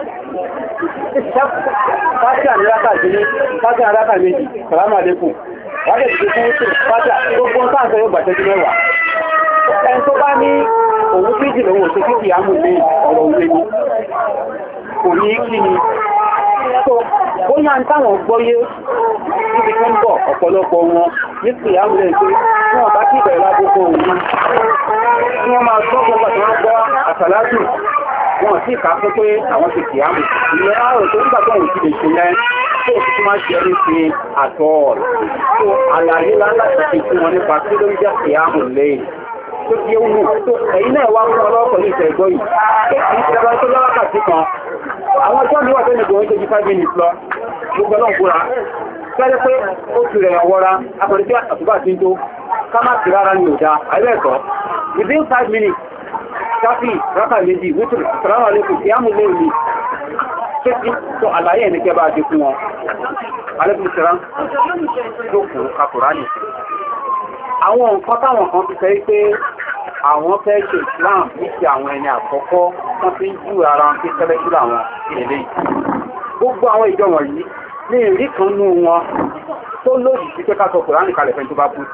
Fáṣí àní rákà sí ní, fáṣí àní rákà méjì, sàlámù àlékùm. Wájẹ̀ ti fún wúṣẹ̀, fáṣí gbogbo ń sáàsọ yóò gbàtẹ́jú mẹ́wàá. Ẹni tó bá ní òun bíbì lówó òsì kí kì á mú ní ọ̀rọ̀ òwe ni. Kò ní kí ni. Ó yá ń táwọn gbọ́yé níbi tó ń bọ̀ ọ̀pọ̀lọpọ̀ wọn ní pé àmúlẹ̀ pé wọ́n bá kí ìbẹ̀rẹ̀ lágbókò òun tí wọ́n máa gbọ́ gbọ́gbà tó wọ́n gbọ́ àsàlátù wọn sí ìka fún pé àwọn ti kìí àmù ilẹ̀ ààrùn tó nígbà tó wọ́n ti lè ṣe yẹn tó fi tó máa ṣe ẹni sí àtọ̀ tó àlàyé láti fi fún wọn nípa tí ló ń jẹ́ kìí àmù lẹ́yìn tó fi ewu mú tó ẹ̀yìn náà wá fún ọlọ́pọ̀ ní ìtẹ̀gbọ́ yìí tó kìí ṣe ẹgbẹ́ tó lọ́wọ́kàtí kan àwọn ọjọ́ mi wà tẹ́lẹ̀ gbọ́n tó ju five minutes lọ gbogbo náà kúra fẹ́rẹ́ pé ó ti rẹ̀ wọ́ra akọ̀rẹ́ tí àtúbà ti ń tó ká má ti rárá ní òjá àìlẹ́ẹ̀kọ́ within five minutes káfí rákà méjì wítìrì sàrámà lẹ́kùn tí á mú lé ní ṣé tí tó àlàyé ẹni kẹ́ bá dé fún wọn alẹ́kùn sẹ́rá tó kù kakùrá nì àwọn nǹkan táwọn kan ti sẹ́ pé àwọn fẹ́ ṣe Islam ní ti àwọn ẹni àkọ́kọ́ wọ́n fi ń jú ara wọn pé tẹ́lẹ̀ sí àwọn ilé gbogbo àwọn ìjọ wọ̀nyí ní ìrí kan nú wọn tó lòdì sí pé ká sọ Kùránì kalẹ̀ fẹ́ tó bá kú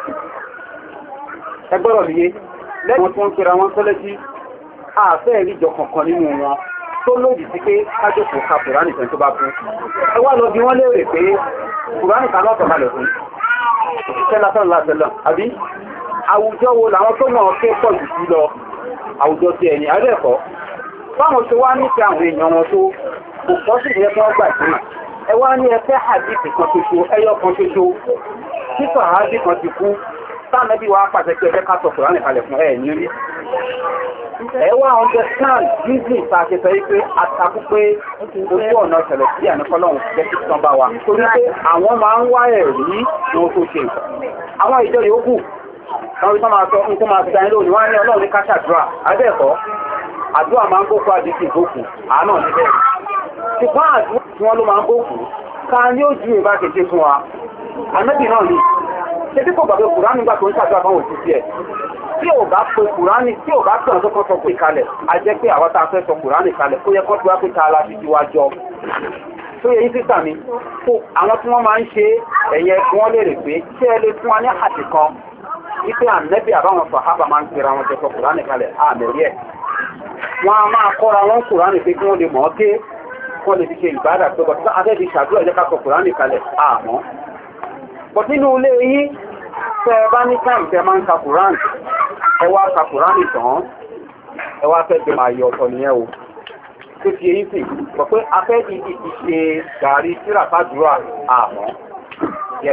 ẹgbọ́rọ̀ níye lẹ́yìn tí wọ́n pera wọn tọ́lẹ́ sí àfẹ́ ìríjọ kankan nínú wọn tó lòdì sí pé kájòkó ka Kùránì fẹ́ tó bá kú ẹ wá lọ bí wọ́n léèrè pé Kùránì kan náà tọ̀kalẹ̀ fún àbí àwùjọ wo làwọn tó mọ̀ ké pọ̀ jù sí lọ àwùjọ ti ẹ̀yìn àrẹ́ẹ̀kọ́ báwọn tó wá nífẹ̀ẹ́ àwọn èèyàn wọn tó kò pọ́ sí ìyẹn tó gbà sí ẹ wá ní ẹfẹ́ hadith kan ṣoṣo ẹyọ kan ṣoṣo títọ̀ hadith kan ti kú sáàmẹ́bí wa pàṣẹ pé ẹgbẹ́ kásọ̀ Kùránì kalẹ̀ fún ẹ̀ ní rí ẹ wá understand disney ìfàṣẹsọ yìí pé àtàkù pé ojú ọ̀nà ìṣẹ̀lẹ̀ sí àníkọ́lọ́hún jẹ́ kí tán bá wa torí pé àwọn máa ń wá ẹ̀rí ní ohun tó ṣe àwọn ìjọ yòókù àwọn ìtọ́ máa sọ ń kó máa fi dáyé lónìí wọ́n á ní Ọlọ́run ní káṣàdúrà àbẹ́ẹ̀kọ́ àdúrà máa ń gbókù àdìsí ìgbókù àánà níbẹ̀ ṣùgbọ́n àdúrà tí wọ́n ló máa ń gbókù ká ní ó ju ìbá kéje fún wa ànábì náà ní ṣe bí kò gbàgbé Kùránì nígbà tó ń ṣàdúrà fáwọn òṣìṣẹ́ ẹ̀ tí ò bá pe Kùránì tí ò bá pè ọ́n tó kọ́ sọ pé kalẹ̀ a jẹ́ pé àwọn tá a fẹ́ sọ Kùránì kalẹ̀ kó yẹ kó tí wá pé ká la fi ti wá jọ tó yẹ yín sísà mi kó àwọn tí wọ́n máa ń ṣe ẹ̀yẹ kí wọ́n lè rè pé ṣé ẹ lè fún wa ní àti kan wípé ànẹ́bí àbáwọn sàhábà máa ń pera wọn tẹ́sọ Kùránì kalẹ̀ àmẹ́rí ẹ̀ wọ́n a máa kọ́ra wọn Kùránì pé kí wọ́n lè mọ̀ ọ́ ké wọ́n lè fi ṣe ìbádà tó bọ̀ tí afẹ́bí ṣàdúrà jẹ́ ká sọ Kùránì kalẹ̀ àmọ́ bọ̀ nínú ilé yín tẹ́ ẹ bá ní táìmù tẹ́ máa ń ka Kùránì ẹ wá ka Kùránì tán ẹ wá fẹ́ gbé máa yọ ọ̀tọ̀ nìyẹn o tó fi èyí sì sọ pé afẹ́ ìdí ti ṣe gàrí síra fàdúrà àmọ́ yes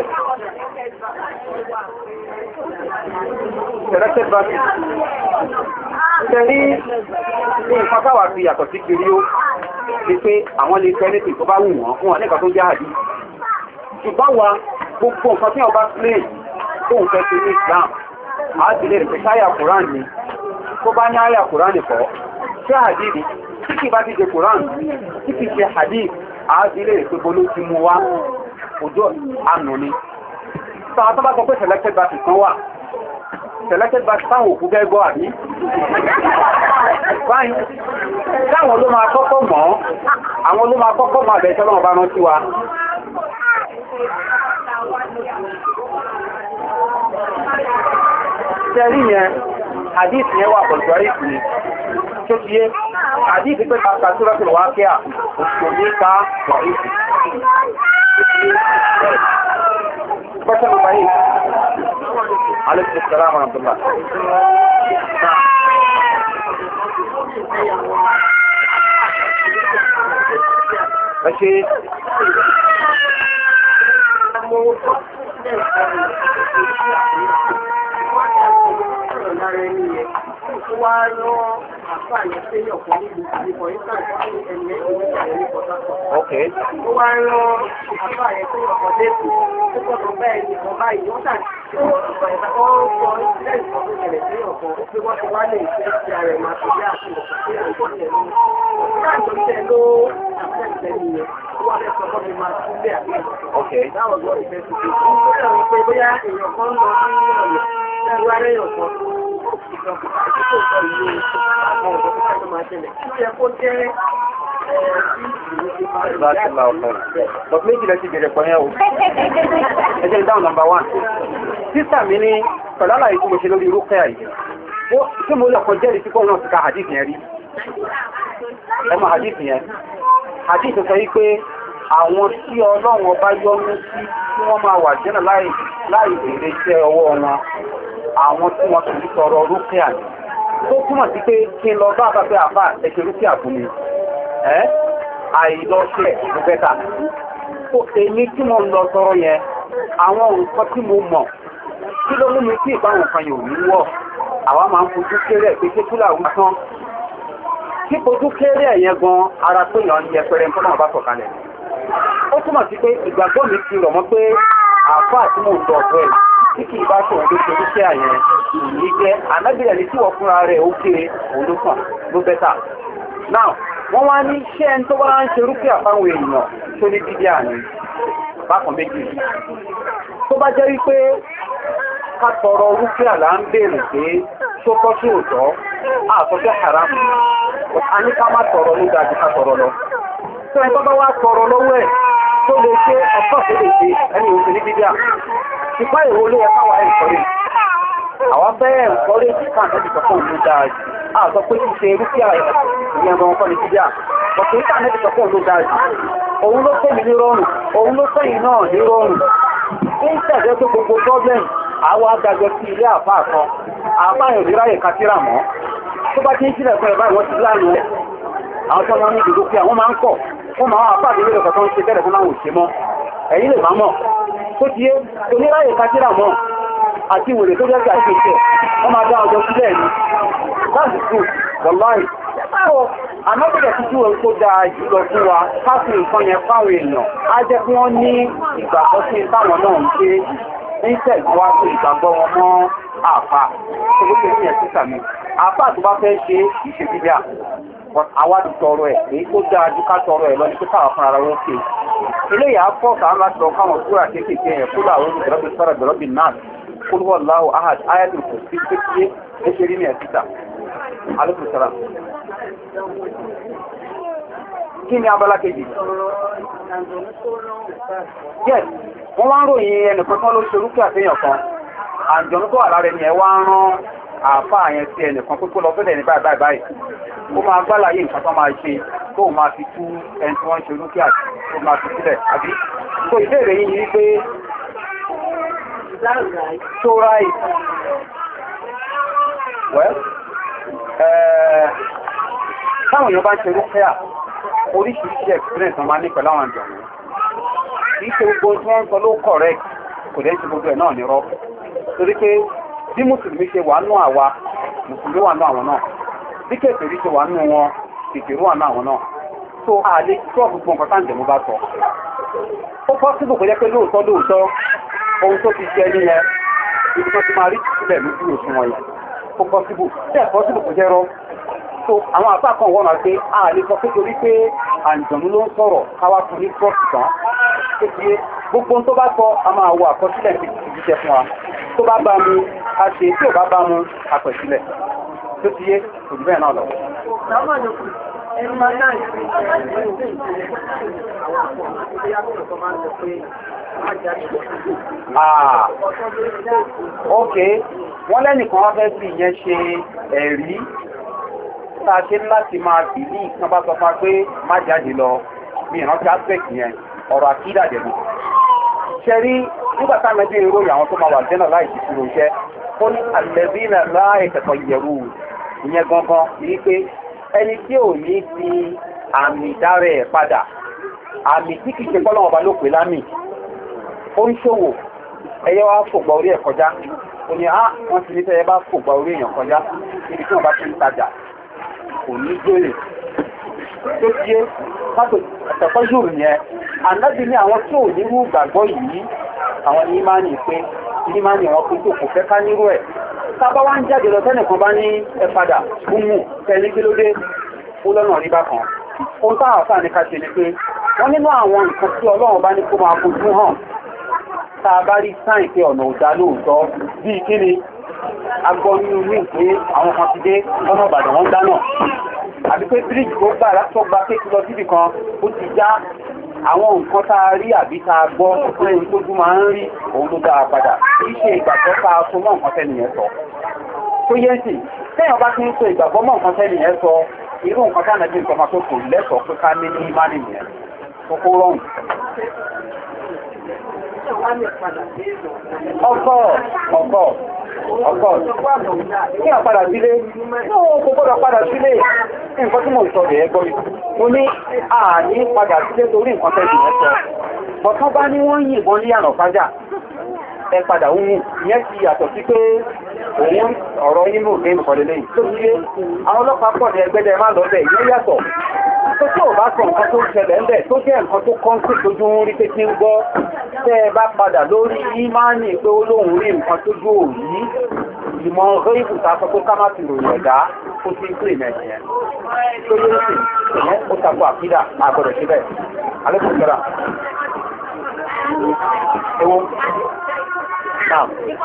selected verses tẹ̀lé ní nǹkan káwà fi yàtọ̀ sí kiri ó ní pé àwọn lè fẹ́ létí tó bá wù wọ́n fún wọn nígbà tó jẹ́ àdí ṣùgbọ́n wa gbogbo nǹkan tí ọba play tó ń fẹ́ sí ní Islam àádìlẹ̀ rẹ̀ pé ṣáyà Quran ni tó bá ní àyà kùránì kọ́ ṣé hadith tí kì bá ti ṣe kùránì tí kì ṣe hadith àádìlé ìpébo ló ti mú wá òjò ànù ni sáwọn tó bá sọ pé selected verses kan wà selected verses táwọn òkú gẹ́ gbọ́ àbí báyìí táwọn ló máa kọ́kọ́ mọ̀ àwọn ló máa kọ́kọ́ mọ̀ àbẹ̀ṣẹ́ lọ́wọ́ bá rántí wa tẹ́rí yẹn hadith yẹn wà pẹ̀lú àríkù ni tó ti yé hadith pé kàkà tó rọ́pẹ̀ wá kí à òṣìṣò ní ká àríkù question number eight alaikum salam wa rahmatullah Bashir wá rán àfáàyẹ sẹ́yìn ọ̀pọ̀ níbi ìpọ̀ ìsàkóso ẹ̀mí ìwéjàre ní pọ̀tàkọ̀. Ó wá rán àfáàyẹ sẹ́yìn ọ̀pọ̀ lẹ́kọ̀ọ́ tó pọ̀tọ̀ bẹ́ẹ̀ ní ọ̀pọ̀ báyìí wọ́n tàbí ọ̀pọ̀ ìtàkọ́ ọ̀pọ̀ ìṣẹ́lẹ̀ ìfọ̀tọ̀ ìṣẹ̀lẹ̀ sẹ́yìn ọ̀pọ̀ ó pé wọ́n ti wá lè ṣe ti ara ẹ̀ máa tó bí àti ọ̀pọ̀ sí àìkọ́ tẹ̀lé. Láàjọ tẹ̀ ló àfẹ́sẹ̀ nìyẹn ó wá fẹ́ sọ fọ́ mi máa tún bẹ́ẹ̀ àbí ọ̀pọ̀. Láwọn ọ̀gbọ́n ìfẹ́ ti fi kú. Ó yẹ wípé bóyá èèyàn kan lọ sí ọ̀nà ẹ̀rọ arẹ́yàn kan But méjì lẹ́ ti bèèrè pọ̀nyẹ́ o. Ẹjẹ́ ìdáhùn nàmbà wán. Sísà mi ní pẹ̀lálà ìkú mo ṣe lórí irúkẹ́ àyí. Tí mo lè kọjẹ́ ìsí kọ́ náà ti ka hadith yẹn rí. Ẹmọ hadith yẹn. Hadith sọ yí pé àwọn tí Ọlọ́run ọba yọ́nú sí tí wọ́n máa wà jẹ́nà láì bèèrè iṣẹ́ ọwọ́ wọn. Àwọn tí wọ́n kìí sọ̀rọ̀ rúkíà ní. Tó túnmọ̀ sí pé kí n lọ bá bá pé àfá ẹ̀kẹ́ rúkíà fún mi. Ẹ́ àìlọ́ṣẹ́ ìlú bẹ́ta. Ó èmi tí mo lọ sọ̀rọ̀ yẹn, àwọn nǹkan tí mo mọ̀, kí ló mú mi sí ìbáwọn kan yóò ní wọ̀. Àwa máa ń fojú kéré pé kí túlà wú tán. Kí fojú kéré ẹ̀yẹn gan ara tó yàn ń yẹ pẹrẹ nǹkan náà bá sọ̀kalẹ̀. Ó túnmọ̀ sí pé ìgbàgbọ́ mi ti rọ̀ mọ́ pé àfá àti mo ń lọ ọ̀dọ́ ẹ̀ tí kìí bá ṣe òun ló ṣe oríṣẹ́ àyẹn ìyí jẹ́ anábìrẹ̀ ní tí wọ́n fúnra rẹ̀ ó kéré òun ló kàn ló bẹ́tà. Now wọ́n wá ní ṣé ẹni tó bá ń ṣe rúkìá fáwọn èèyàn tó ní bíbí àní bákan méjì tó bá jẹ́ wípé ká tọrọ rúkìá là ń béèrè pé tó kọ́ sí òótọ́ àtọ́jọ́ haram a ní ká má tọrọ ló dájú ká tọrọ lọ. tó ẹni tó bá wá tọrọ lọ́wọ́ ẹ̀ tó lè ṣe ọ̀pọ̀ tó lè ṣe ẹni òfin ní bíbí à ṣùgbọ́n ìwò olé ẹ̀ká wà ẹ̀kọ́rí àwọn bẹ́ẹ̀ ẹ̀kọ́rí káàkiri ti sọ̀kọ́ òun dáa jù a sọ pé kí ṣe rúkìá ìyẹn gan ọkọ̀ ní bíbí à ọ̀pọ̀ káàkiri ti sọ̀kọ́ òun dáa jù òun ló fẹ́ mi ní rọrùn òun ló fẹ́ yìí náà ní rọrùn ní ìṣẹ̀jẹ́ tó gbogbo problem àwọn adájọ́ sí ilé àfáà kan àfáà yóò ráyè kátírà mọ́ tó bá ti ń sílẹ̀ fún ẹ̀ báyìí wọ́n ti láàrin ẹ̀ àwọn tó máa ń ní ìdúró pé àwọn máa ń kọ̀ wọ́n máa wà àfáà tó lè kọ̀tọ́ ń ṣe tẹ́lẹ̀ fún láwọn òṣèmọ́ ẹ̀yìn lè máa mọ̀ tó ti yé oníráyè kátírà mọ́ àti ìwèrè tó jẹ́ àti ìṣẹ́ wọ́n máa dá ọjọ́ sílẹ̀ ní láti kú wọ̀láì tó anábìdẹ̀ tí tí wọ́n tó dáa jùlọ fún wa káàkiri nǹkan yẹn fáwọn èèyàn á jẹ́ kí wọ́n ní ìgbàgbọ́ sí táwọn náà ń ṣe ní tẹ̀gbọ́n wá sí ìgbàgbọ́ wọn mọ́ àfà tó bó ṣe ní ẹ̀ sísà mi àfà tó bá fẹ́ ṣe ìṣe bíbíà àwa ti tọrọ ẹ̀ èyí tó dáa ju ká tọrọ ẹ̀ lọ ní pé káwà fún ara wọn ṣe eléyà pọ̀ ká láti lọ káwọn kúrò kéékèèké yẹn kúrò àwọn olùdọ́bí sọ́rọ̀ dọ́bí náà kúrò wọ́n láwọ̀ ahad ayatul kò sí pé kí é ṣe rí ní ẹ̀ sísà alaikum salam. Kí ni abala kejì? Yes, wọ́n wá ń ròyìn ẹnìkan tán ló ṣe orúkẹ́ àfihàn kan. Àjọ̀nú tó wà lára ẹni ẹ wá ń rán àáfàá yẹn sí ẹnìkan pípọ́ lọ fẹ́lẹ̀ ní báyìí báyìí báyìí. Ó máa gbálàyé nǹkan tó máa ṣe tó máa fi tú ẹni tí wọ́n ṣe orúkẹ́ àti tó máa fi sílẹ̀. Àbí? So ìbéèrè yìí ni pé so right. Well, táwọn èèyàn bá ń ṣe orúkẹ́ à oríṣiríṣi experience wọn máa ní pẹ̀lú àwọn àjọ̀nú. Kìí ṣe gbogbo tí wọ́n ń sọ ló correct kò dẹ́ ṣe gbogbo ẹ̀ náà ní rọ́. Torí pé bí mùsùlùmí ṣe wà nú àwa mùsùlùmí wà nú àwọn náà bí kèfèrí ṣe wà nú wọn kèfèrí wà nú àwọn náà. So a lè tó gbogbo nǹkan tá ǹjẹ̀mú bá sọ. Ó possible kò jẹ́ pé lóòótọ́ lóòótọ́ ohun tó ti ṣe ẹni yẹn ibi tó ti máa rí sílẹ̀ lójú òṣùwọ̀n yẹn kó possible tẹ́ possible kò jẹ́ rọ́ so àwọn àbá kan wọ́n máa pé a lè sọ pé torí pé àǹjọ̀nú ló ń sọ̀rọ̀ káwá fún ní trust tán tó ti yé gbogbo tó bá sọ a máa wo àkọsílẹ̀ ti jíṣẹ́ fún wa tó bá bá mu a ṣe tí ò bá bá mu àpẹ̀sílẹ̀ tó ti yé kò jù bẹ́ẹ̀ náà lọ. Ah, ok wọ́n lẹ́nìkan wá fẹ́ sí ìyẹn ṣe ẹ̀rí tá a ṣe láti máa bì ní ìkan bá sọ fún wa pé má jáde lọ ní ìrántí aspect yẹn ọ̀rọ̀ àkídà jẹ̀bi ṣe rí nígbà táwọn ẹbí ìròyìn àwọn tó máa wà jẹ́nà láì ṣe ìṣirò iṣẹ́ ó ní àlẹ́bí náà láì tẹ̀tọ̀ ìyẹ̀rù ìyẹn gangan ní pé ẹni tí ò ní fi àmì dára ẹ̀ padà àmì tí kìí ṣe pọ́lọ́wọ́n ọba ló pè lámì ó ń ṣòwò ẹyẹ wá fògbà orí ẹ̀ kọjá ó ní á wọ́n ti ní tẹ́yẹ bá fògbà orí èèyàn kọjá níbi tí wọ́n bá ti ń tajà kò ní gbèrè tó ti yé pátó ẹ̀tẹ̀kọ́ yòrò yẹn ànábì ní àwọn tí ò nírú gbàgbọ́ yìí àwọn ní máa ní pé ní máa ní wọn pé tó kò fẹ́ ká nírú ẹ̀ tábá wá ń jáde lọ tẹ́nìkan bá ní ẹ padà gúnmù tẹ́lí kí ló dé ó lọ́nà rí bákan ohun táwọn àfáà ní ká ṣe ni pé wọ́n nínú àwọn nǹkan tí ọlọ́run bá ní kó máa fojú hàn tá a bá rí sáìn pé ọ̀nà òdá lóòótọ́ bíi kí ni agbọ́ nínú ní pé àwọn kan ti dé lọ́nà ìbàdàn wọ́n dáná àbí pé bíríjì tó gbà látọ́ gba kéèkì lọ síbì kan ó ti já àwọn nǹkan tá a rí àbí tá a gbọ́ pé ohun tó dún máa ń rí òun ló dáa padà kì í ṣe ìgbàgbọ́ tá a so mọ́ nǹkan tẹ́nìyẹn sọ tó yẹ sí téèyàn bá ti ń so ìgbàgbọ́ mọ́ nǹkan tẹ́nìyẹn sọ irú nǹkan tá ànábì nǹkan máa tó kò lẹ́tọ̀ọ́ pé ká ní ní ìmánì yẹn tó kó rọrùn. ọkọ̀ ọkọ̀ ọkọ̀ kí a padà sílé náà kò gbọ́dọ̀ padà sílé nǹkan tí mo sọ rẹ̀ ẹgbọ́ mi mo ní àní padà sílé torí nǹkan tẹ́jì yẹn sọ bọ̀tán bá ní wọ́n yìnbọn ní ànà fájà ẹ padà ń yẹn ti yàtọ̀ sí pé òun ọ̀rọ̀ nínú òfin ìkọ̀lẹ́lẹ́ tó ti yé àwọn ọlọ́pàá pọ̀ ní ẹgbẹ́dẹ má lọ́bẹ̀ ìlú yàtọ̀ tó tí ò bá sọ nǹkan tó ṣẹlẹ̀ ńbẹ̀ tó jẹ́ nǹkan tó kọ́ńtì tójú ń rí pé kí ń gbọ́ tẹ́ ẹ bá padà lórí ìmánì pé ó lóun rí nǹkan tójú òrí ìmọ̀ ọ̀rọ̀ ìbùsà sọ pé ká má ti ròyìn ẹ̀dá ó ti ń pè mẹ́rin yẹn tó yẹ sí ìyẹn ó tako àkídà àgbọ̀dọ̀ síbẹ̀ alẹ́kùn kẹ́ra ewu náà.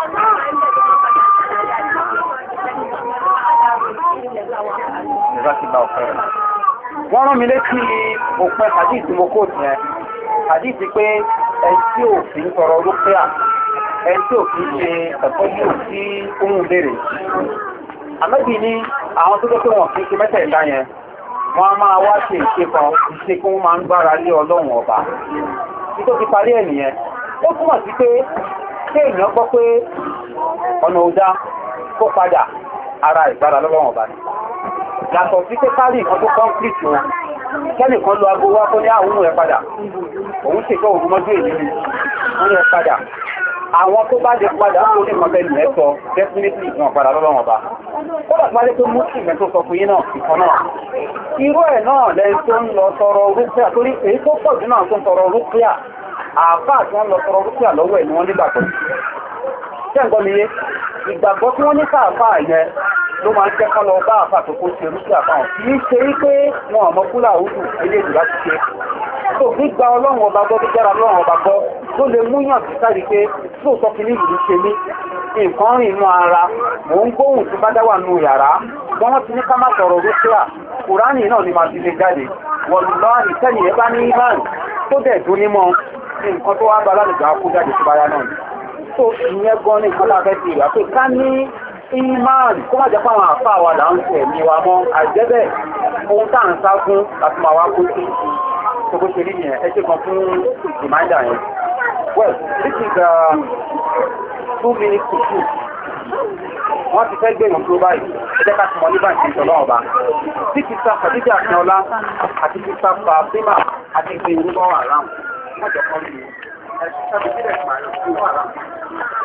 Wọ́n rán mi létí òpin àdíìsì mo kóòtù yẹn. Àdíìsì pé ẹni tí ò fi ń tọrọ rúpẹ́à, ẹni tí ò fi ṣe ẹ̀kọ́ yóò sí ohun béèrè. Àmẹ́bí ní àwọn tó tó wọ́n fi ṣe mẹ́tẹ̀ẹ̀ta yẹn, wọ́n á máa wá ṣe ìṣe kan, ìṣe kí wọ́n máa ń gbára lé ọlọ́run ọba. Tí tó ti parí ẹ̀ nìyẹn. Ó túmọ̀ sí pé kí èèyàn gbọ́ pé ọ̀nà òdá kó padà ara ìgbára lọ́wọ́ ọba ni. Yàtọ̀ sí pé kárí nǹkan tó kọ́ńkìtì wọn, kẹ́nìkan lo agbó wá kó ní àwọn ẹ̀ padà, òun ṣètò òun mọ́jú èyí ni, wọ́n yẹ padà. Àwọn tó bá lè padà ń lórí ìmọ̀fẹ́ ní ẹ̀sọ́ definitely wọn padà lọ́wọ́ ọba. Ó dà pàdé pé Muslim tó sọ fún yín náà ìkan náà. Irú ẹ̀ náà lẹ́yìn tó ń lọ tọrọ rúpíà torí èyí tó pọ̀ jù náà tó ń tọrọ rúpíà, àáfàá tí wọ́n lọ tọrọ rúpíà lọ́wọ́ ẹ̀ ni wọ́n nígbàgbọ́. Ṣé ń gbọ́ mi yé? Ìgbàgbọ́ tí wọ́n ní káàfáà yẹn ló máa ń jẹ́ kọ́ lọ bá àfà tó kó ṣe rúkú àbáwọn kì í ṣe wípé wọn ọmọ kúlà òòrù eléyìí láti ṣe tó gbígba ọlọ́run ọba gbọ́ gbígbára ọlọ́run ọba gbọ́ tó lè múyàn sí sáré pé lóòótọ́ kí ní ìlú ṣe mí nǹkan rìn inú ara mò ń gbóhùn tó bá dá wà nù yàrá wọ́n wọ́n ti ní ká má sọ̀rọ̀ rúkú à kùránì náà ni máa ti lè jáde wọ́n lọ́ ìtẹ́yìn ẹ bá ní imán tó dẹ̀ dún ní mọ́ nǹkan tó wá bá lálùjá kú jáde tó báyá náà tó ìyẹn gan ní nǹkan láfẹ́ ti ìgbà pé ká ní Iman kó má jẹ́ fáwọn àfáà wa là ń tẹ̀ ní wa mọ́ àìjẹ́bẹ̀ ohun tá à ń sá fún láti máa wá kó sí tó kó ṣe rí yẹn ẹ ṣe kan fún reminder yẹn. Well, this is uh, two minutes to two. Wọ́n ti fẹ́ gbé ìwọ̀n tó báyìí, ẹ jẹ́ ká ti mọ̀ ní báyìí ìṣọ̀ náà ọba. Tí kìí sá Fàdíjà Akínọlá àti kìí sá Fàtímà àti ìgbé ìrúbọ̀ wà láwọn. Wọ́n jẹ́ kọ́ rí i. Ẹ ṣe sábẹ́ sílẹ̀ ìgbà yóò wà láwọn.